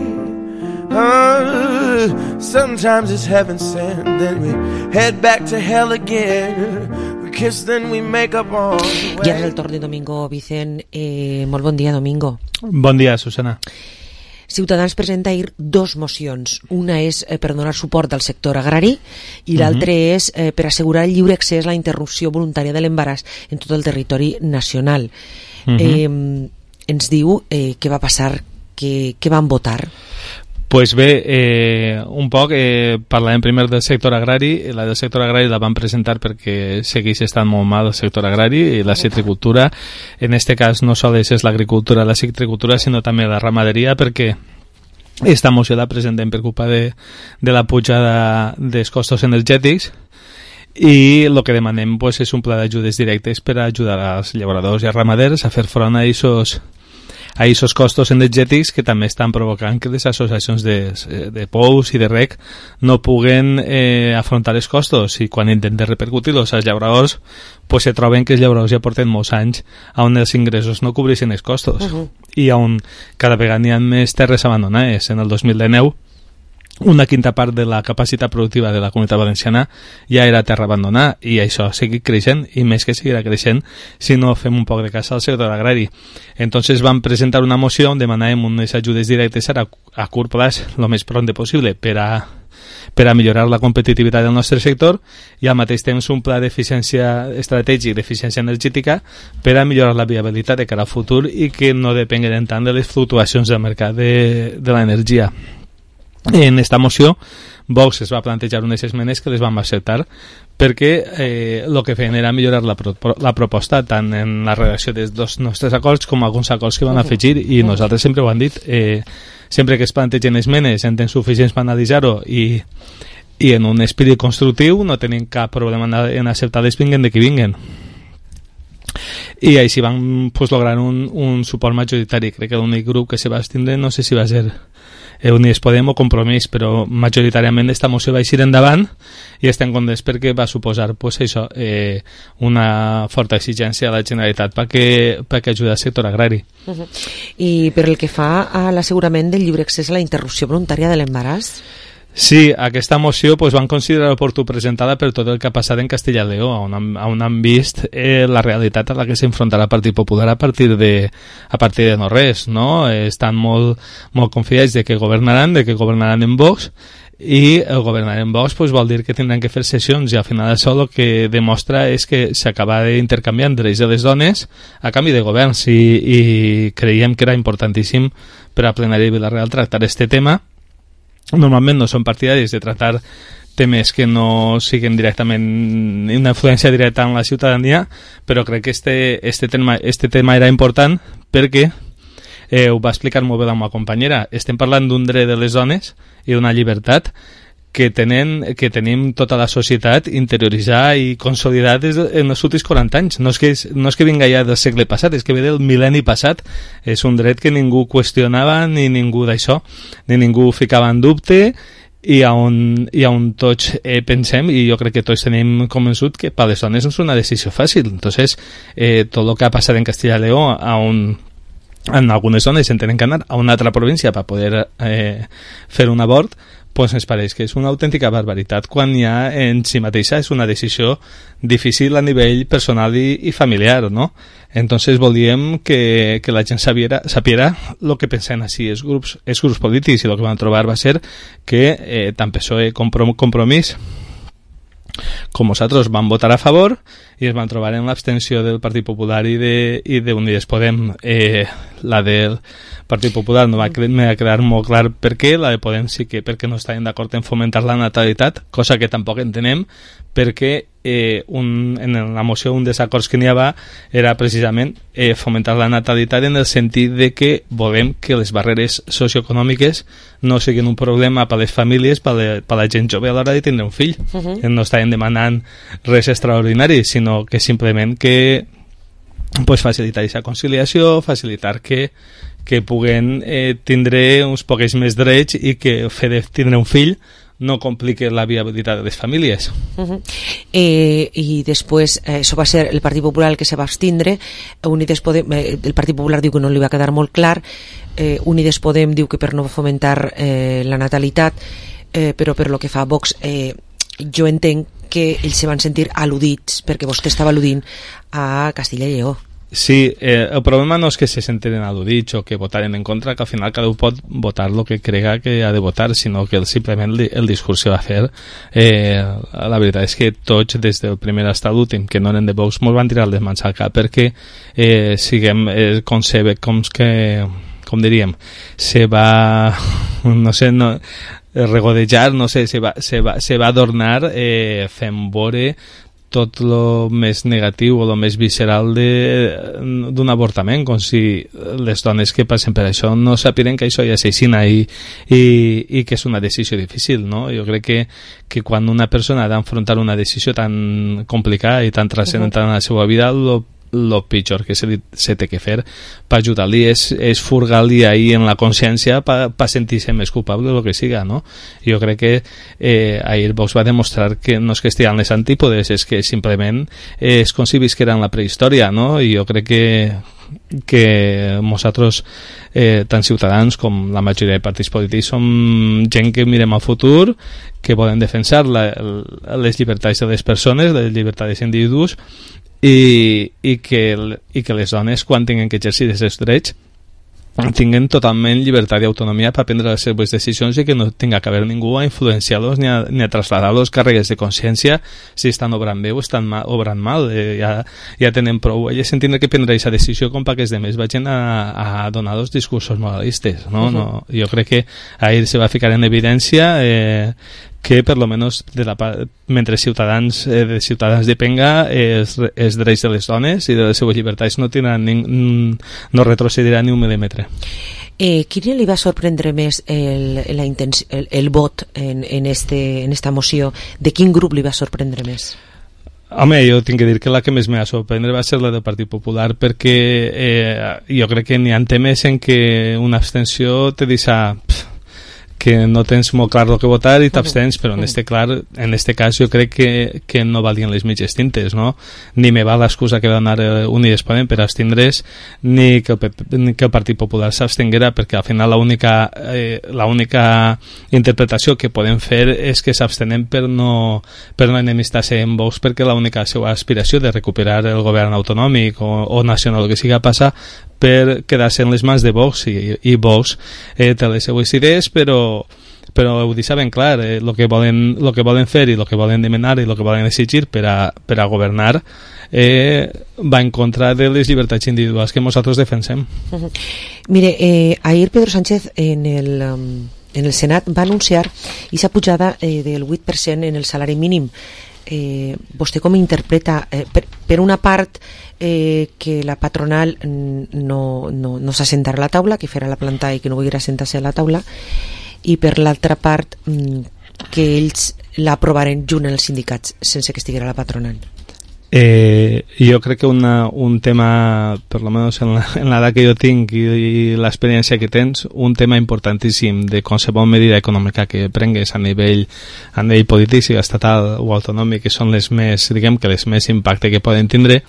[SPEAKER 10] Uh, sometimes it's heaven sent, then we head back to hell again. We kiss, then we make up on the way.
[SPEAKER 6] I ara és el torn de Domingo Vicent. Eh, molt bon dia, Domingo.
[SPEAKER 15] Bon dia, Susana.
[SPEAKER 6] Ciutadans presenta ahir dos mocions. Una és eh, per donar suport al sector agrari i l'altra uh-huh. és eh, per assegurar el lliure accés a la interrupció voluntària de l'embaràs en tot el territori nacional. Uh-huh. Eh, ens diu eh, què va passar, què, què van votar?
[SPEAKER 15] Pues bé, eh, un poc eh, parlarem primer del sector agrari. La del sector agrari la vam presentar perquè segueix estant molt mal el sector agrari i la citricultura. En este cas no sols és l'agricultura, la citricultura, sinó també la ramaderia, perquè esta moció la presentem per culpa de, de la pujada dels costos energètics i el que demanem pues, és un pla d'ajudes directes per ajudar als llauradors i als ramaders a fer front a aquests a aquests costos energètics que també estan provocant que les associacions de, de pous i de rec no puguen eh, afrontar els costos, i quan intenten repercutir-los als llauradors pues se troben que els llauradors ja porten molts anys on els ingressos no cobreixen els costos uh-huh. i on cada vegada n'hi ha més terres abandonades. En el dos mil dinou una quinta part de la capacitat productiva de la Comunitat Valenciana ja era terra abandonada, i això ha seguit creixent, i més que seguirà creixent si no fem un poc de cas al sector agrari. Entonces vam presentar una moció on demanàvem unes ajudes directes a, a curt plaç, el més pront possible, per a, per a millorar la competitivitat del nostre sector, i al mateix temps un pla d'eficiència estratègic d'eficiència energètica per a millorar la viabilitat de cara al futur i que no depenguem tant de les fluctuacions del mercat de, de l'energia. En esta moció Vox es va plantejar unes esmenes que les vam acceptar perquè eh, el que feien era millorar la, pro la proposta tant en la redacció dels dos nostres acords com alguns acords que van afegir, i nosaltres sempre ho han dit, eh, sempre que es plantegen esmenes en temps suficients per analitzar-ho i, i en un espírit constructiu no tenim cap problema en acceptar-les vinguen de qui vinguen, i així van pues, lograr un, un suport majoritari. Crec que l'únic grup que se va abstindre no sé si va ser Unides Podem o Compromís, però majoritàriament esta moció va eixir endavant i estem contents perquè va suposar pues, això, eh, una forta exigència a la Generalitat perquè, perquè ajudi al sector agrari.
[SPEAKER 6] Uh-huh. I per el que fa a l'assegurament del lliure accés a la interrupció voluntària de l'embaràs?
[SPEAKER 15] Sí, aquesta moció pues, van considerar oportú presentada per tot el que ha passat en Castilla i Lleó, on, han, on han vist eh, la realitat a la que s'enfrontarà el Partit Popular a partir de, a partir de no res, no? Eh, estan molt, molt confiats de que governaran, de que governaran en Vox, i el governar en Vox pues, vol dir que tindran que fer sessions, i al final això el que demostra és que s'acaba d'intercanviar drets de les dones a canvi de governs, i, i creiem que era importantíssim per a plenari de Vila-real tractar este tema. Normalment no són partidaris de tractar temes que no siguin directament una influència directa en la ciutadania, però crec que este, este, tema, este tema era important perquè eh, ho va explicar molt bé la meva companyera. Estem parlant d'un dret de les dones i d'una llibertat que, tenen, que tenim tota la societat interioritzada i consolidada des de, en els últims quaranta anys. No és, que, no és que vinga ja del segle passat, és que ve del mil·lenni passat. És un dret que ningú qüestionava, ni ningú d'això, ni ningú ficava en dubte, i on, i on tots eh, pensem, i jo crec que tots tenim convençut que per les dones no és una decisió fàcil. Entonces, eh, tot el que ha passat en Castilla i Lleó, on en algunes zones se tenen que anar a una altra província per poder eh, fer un abort, pues ens pareix que és una autèntica barbaritat quan ja en si mateixa és una decisió difícil a nivell personal i, i familiar, no? Entonces volíem que, que la gent sabiera, sapiera el que pensen així els grups, els grups polítics, i el que van trobar va ser que eh, tant P S O E com Compromís com nosaltres van votar a favor, i es van trobar en l'abstenció del Partit Popular i de, i de Unides Podem. Eh, la del Partit Popular no va, me va quedar molt clar per què, la de Podem sí que perquè no estaven d'acord en fomentar la natalitat, cosa que tampoc entenem, perquè eh, un, en la moció un dels acords que n'hi havia era precisament eh, fomentar la natalitat en el sentit de que volem que les barreres socioeconòmiques no siguin un problema per a les famílies, per a la, per a la gent jove a l'hora de tindre un fill. Uh-huh. No estaven demanant res extraordinari, sinó que simplement que pues, facilitar aquesta conciliació, facilitar que, que puguen eh, tindre uns poquets més drets, i que el fet de tindre un fill no complique la viabilitat de les famílies.
[SPEAKER 6] Uh-huh. eh, I després, eh, això va ser el Partit Popular el que se va abstindre. Unides Podem, eh, el Partit Popular diu que no li va quedar molt clar, eh, Unides Podem diu que per no fomentar eh, la natalitat, eh, però per lo que fa a Vox, eh, jo entenc que ells se van sentir al·ludits perquè vostè estava al·ludint a Castilla i Lleó.
[SPEAKER 15] Sí, eh, el problema no és que se senten al·ludits o que votaren en contra, que al final cada un pot votar el que crega que ha de votar, sinó que simplement el discurs que va fer, eh, la veritat és que tots, des del primer fins a l'últim, que no eren de Vox, molt van tirar les mans al cap, perquè eh, siguem, eh, com, se, com que, com diríem, se va, no sé, no, regodejar, no sé, se va, se va, se va adornar eh, fent vore tot lo més negatiu o lo més visceral d'un avortament, com si les dones que passen per això no sapien que això ja s'aixina i, i, i que és una decisió difícil, no? Jo crec que, que quan una persona ha d'enfrontar una decisió tan complicada i tan transcendental en la seva vida, lo el pitjor que se, li, se té que fer per ajudar-li és, és furgar-li ahir en la consciència per pa sentir-se més culpable o el que siga, no? Jo crec que eh, ahir Vox va demostrar que no és que estiguin les antípodes, és que simplement eh, és com si visqueren la prehistòria, no? I jo crec que que nosaltres, eh, tant ciutadans com la majoria de partits polítics, som gent que mirem al futur, que volen defensar la, les llibertats de les persones, les llibertats dels individus, i, i, que, i que les dones, quan tinguin que exercir aquests drets, tinguin totalment llibertat i autonomia per prendre les seves decisions, i que no tinga que haver ningú a influenciar-los ni a, ni a trasladar-los càrregues de consciència si estan obrant bé o estan mal, obrant mal. Eh, ja, ja tenen prou elles en tindre que prendre aquesta decisió com perquè els demés vagin a, a donar els discursos moralistes, no? Uh-huh. No, jo crec que ahir se va ficar en evidència eh, que per lo menos de la, mentre ciutadans eh, de ciutadans depenga eh, els, els drets de les dones i de les seves llibertats no tindran ni, no retrocedirà ni un mil·límetre.
[SPEAKER 6] Eh, quin li va sorprendre més el, la intenció, el, el vot en, en, este, en esta moció? De quin grup li va sorprendre més?
[SPEAKER 15] Home, jo tinc que dir que la que més me va sorprendre va ser la del Partit Popular, perquè eh, jo crec que n'hi ha temes en què una abstenció te deixa pff, que no tens molt clar el que votar i t'abstens, però en este, clar, en este cas jo crec que, que no valien les mitges tintes, no? Ni me va l'excusa que va anar Unides Podem per abstindre's, ni que el, ni que el Partit Popular s'abstenguera, perquè al final l'única eh, l'única interpretació que podem fer és que s'abstenem per no, per no enemistar-se amb Vox, perquè l'única seva aspiració de recuperar el govern autonòmic o, o nacional, el que siga, passa per quedar-se en les mans de Vox, i, i Vox eh, té les seues idees, però però ho deixa ben clar, el eh, que, volen, lo que volen fer i el que volen demanar i el que volen exigir per a, per a governar eh, va en contra de les llibertats individuals que nosaltres defensem.
[SPEAKER 6] Uh-huh. Mire, eh, ahir Pedro Sánchez en el, um, en el Senat va anunciar aquesta pujada eh, del vuit per cent en el salari mínim. Eh, vostè com interpreta eh, per, per una part eh, que la patronal no, no, no s'assentarà a la taula, que farà la planta i que no volguera assentar-se a la taula, i per l'altra part que ells l'aprovaren junt als sindicats sense que estiguera la patronal?
[SPEAKER 15] Eh, jo crec que una, un tema, per lo menos en l'edat que jo tinc i, i l'experiència que tens, un tema importantíssim de qualsevol medida econòmica que prengues a nivell, a nivell polític, sigui estatal o autonòmic, que són les més, diguem que les més impacte que poden tindre,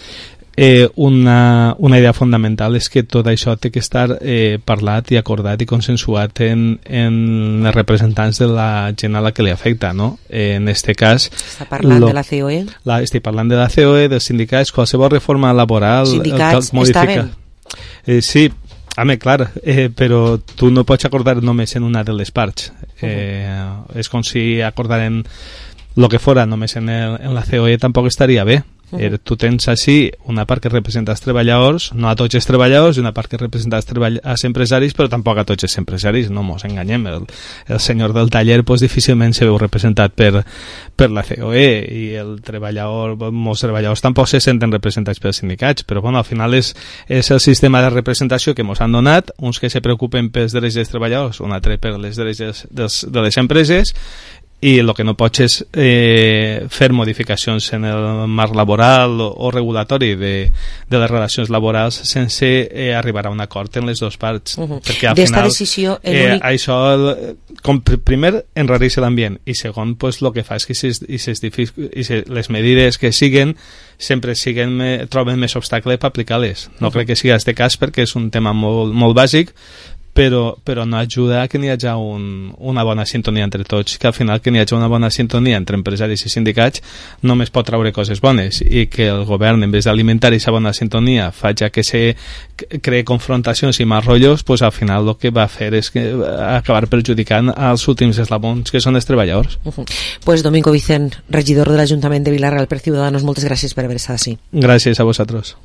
[SPEAKER 15] Eh, una, una idea fundamental és que tot això té que estar eh, parlat i acordat i consensuat en, en els representants de la gent a la que li afecta, no? Eh, en este cas...
[SPEAKER 6] Està parlant lo, de la C O E?
[SPEAKER 15] La, estic parlant de la C O E, dels sindicats, qualsevol reforma laboral...
[SPEAKER 6] Sindicats, està bé?
[SPEAKER 15] Eh, sí, home, clar, eh, però tu no pots acordar només en una de les parts. Eh, uh-huh. És com si acordaren el que fora només en, el, en la C O E, tampoc estaria bé. Eh, tu tens així una part que representa els treballadors, no a tots els treballadors, i una part que representa els, treball els empresaris, però tampoc a tots els empresaris, no mos enganyem. El, el senyor del taller pues, difícilment se veu representat per, per la C O E, i el treballador, molts treballadors tampoc se senten representats pels sindicats, però bueno, al final és, és el sistema de representació que mos han donat, uns que se preocupen pels drets dels treballadors, un altre per les drets dels, de les empreses, i el que no pots és eh, fer modificacions en el marc laboral o, o regulatori de, de les relacions laborals sense eh, arribar a un acord en les dues parts.
[SPEAKER 6] Uh-huh.
[SPEAKER 15] Perquè al
[SPEAKER 6] D'esta
[SPEAKER 15] final
[SPEAKER 6] decisió,
[SPEAKER 15] eh, això com, primer enrareix l'ambient i segon pues, el que fa és que si, i si i si les medides que siguen sempre siguen, troben més obstacle per aplicar-les. No uh-huh. crec que sigui aquest cas perquè és un tema molt, molt bàsic, però, però no ajuda a que n'hi hagi un, una bona sintonia entre tots, que al final que n'hi hagi una bona sintonia entre empresaris i sindicats només pot traure coses bones, i que el govern, en vez d'alimentar aquesta bona sintonia, faci que se cree confrontacions i més rotllos, pues al final el que va fer és que acabar perjudicant als últims eslabons, que són els treballadors.
[SPEAKER 6] Uh-huh. Pues Domingo Vicent, regidor de l'Ajuntament de Vila-real per Ciudadanos, moltes gràcies per haver estat així.
[SPEAKER 15] Gràcies a vosaltres.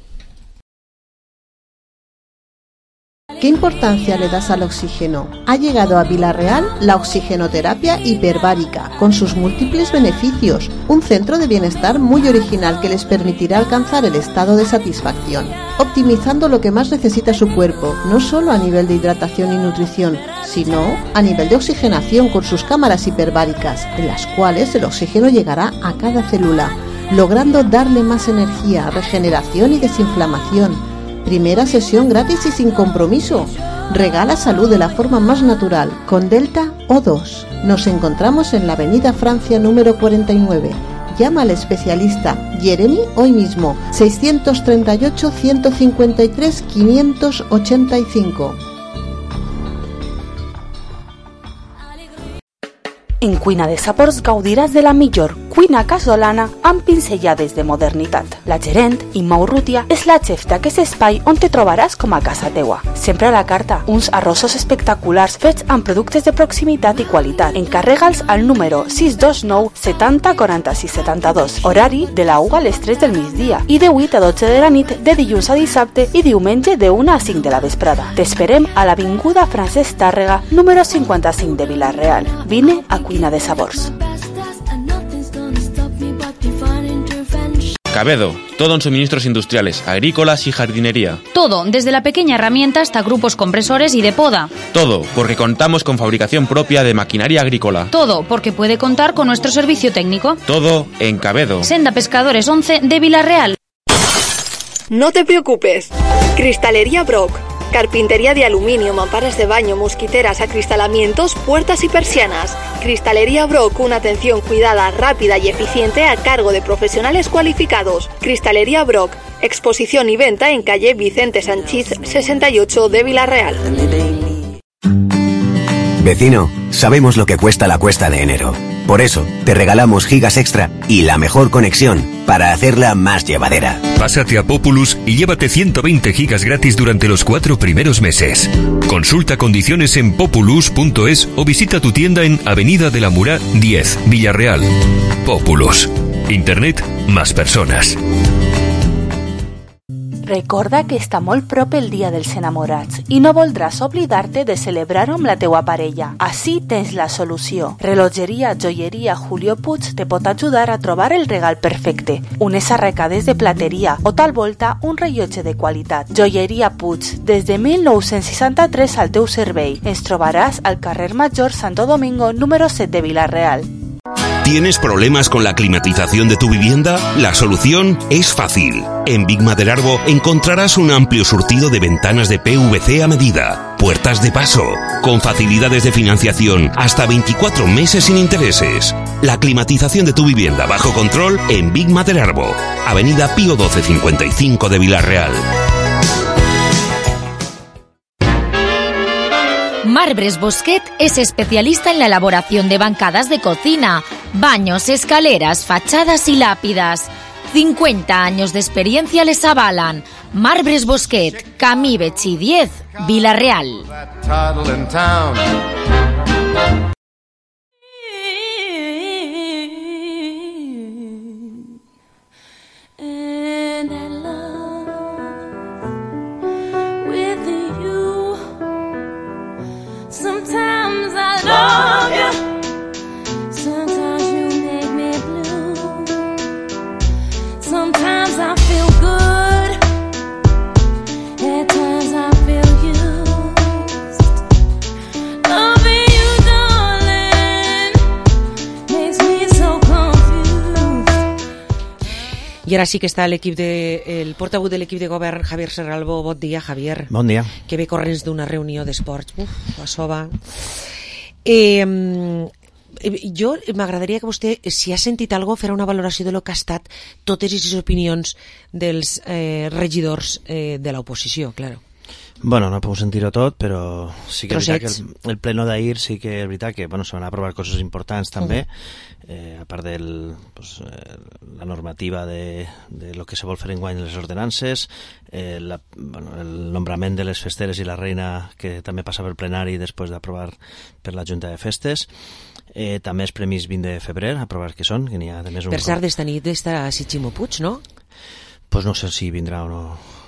[SPEAKER 16] ¿Qué importancia le das al oxígeno? Ha llegado a Vila-real la oxigenoterapia hiperbárica, con sus múltiples beneficios, un centro de bienestar muy original que les permitirá alcanzar el estado de satisfacción, optimizando lo que más necesita su cuerpo, no solo a nivel de hidratación y nutrición, sino a nivel de oxigenación con sus cámaras hiperbáricas, en las cuales el oxígeno llegará a cada célula, logrando darle más energía, regeneración y desinflamación. Primera sesión gratis y sin compromiso. Regala salud de la forma más natural, con Delta O dos. Nos encontramos en la avenida Francia número cuarenta y nueve. Llama al especialista Jeremy hoy mismo, seiscientos treinta y ocho, ciento cincuenta y tres, quinientos ochenta y cinco.
[SPEAKER 2] En Cuina de Sabors gaudiràs de la millor cuina casolana amb pinzellades de modernitat. La gerent, Imma Urrutia, és la xef d'aquest espai on te trobaràs com a casa teua. Sempre a la carta, uns arrossos espectaculars fets amb productes de proximitat i qualitat. Encarrega'ls al número sis dos nou setanta quaranta-sis setanta-dos. Horari de la una a les tres del migdia i de vuit a dotze de la nit de dilluns a dissabte i diumenge de una a cinc de la vesprada. T'esperem a l'avinguda Francesc Tàrrega, número cinquanta-cinc de Vila-real. Vine a Cuina de Sabors.
[SPEAKER 17] Cabedo, todo en suministros industriales, agrícolas y jardinería.
[SPEAKER 4] Todo, desde la pequeña herramienta hasta grupos compresores y de poda.
[SPEAKER 17] Todo, porque contamos con fabricación propia de maquinaria agrícola.
[SPEAKER 4] Todo, porque puede contar con nuestro servicio técnico.
[SPEAKER 17] Todo en Cabedo.
[SPEAKER 4] Senda Pescadores once de Vila-real.
[SPEAKER 18] No te preocupes. Cristalería Brock. Carpintería de aluminio, mamparas de baño, mosquiteras, acristalamientos, puertas y persianas. Cristalería Brock, una atención cuidada, rápida y eficiente a cargo de profesionales cualificados. Cristalería Brock, exposición y venta en calle Vicente Sanchís sesenta y ocho de Villarreal.
[SPEAKER 24] Vecino, sabemos lo que cuesta la cuesta de enero. Por eso, te regalamos gigas extra y la mejor conexión para hacerla más llevadera.
[SPEAKER 20] Pásate a Populus y llévate ciento veinte gigas gratis durante los cuatro primeros meses. Consulta condiciones en populus punto es o visita tu tienda en Avenida de la Murá diez, Villarreal. Populus. Internet más persones.
[SPEAKER 2] Recorda que està molt prop el dia dels enamorats i no voldràs oblidar-te de celebrar-ho amb la teua parella. Així tens la solució. Relojeria Joieria Julio Puig te pot ajudar a trobar el regal perfecte. Unes arracades de plateria o tal volta un rellotge de qualitat. Joieria Puig, des de mil nou-cents seixanta-tres al teu servei. Ens trobaràs al carrer Major Santo Domingo número set de Villarreal.
[SPEAKER 22] ¿Tienes problemas con la climatización de tu vivienda? La solución es fácil. En Big Maderarbo encontrarás un amplio surtido de ventanas de P V C a medida, puertas de paso, con facilidades de financiación hasta veinticuatro meses sin intereses. La climatización de tu vivienda bajo control en Big Maderarbo, Avenida Pío doce cincuenta y cinco de Villarreal.
[SPEAKER 4] Marbres Bosquet es especialista en la elaboración de bancadas de cocina, baños, escaleras, fachadas y lápidas. cincuenta años de experiencia les avalan. Marbres Bosquet, Camí Betxí diez, Villarreal.
[SPEAKER 12] Sometimes I love you, sometimes you make me blue. Sometimes I feel good, at times I feel used. Loving you, darling, makes me so confused.
[SPEAKER 6] I ara sí que està l'equip de, el portaveu de l'equip de govern, Javier Serralbo. Bon dia, Javier.
[SPEAKER 23] Bon dia.
[SPEAKER 6] Que ve corrents d'una reunió d'esports. Uf, això va. Eh, jo m'agradaria que vostè, si ha sentit alguna cosa, farà una valoració de lo que ha estat totes les opinions dels eh, regidors eh, de l'oposició, claro.
[SPEAKER 23] Bueno, no puc sentir-ho tot, però sí que és veritat que el, el pleno d'ahir sí que és veritat que bueno, se van aprovar coses importants també, uh-huh. eh, a part de pues, eh, la normativa de, de lo que se vol fer enguany en les ordenances, eh, la, bueno, el nombrament de les festeres i la reina que també passa pel plenari després d'aprovar per la Junta de Festes. Eh, també els premis vint de febrer, aprovar que són, que n'hi ha també un...
[SPEAKER 6] Per cert, d'esta nit estarà Ximo Puig, no?
[SPEAKER 23] Pues no sé si vindrà o no.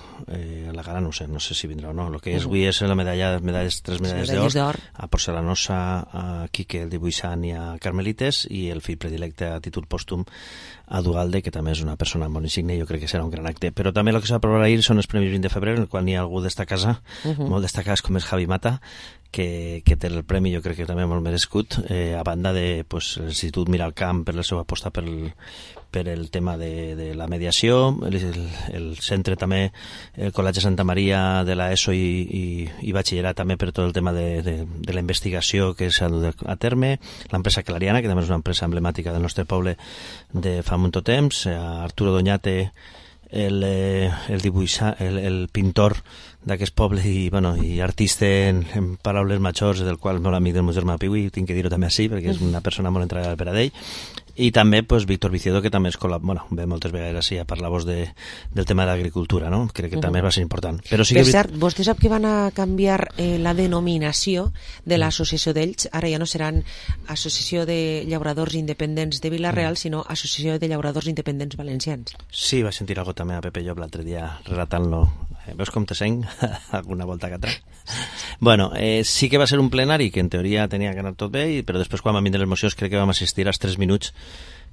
[SPEAKER 23] Eh, a la gala no sé, no sé si vindrà o no. El que és avui és la medalla, medalles, tres medalles d'or a Porcelanosa, a Quique el dibuixant i a Carmelites, i el fill predilecte a títol pòstum a Dualde, que també és una persona molt insigne i jo crec que serà un gran acte. Però també el que s'ha aprovar ahir són els premis vint de febrer, en el qual n'hi ha algú d'esta casa, uh-huh. molt destacats, com és Javi Mata, que, que té el premi, jo crec que també molt merescut, eh, a banda de pues, l'Institut Miralcamp per la seva aposta per el, per el tema de, de la mediació, el, el, el centre també, el Col·legi Santa Maria de l'ESO i, i, i batxillerat també per tot el tema de, de, de la investigació que s'ha dut a terme, l'empresa Clariana, que també és una empresa emblemàtica del nostre poble de fa molt temps, Arturo Doñate, el, el, dibuixa, el, el pintor d'aquest poble i, bueno, i artista en, en paraules majors, del qual molt amic del meu germà Piui, tinc que dir-ho també així perquè és una persona molt entregada per a ell. I també pues, Víctor Viciedo, que també es col·lab... bueno, ve moltes vegades així a parlar-vos de, del tema de l'agricultura, no? Crec que uh-huh. també va ser important. Però sí
[SPEAKER 6] per
[SPEAKER 23] que...
[SPEAKER 6] cert, vostè sap que van a canviar eh, la denominació de l'associació d'ells, ara ja no seran Associació de Llauradors Independents de Villarreal, uh-huh. sinó Associació de Llauradors Independents Valencians.
[SPEAKER 23] Sí, vaig sentir algo també a Pepe Llop l'altre dia relatant-lo. Eh, veus com te sent? Alguna volta que altra. Bueno, eh, sí que va ser un plenari que en teoria tenia que anar tot bé, però després quan van vindre les mocions crec que vam assistir als tres minuts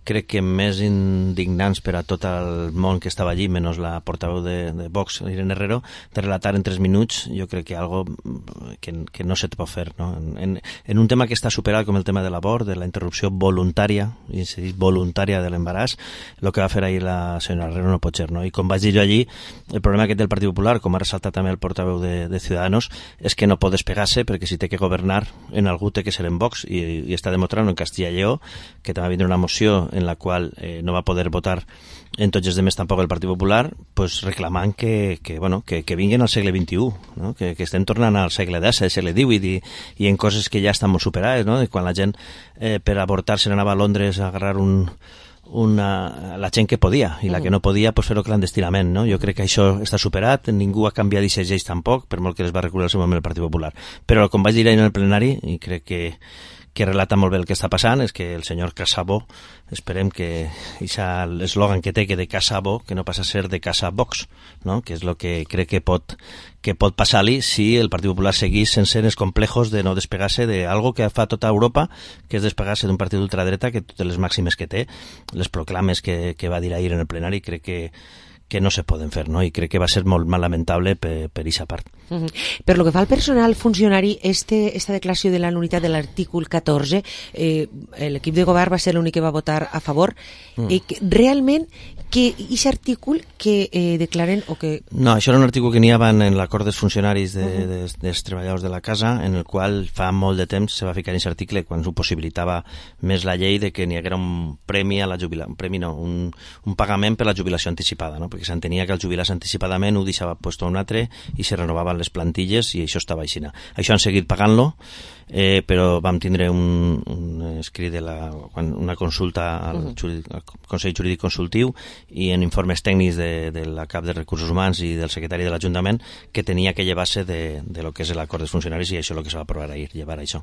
[SPEAKER 23] crec que més indignants per a tot el món que estava allí, menys la portaveu de, de Vox, Irene Herrero, de relatar en tres minuts, jo crec que algo que, que no se te pot fer, no? En, en un tema que està superat, com el tema de l'abort, de la interrupció voluntària, i se diu voluntària de l'embaràs, el que va fer ahir la senyora Herrero no pot ser, no? I com vaig dir jo allí, el problema aquest del Partit Popular, com ha ressaltat també el portaveu de, de Ciudadanos, és que no pot despegar-se, perquè si té que governar, en algú té que ser en Vox, i, i està demostrant en Castilla i Lleó, que també va vindre una moció en la qual eh, no va poder votar en tots els demés tampoc el Partit Popular, pues reclamant que, que, bueno, que, que vinguin al segle vint-i-u, no? que, que estem tornant al segle dèsset, al segle divuit, i, i en coses que ja estan molt superades, no? Quan la gent eh, per avortar se n'anava a Londres a agarrar un, una, la gent que podia, i la que no podia pues, fer-ho clandestinament, no? Jo crec que això està superat, ningú ha canviat aquestes lleis tampoc, per molt que les va recular el seu moment el Partit Popular. Però com vaig dir ahir en el plenari, i crec que que relata molt bé el que està passant, és que el senyor Casabó, esperem que l'eslògan que té, que de Casa Bo, que no passa a ser de Casa Vox, no? Que és el que crec que pot, que pot passar-li si el Partit Popular seguís sense els complejos de no despegar-se d'algo que fa tota Europa, que és despegar-se d'un partit d'ultradreta que totes les màximes que té, les proclames que, que va dir ahir en el plenari, crec que que no se poden fer, no? I crec que va ser molt, molt lamentable per, per aquesta part.
[SPEAKER 6] Uh -huh. Per lo que fa al personal funcionari, este, esta declaració de la nul·litat de l'artícul catorze, eh, l'equip de govern va ser l'únic que va votar a favor. Mm. Eh, que, realment, que aquest artícul que eh, declaren o que...
[SPEAKER 23] No, això era un artícul que n'hi havia en l'acord dels funcionaris de, uh -huh. de, dels treballadors de la casa, en el qual fa molt de temps se va ficar en aquest article quan ho possibilitava més la llei de que n'hi haguera un premi a la jubilació, un premi no, un, un pagament per la jubilació anticipada, no? Perquè s'entenia que el jubilar-se anticipadament ho deixava puesto a un altre i se renovaven les plantilles i això estava així. Això han seguit pagant-lo, eh, però vam tindre un, un escrit de la, una consulta al, jurídic, al Consell Jurídic Consultiu i en informes tècnics de, de la cap de Recursos Humans i del secretari de l'Ajuntament que tenia que llevar-se de, de lo que és l'acord dels funcionaris, i això és el que se va aprovar ahir, llevar això.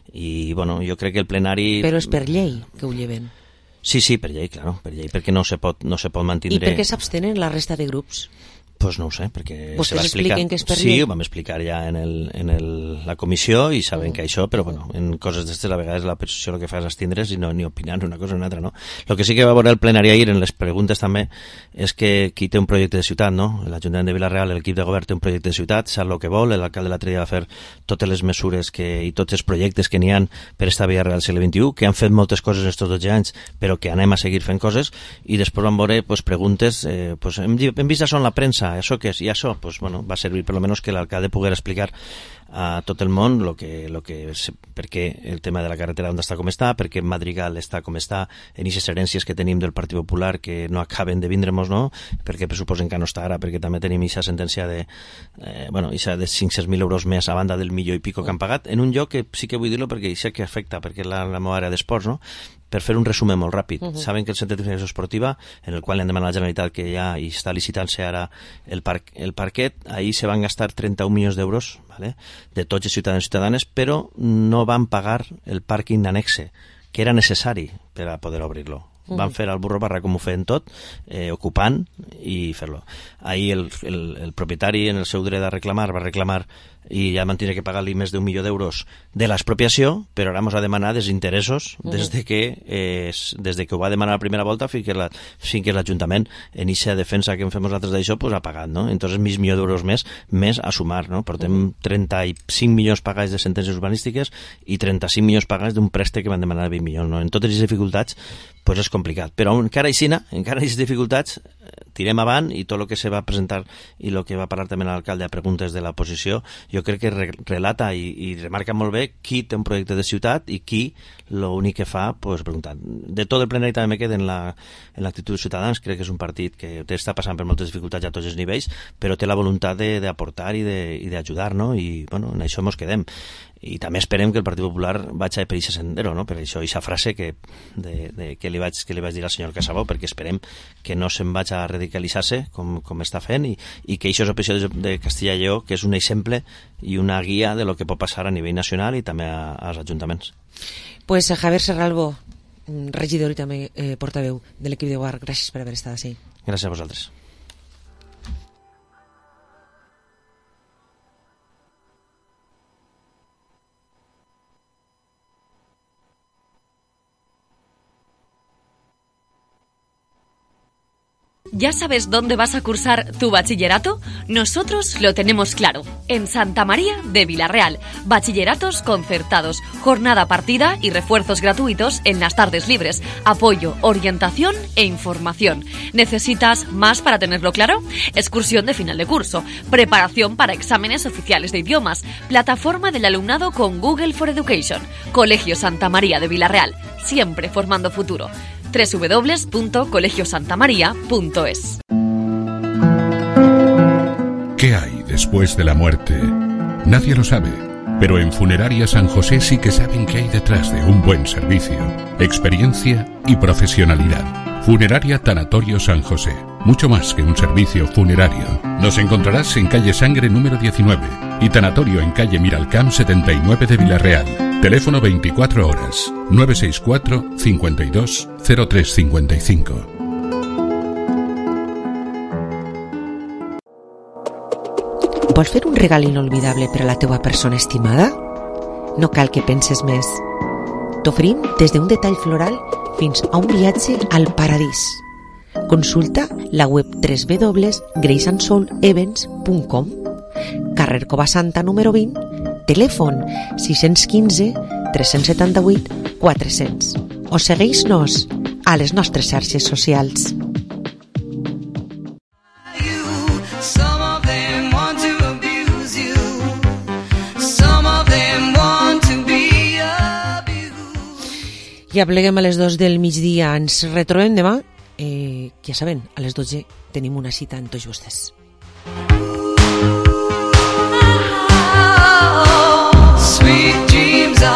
[SPEAKER 23] I bueno, jo crec que el plenari...
[SPEAKER 6] Però és per llei que ho lleven.
[SPEAKER 23] Sí, sí, per llei, claro, per llei, perquè no se pot, no se pot mantenir...
[SPEAKER 6] I per què s'abstenen la resta de grups?
[SPEAKER 23] Pues no ho sé, perquè
[SPEAKER 6] vostès
[SPEAKER 23] se va explicar...
[SPEAKER 6] expliquen que és per
[SPEAKER 23] sí,
[SPEAKER 6] llei?
[SPEAKER 23] ho vam explicar ja en, el, en el, la comissió i saben
[SPEAKER 6] Mm.
[SPEAKER 23] que això, però bueno, en coses d'estes a vegades la posició el que fa és abstindre's i no ni opinar una cosa o una altra, no? El que sí que va veure el plenari ahir en les preguntes també és que qui té un projecte de ciutat, no? L'Ajuntament de Vila-real, l'equip de govern té un projecte de ciutat, sap el que vol, l'alcalde l'altre dia va fer totes les mesures que, i tots els projectes que n'hi ha per estar a Vila-real al segle vint-i-u, que han fet moltes coses en estos dotze anys, però que anem a seguir fent coses, i després vam veure pues, preguntes, eh, pues, hem, hem vist això en la premsa, això què és? I això pues, bueno, va servir per lo menos que l'alcalde poguera explicar a tot el món lo que, lo que, per què el tema de la carretera on està com està, per què Madrigal està com està, en aquestes herències que tenim del Partit Popular que no acaben de vindre-nos, no? Perquè pressuposen que no està ara, perquè també tenim aquesta sentència de, eh, bueno, aquesta de cinc-cents mil euros més a banda del milió i pico que han pagat, en un lloc que sí que vull dir-lo perquè sé que afecta, perquè és la, la meva àrea d'esports, no? Per fer un resum molt ràpid. Uh -huh. Saben que el centre de tecnificació esportiva, en el qual li han demanat a la Generalitat que ja hi està licitant-se ara el, parc, el parquet, ahir se van gastar trenta-un milions d'euros, ¿vale? De tots els ciutadans i ciutadanes, però no van pagar el pàrquing anexe, que era necessari per a poder obrir-lo. Uh -huh. Van fer el burro barra com ho feien tot, eh, ocupant i fer-lo. Ahir el, el, el propietari, en el seu dret a reclamar, va reclamar i ja van tenir que pagar-li més d'un milió d'euros de l'expropiació, però ara ens ha demanat els interessos uh -huh. des, de que, eh, des de que ho va demanar la primera volta fins que, la, fins que l'Ajuntament en aquesta defensa que en fem nosaltres d'això pues, ha pagat, no? Entonces mig milió d'euros més més a sumar, no? Portem uh -huh. trenta-cinc milions pagats de sentències urbanístiques i trenta-cinc milions pagats d'un préstec que van demanar vint milions, no? En totes les dificultats pues és complicat, però encara així, encara aquestes dificultats tirem avant, i tot el que se va presentar i el que va parlar també l'alcalde a preguntes de l'oposició, jo crec que re relata i, i remarca molt bé qui té un projecte de ciutat i qui l'únic que fa, pues, preguntar. De tot el plenari també me queda en l'actitud la, de Ciutadans, crec que és un partit que està passant per moltes dificultats a tots els nivells, però té la voluntat d'aportar i d'ajudar, no? I bueno, en això ens quedem. I també esperem que el Partit Popular vagi per aquest sendero, no? Per això aquesta frase que, de, de, que, li vaig, que li vaig dir al senyor Casabó, perquè esperem que no se'n vagi a radicalitzar-se com, com està fent, i, i que això és l'opció de, de Castilla i Lleó, que és un exemple i una guia de lo que pot passar a nivell nacional i també a, als ajuntaments.
[SPEAKER 6] Pues a Javier Serralbo, regidor i també eh, portaveu de l'equip de govern, gràcies per haver estat així.
[SPEAKER 23] Gràcies a vosaltres.
[SPEAKER 21] ¿Ya sabes dónde vas a cursar tu bachillerato? Nosotros lo tenemos claro. En Santa María de Vilarreal. Bachilleratos concertados, jornada partida y refuerzos gratuitos en las tardes libres. Apoyo, orientación e información. ¿Necesitas más para tenerlo claro? Excursión de final de curso. Preparación para exámenes oficiales de idiomas. Plataforma del alumnado con Google for Education. Colegio Santa María de Vilarreal. Siempre formando futuro. doble u doble u doble u punto colegio santa maría punto es.
[SPEAKER 1] ¿Qué hay después de la muerte? Nadie lo sabe, pero en Funeraria San José sí que saben qué hay detrás de un buen servicio, experiencia y profesionalidad. Funeraria Tanatorio San José, mucho más que un servicio funerario. Nos encontrarás en calle Sangre número diecinueve y Tanatorio en calle Miralcamp setenta y nueve de Vilarreal. Teléfono veinticuatro horas, nueve seis cuatro, cincuenta y dos, cero tres cincuenta y cinco.
[SPEAKER 6] Vols fer un regal inolvidable per a la teua persona estimada? No cal que penses més. T'oferim des d'un detall floral fins a un viatge al paradís. Consulta la web w w w punt grace and soul events punt com. Carrer Covasanta número vint, telèfon sis cents quinze, tres cents setanta-vuit, quatre-cents. O segueix-nos a les nostres xarxes socials. Ja pleguem a les dos del migdia, ens retrobem demà, eh, ja saben, a les dotze tenim una cita en Tots Vostès.